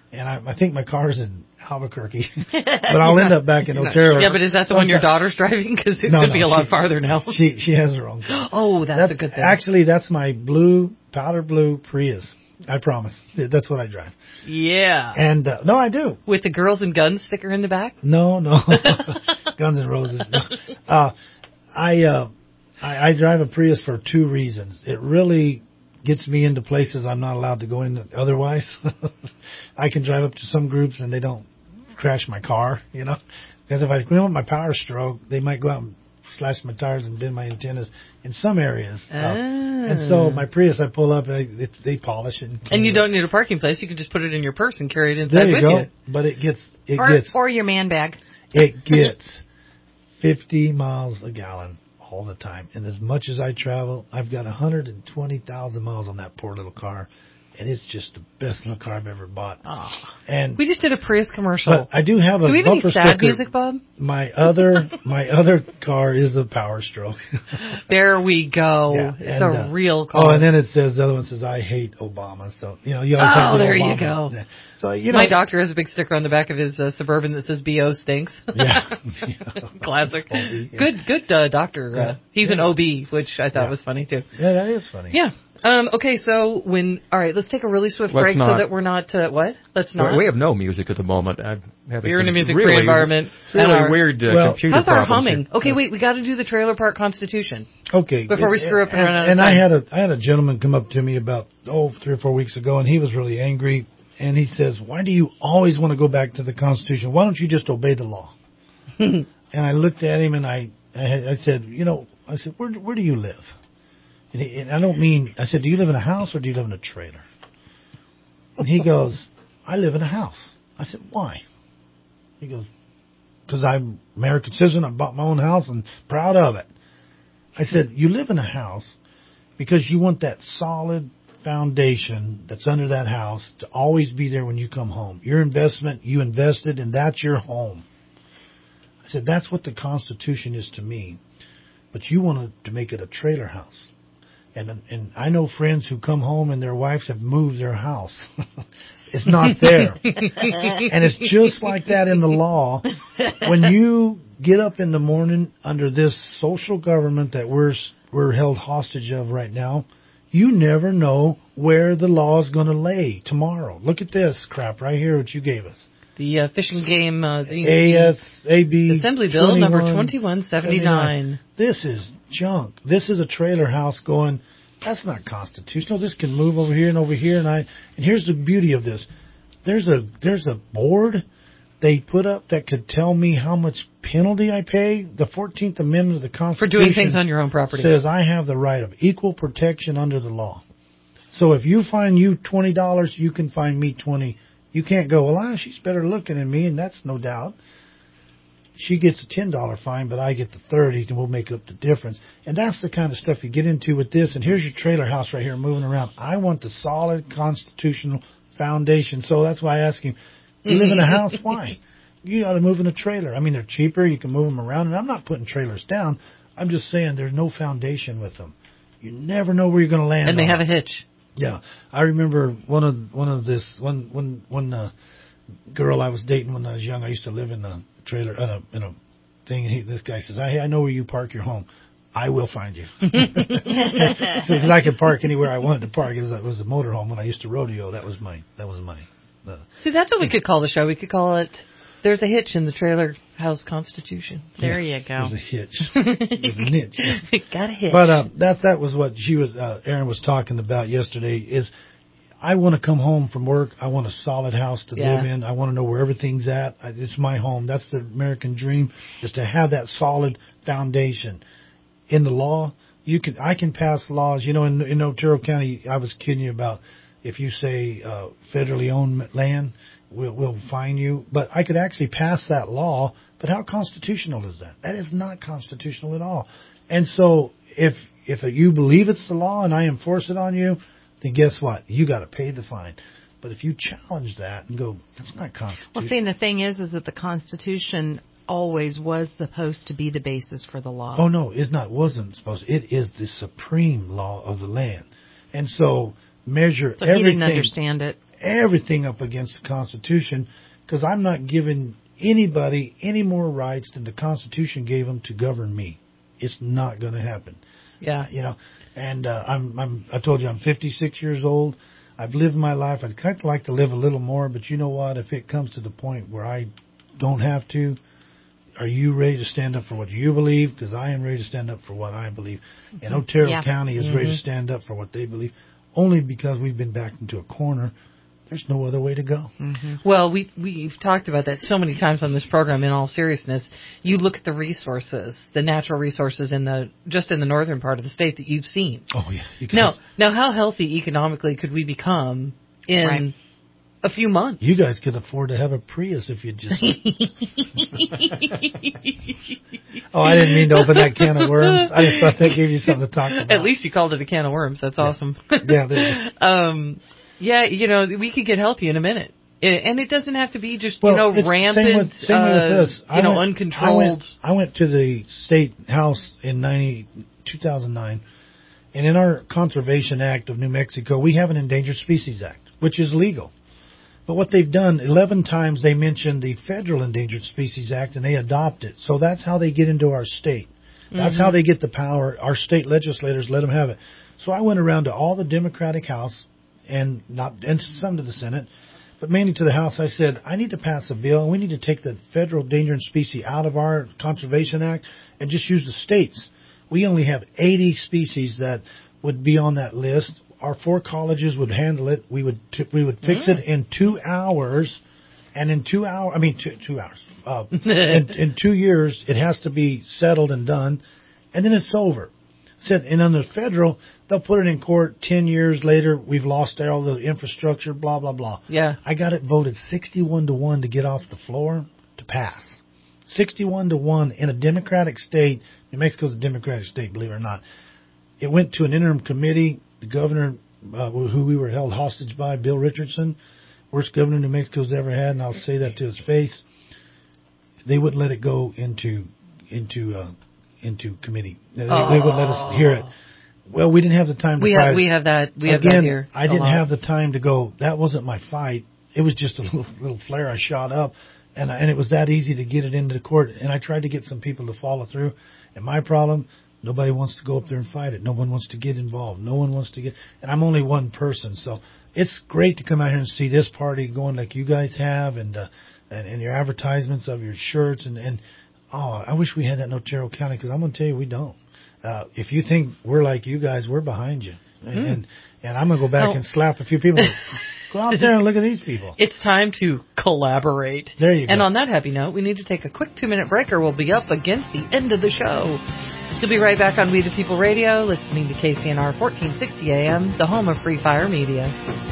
S5: and I, I think my car's in Albuquerque, but I'll end up back in Otero.
S3: Yeah, but is that the one your daughter's driving? Because it
S5: no,
S3: could
S5: no,
S3: be a lot
S5: she,
S3: farther now.
S5: She she has her own car.
S3: Oh, that's, that's a good thing.
S5: Actually, that's my blue, powder blue Prius. I promise. That's what I drive.
S3: Yeah.
S5: And, uh, no, I do.
S3: With the Girls and Guns sticker in the back?
S5: No, no. Guns and Roses. No. Uh, I, uh, I, I drive a Prius for two reasons. It really gets me into places I'm not allowed to go in otherwise. I can drive up to some groups and they don't crash my car, you know. Because if I go with my Power Stroke, they might go out and slash my tires and bend my antennas in some areas.
S3: Ah.
S5: Uh, and so my Prius, I pull up and I, it, they polish it. And,
S3: and you
S5: it.
S3: don't need a parking place. You can just put it in your purse and carry it inside
S5: there you
S3: with
S5: go.
S3: you.
S5: But it gets, it
S2: or,
S5: gets.
S2: Or your man bag.
S5: It gets fifty miles a gallon all the time. And as much as I travel, I've got one hundred twenty thousand miles on that poor little car. And it's just the best little car I've ever bought.
S3: Oh.
S5: And
S3: we just did a Prius commercial.
S5: But I do have a
S3: do we have
S5: bumper
S3: any sad
S5: sticker.
S3: music, Bob?
S5: My other my other car is a Power Stroke.
S3: There we go.
S5: Yeah,
S3: it's
S5: and,
S3: a
S5: uh,
S3: real car.
S5: Oh, and then it says the other one says I hate Obama. So you know you always
S3: oh,
S5: have to
S3: there
S5: Obama.
S3: you go.
S5: Yeah. So you know
S3: my doctor has a big sticker on the back of his uh, Suburban that says B O stinks.
S5: Yeah,
S3: classic.
S5: O B, yeah.
S3: Good, good uh, doctor.
S5: Yeah.
S3: Uh, he's
S5: yeah.
S3: an O B, which I thought
S5: yeah.
S3: was funny too.
S5: Yeah, that is funny.
S3: Yeah. Um, okay, so when all right, let's take a really swift
S4: Let's
S3: break
S4: not.
S3: so that we're not uh, what? Let's not.
S4: We have no music at the moment. I'm having
S3: You're in a music-free
S4: really,
S3: environment.
S4: Really
S3: our,
S4: weird uh,
S5: well,
S4: computer
S3: how's our
S4: problems
S3: humming?
S4: here.
S3: Okay, wait, we got to do the Trailer Park Constitution.
S5: Okay.
S3: Before we screw up and, and run out of
S5: and
S3: time.
S5: I had a I had a gentleman come up to me about oh three or four weeks ago, and he was really angry. And he says, "Why do you always want to go back to the Constitution? Why don't you just obey the law?" And I looked at him and I I, I said, "You know," I said, "Where where do you live?" And, he, and I don't mean, I said, "Do you live in a house or do you live in a trailer?" And he goes, "I live in a house." I said, "Why?" He goes, "Because I'm American citizen. I bought my own house and proud of it." I said, "You live in a house because you want that solid foundation that's under that house to always be there when you come home. Your investment, you invested, and that's your home." I said, "That's what the Constitution is to me. But you wanted to make it a trailer house." And and I know friends who come home and their wives have moved their house. It's not there. And it's just like that in the law. When you get up in the morning under this social government that we're we're held hostage of right now, you never know where the law is going to lay tomorrow. Look at this crap right here, what you gave us.
S3: The uh, fishing game, uh, the
S5: A S A B
S3: Assembly Bill number twenty-one seventy-nine.
S5: This is junk. This is a trailer house going, that's not constitutional. This can move over here and over here. And I and here's the beauty of this. There's a there's a board they put up that could tell me how much penalty I pay. The fourteenth Amendment of the Constitution
S3: for doing things on your own property
S5: says I have the right of equal protection under the law. So if you fine you twenty dollars, you can fine me twenty. You can't go, "Well, ah, she's better looking than me," and that's no doubt. She gets a ten dollar fine, but I get the thirty, and we'll make up the difference. And that's the kind of stuff you get into with this. And here's your trailer house right here moving around. I want the solid constitutional foundation. So that's why I ask him, you live in a house? Why? You ought to move in a trailer. I mean, they're cheaper. You can move them around. And I'm not putting trailers down. I'm just saying there's no foundation with them. You never know where you're going to land.
S3: And they
S5: on.
S3: have a hitch.
S5: Yeah, I remember one of one of this one one one uh, girl I was dating when I was young. I used to live in a trailer in a, in a thing. And he, this guy says, "I I know where you park your home. I will find you." So because I could park anywhere I wanted to park. It was, it was a motorhome when I used to rodeo. That was my that was my. Uh,
S3: See, that's what we could call the show. We could call it "There's a Hitch in the Trailer House Constitution."
S2: There
S5: yeah,
S2: you go.
S5: There's a hitch. There's a niche. Yeah.
S3: Got a hitch.
S5: But uh, that that was what she was. Uh, Erin was talking about yesterday. Is I want to come home from work. I want a solid house to
S3: Yeah.
S5: live in. I want to know where everything's at. I, it's my home. That's the American dream, is to have that solid foundation. In the law, you can I can pass laws. You know, in, in Otero County, I was kidding you about if you say uh, federally owned land, we'll, we'll fine you. But I could actually pass that law. But how constitutional is that? That is not constitutional at all. And so if if you believe it's the law and I enforce it on you, then guess what? You got to pay the fine. But if you challenge that and go, that's not constitutional.
S2: Well, see, and the thing is, is that the Constitution always was supposed to be the basis for the law.
S5: Oh, no, it's not. Wasn't supposed to. It is the supreme law of the land. And so measure
S2: so
S5: everything.
S2: he didn't understand it.
S5: everything up against the Constitution because I'm not giving anybody any more rights than the Constitution gave them to govern me. It's not going to happen.
S3: Yeah.
S5: You know, and uh, I'm, I'm, I told you I'm fifty-six years old. I've lived my life. I'd kind of like to live a little more, but you know what? If it comes to the point where I don't have to, are you ready to stand up for what you believe? Because I am ready to stand up for what I believe. And Otero
S3: Yeah.
S5: County is
S3: mm-hmm.
S5: ready to stand up for what they believe, only because we've been backed into a corner. There's no other way to go.
S3: Mm-hmm. Well, we, we've talked about that so many times on this program. In all seriousness, you look at the resources, the natural resources in the just in the northern part of the state that you've seen.
S5: Oh, yeah. You
S3: Now, now, how healthy economically could we become in
S5: Right.
S3: a few months?
S5: You guys could afford to have a Prius if you just... Oh, I didn't mean to open that can of worms. I just thought that gave you something to talk about.
S3: At least you called it a can of worms. That's
S5: Yeah.
S3: awesome.
S5: Yeah, there
S3: um, yeah, you know, we could get healthy in a minute. I- And it doesn't have to be just,
S5: Well,
S3: you know,
S5: it's
S3: rampant,
S5: same with, same
S3: uh,
S5: with this. I
S3: you know,
S5: went-
S3: uncontrolled.
S5: I went, I went to the state house in ninety, two thousand nine, and in our Conservation Act of New Mexico, we have an Endangered Species Act, which is legal. But what they've done, eleven times they mentioned the Federal Endangered Species Act, and they adopt it. So that's how they get into our state. That's
S3: Mhm.
S5: how they get the power. Our state legislators let them have it. So I went around to all the Democratic House, and not and some to the Senate, but mainly to the House. I said, I need to pass a bill, and we need to take the Federal Endangered Species out of our Conservation Act and just use the states. We only have eighty species that would be on that list. Our four colleges would handle it. We would t- we would fix
S3: Mm.
S5: it in two hours, and in two hours, I mean two, two hours. Uh, in, in two years, it has to be settled and done, and then it's over. Said, and on the federal, they'll put it in court. Ten years later, we've lost all the infrastructure. Blah blah blah.
S3: Yeah.
S5: I got it voted sixty-one to one to get off the floor to pass. sixty-one to one in a Democratic state. New Mexico's a Democratic state, believe it or not. It went to an interim committee. The governor, uh, who we were held hostage by, Bill Richardson, worst governor New Mexico's ever had, and I'll say that to his face. They wouldn't let it go into into uh, into committee. They,
S3: Oh.
S5: they wouldn't let us hear it. Well, we didn't have the time to
S3: We
S5: fight.
S3: have we have that we have
S5: Again,
S3: that here.
S5: I
S3: a
S5: didn't
S3: lot.
S5: have the time to go. That wasn't my fight. It was just a little, little flare I shot up, and I, and it was that easy to get it into the court. And I tried to get some people to follow through. And my problem, nobody wants to go up there and fight it. No one wants to get involved. No one wants to get. And I'm only one person, so it's great to come out here and see this party going like you guys have, and uh, and, and your advertisements of your shirts, and and oh, I wish we had that in Otero County, because I'm going to tell you we don't. Uh, if you think we're like you guys, we're behind you. And
S3: Hmm.
S5: and, and I'm going to go back
S3: Oh.
S5: and slap a few people. Go out there and look at these people.
S3: It's time to collaborate.
S5: There you go.
S3: And on that happy note, we need to take a quick two-minute break, or we'll be up against the end of the show. You'll be right back on We the People Radio, listening to K C N R fourteen sixty A M, the home of Free Fire Media.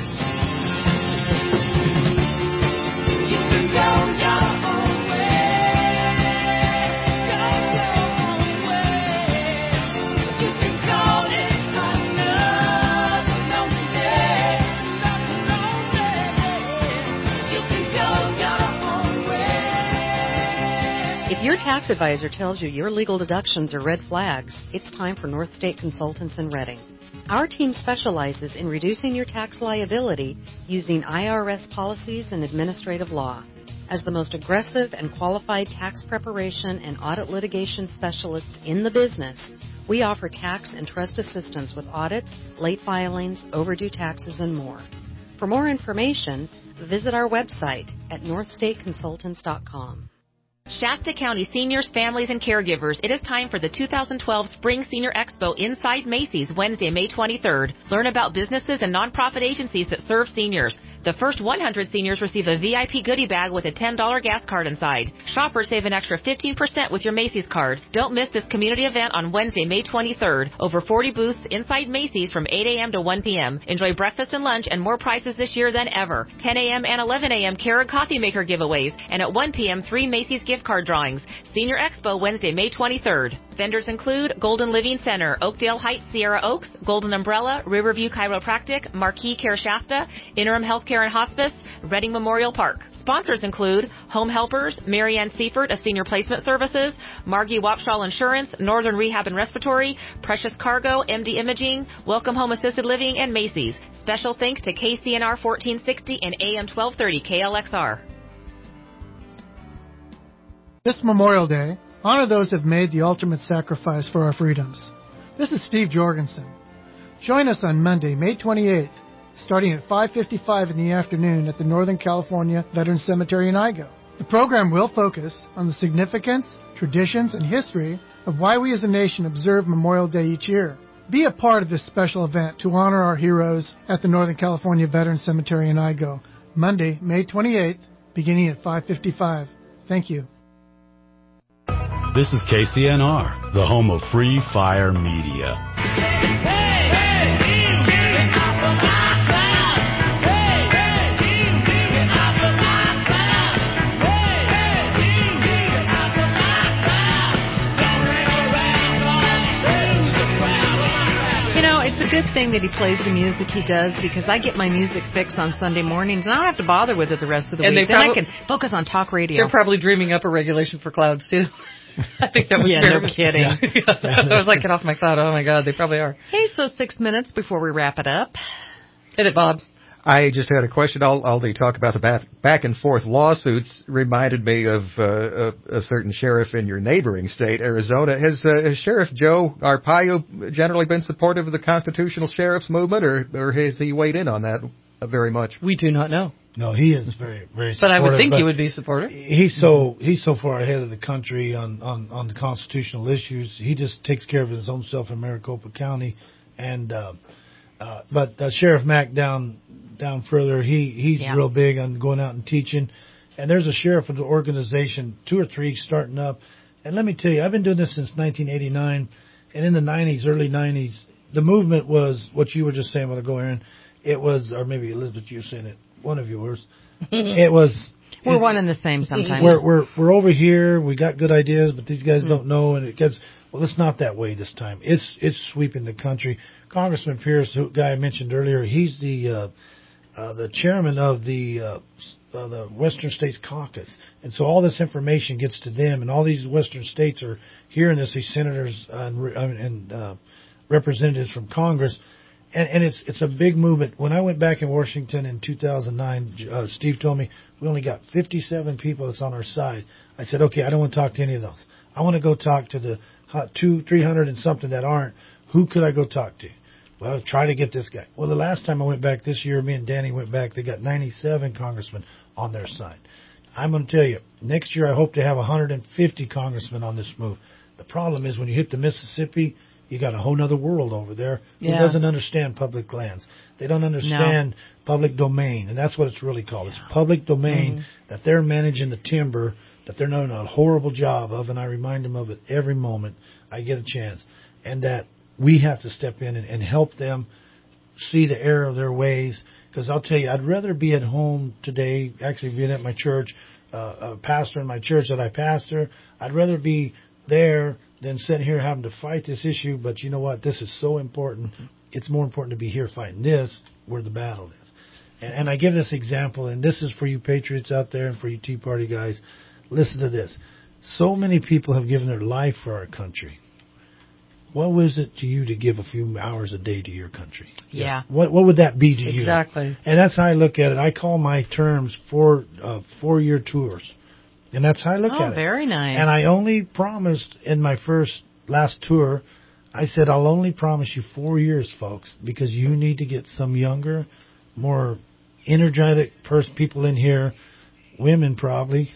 S2: If your tax advisor tells you your legal deductions are red flags, it's time for North State Consultants in Reading. Our team specializes in reducing your tax liability using I R S policies and administrative law. As the most aggressive and qualified tax preparation and audit litigation specialists in the business, we offer tax and trust assistance with audits, late filings, overdue taxes, and more. For more information, visit our website at north state consultants dot com.
S8: Shasta County seniors, families, and caregivers, it is time for the two thousand twelve Spring Senior Expo inside Macy's Wednesday, May twenty-third. Learn about businesses and nonprofit agencies that serve seniors. The first one hundred seniors receive a V I P goodie bag with a ten dollar gas card inside. Shoppers save an extra fifteen percent with your Macy's card. Don't miss this community event on Wednesday, May twenty-third. Over forty booths inside Macy's from eight a.m. to one p.m. Enjoy breakfast and lunch and more prizes this year than ever. ten a.m. and eleven a.m. Keurig Coffee Maker giveaways. And at one p.m. three Macy's gift card drawings. Senior Expo Wednesday, May twenty-third. Vendors include Golden Living Center, Oakdale Heights Sierra Oaks, Golden Umbrella, Riverview Chiropractic, Marquis Care Shasta, Interim Healthcare and Hospice, Reading Memorial Park. Sponsors include Home Helpers, Marianne Seifert of Senior Placement Services, Margie Wapshall Insurance, Northern Rehab and Respiratory, Precious Cargo, M D Imaging, Welcome Home Assisted Living, and Macy's.
S15: special thanks to K C N R fourteen sixty and A M twelve thirty K L X R.
S16: This Memorial Day, honor those who have made the ultimate sacrifice for our freedoms. This is Steve Jorgensen. Join us on Monday, May twenty-eighth, starting at five fifty-five in the afternoon at the Northern California Veterans Cemetery in Igo. The program will focus on the significance, traditions, and history of why we as a nation observe Memorial Day each year. Be a part of this special event to honor our heroes at the Northern California Veterans Cemetery in Igo, Monday, May twenty-eighth, beginning at five fifty-five. Thank you.
S10: This is K C N R, the home of free fire media.
S2: Good thing that he plays the music he does, because I get my music fix on Sunday mornings and I don't have to bother with it the rest of the
S3: and
S2: week.
S3: They
S2: then
S3: prob-
S2: I can focus on talk radio.
S3: They're probably dreaming up a regulation for clouds too. I think that was
S2: yeah,
S3: fair.
S2: no kidding.
S3: Yeah. I was like, get off my cloud. Oh my God, they probably are.
S2: Hey, so six minutes before we wrap it up.
S3: Hit it, Bob.
S4: I just had a question. All, all the talk about the back, back and forth lawsuits reminded me of uh, a, a certain sheriff in your neighboring state, Arizona. Has, uh, has Sheriff Joe Arpaio generally been supportive of the constitutional sheriff's movement, or, or has he weighed in on that very much?
S3: We do not know.
S5: No, he is very, very supportive.
S3: But I would think he would be supportive.
S5: He's so he's so far ahead of the country on, on, on the constitutional issues. He just takes care of his own self in Maricopa County, and uh, uh, but uh, Sheriff Mack down. down further, he he's yeah. real big on going out and teaching. And there's a sheriff of the organization, two or three starting up. And let me tell you, I've been doing this since nineteen eighty-nine. And in the nineties, early nineties, the movement was what you were just saying a while ago, Aaron. It was, or maybe Elizabeth, you were saying it, one of yours. It was.
S2: We're
S5: it,
S2: one and the same sometimes.
S5: We're, we're, we're over here. We got good ideas, but these guys mm. don't know. And it gets, well, it's not that way this time. It's, it's sweeping the country. Congressman Pierce, who guy I mentioned earlier, he's the, uh, Uh, the chairman of the uh, uh, the Western States Caucus, and so all this information gets to them, and all these Western states are hearing this. These senators uh, and, and uh, representatives from Congress, and, and it's it's a big movement. When I went back in Washington in two thousand nine, uh, Steve told me we only got fifty-seven people that's on our side. I said, okay, I don't want to talk to any of those. I want to go talk to the uh, two, three hundred and something that aren't. Who could I go talk to? Well, try to get this guy. Well, the last time I went back this year, me and Danny went back, they got ninety-seven congressmen on their side. I'm going to tell you, next year I hope to have one hundred fifty congressmen on this move. The problem is when you hit the Mississippi, you got a whole other world over there who yeah. doesn't understand public lands. They don't understand no. public domain, and that's what it's really called. It's public domain mm-hmm. that they're managing the timber, that they're doing a horrible job of, and I remind them of it every moment I get a chance, and that we have to step in and, and help them see the error of their ways. Because I'll tell you, I'd rather be at home today, actually being at my church, uh, a pastor in my church that I pastor. I'd rather be there than sitting here having to fight this issue. But you know what? This is so important. It's more important to be here fighting this where the battle is. And, and I give this example, and this is for you patriots out there and for you Tea Party guys. Listen to this. So many people have given their life for our country. What was it to you to give a few hours a day to your country?
S2: Yeah.
S5: What what would that be to
S3: exactly.
S5: you?
S3: Exactly.
S5: And that's how I look at it. I call my terms four uh, four year tours, and that's how I look
S2: oh,
S5: at it.
S2: Oh, very nice.
S5: And I only promised in my first last tour, I said I'll only promise you four years, folks, because you need to get some younger, more energetic person, people in here, women probably,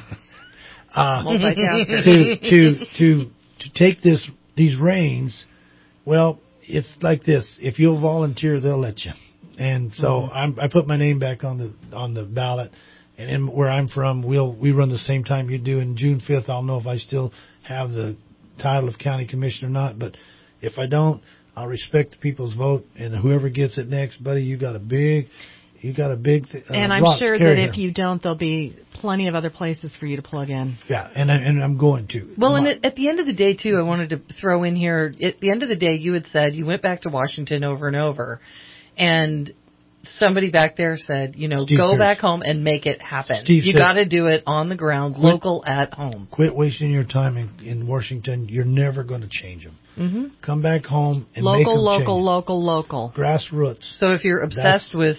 S5: uh,
S2: multitaskers,
S5: to to to to take this. These reins, well, it's like this. If you'll volunteer, they'll let you. And so mm-hmm. I'm, I put my name back on the on the ballot. And in, where I'm from, we'll we run the same time you do. And June fifth, I'll know if I still have the title of county commissioner or not. But if I don't, I'll respect the people's vote. And whoever gets it next, buddy, you got a big... You got a big th- uh,
S2: and I'm
S5: rock
S2: sure
S5: to
S2: that
S5: here.
S2: if you don't, there'll be plenty of other places for you to plug in.
S5: Yeah, and, I, and I'm going to.
S3: Well, and at, at the end of the day, too, I wanted to throw in here, at the end of the day, you had said you went back to Washington over and over, and somebody back there said, you know,
S5: Steve
S3: go
S5: Pierce.
S3: back home and make it happen.
S5: Steve
S3: you
S5: said-
S3: got to do it on the ground,
S5: Quit-
S3: local at home.
S5: Quit wasting your time in, in Washington. You're never going to change them.
S3: Mm-hmm.
S5: Come back home and make
S2: Local,
S5: them
S2: local,
S5: change.
S2: local, local.
S5: Grassroots.
S3: So if you're obsessed with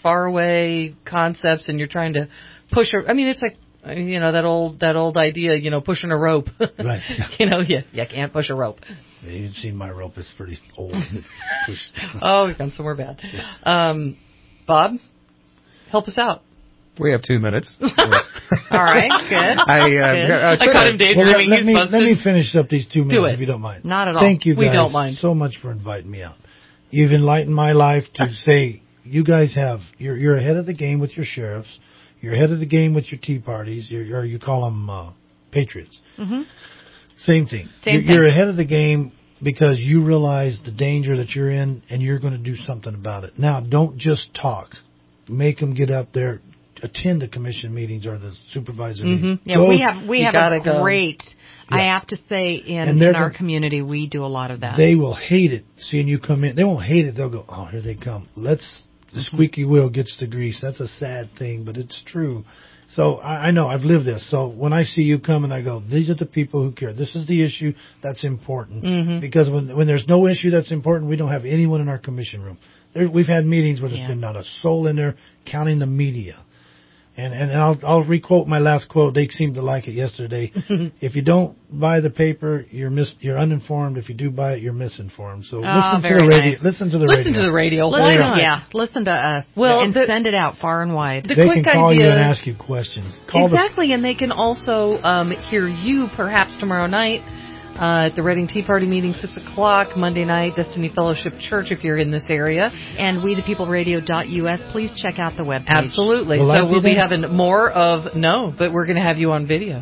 S3: faraway concepts and you're trying to push, a, I mean, it's like, uh, you know, that old that old idea, you know, pushing a rope.
S5: Right.
S3: you know, you, you can't push a rope.
S5: Yeah, you can see my rope is pretty old. Push.
S3: Oh, we've gone somewhere bad. Um, Bob, help us out.
S4: We have two minutes.
S2: All right, good.
S4: I, uh,
S2: Good.
S4: uh,
S3: I caught him daydreaming.
S5: Well, let, let
S3: He's
S5: me
S3: busted.
S5: let me finish up these two minutes
S3: Do it.
S5: if you don't mind.
S2: Not at all.
S5: Thank you guys
S3: We don't mind.
S5: so much for inviting me out. You've enlightened my life to say you guys have you're you're ahead of the game with your sheriffs. You're ahead of the game with your Tea Parties. You're, or you call them uh, patriots.
S2: Mm-hmm.
S5: Same thing.
S2: Same
S5: you're,
S2: thing.
S5: you're ahead of the game because you realize the danger that you're in, and you're going to do something about it. Now, don't just talk. Make them get up there. Attend the commission meetings or the supervisor
S2: Mm-hmm.
S5: meetings.
S2: Yeah,
S5: Go-
S2: we have we
S3: You
S2: have
S3: gotta
S2: a
S3: go.
S2: great.
S5: Yeah.
S2: I have to say, in,
S5: And they're
S2: in our
S5: gonna-
S2: community, we do a lot of that.
S5: They will hate it seeing you come in. They won't hate it. They'll go, oh, here they come. Let's, the squeaky wheel gets the grease. That's a sad thing, but it's true. So I, I know, I've lived this. So when I see you come and I go, these are the people who care. This is the issue that's important.
S3: Mhm.
S5: Because when when there's no issue that's important, we don't have anyone in our commission room. There, we've had meetings where there's
S2: Yeah.
S5: been not a soul in there, counting the media. And and I'll I'll requote my last quote. They seemed to like it yesterday. If you don't buy the paper, you're mis you're uninformed. If you do buy it, you're misinformed. So
S2: Oh,
S5: listen to
S2: very
S5: the radio.
S2: nice.
S5: Listen to the
S3: Listen
S5: radio.
S3: to the radio.
S2: Listen,
S3: Why not?
S2: yeah, listen to us.
S3: Well,
S2: and
S3: the-
S2: send it out far and wide.
S3: The
S5: they
S3: quick
S5: can call
S3: idea,
S5: you and ask you questions. Call
S3: exactly, and they can also um, hear you perhaps tomorrow night uh, at the Reading Tea Party meeting, six o'clock Monday night, Destiny Fellowship Church, if you're in this area.
S2: And we the people radio dot U S. Please check out the webpage.
S3: Absolutely.
S5: Will I
S3: so
S5: be
S3: we'll be
S5: there?
S3: having more of no, but we're going to have you on video.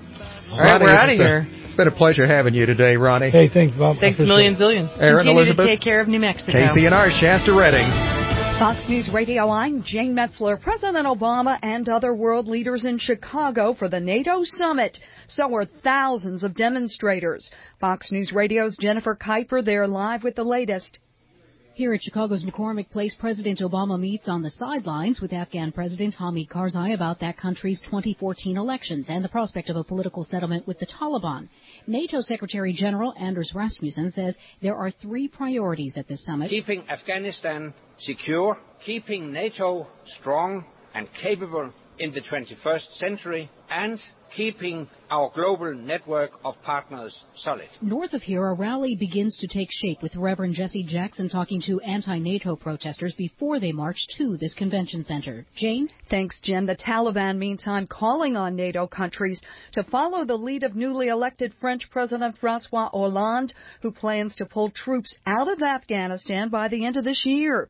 S3: All right,
S4: Ronnie,
S3: we're out of
S4: it's a-
S3: here.
S4: It's been a pleasure having you today, Ronnie.
S5: Hey, thanks, Bob. I
S3: Thanks a
S5: appreciate
S3: million
S5: it.
S3: zillion.
S4: Aaron,
S2: Continue
S4: Elizabeth,
S2: to take care of New Mexico.
S4: K C N R, Shasta Redding.
S18: Fox News Radio, I'm Jane Metzler. President Obama and other world leaders in Chicago for the NATO summit. So are thousands of demonstrators. Fox News Radio's Jennifer Kuiper there live with the latest.
S17: Here at Chicago's McCormick Place, President Obama meets on the sidelines with Afghan President Hamid Karzai about that country's twenty fourteen elections and the prospect of a political settlement with the Taliban. NATO Secretary General Anders Rasmussen says there are three priorities at this summit.
S19: Keeping Afghanistan secure, keeping NATO strong and capable in the twenty-first century, and keeping our global network of partners solid.
S17: North of here, a rally begins to take shape with Reverend Jesse Jackson talking to anti-NATO protesters before they march to this convention center. Jane?
S18: Thanks, Jen. The Taliban, meantime, calling on NATO countries to follow the lead of newly elected French President Francois Hollande, who plans to pull troops out of Afghanistan by the end of this year.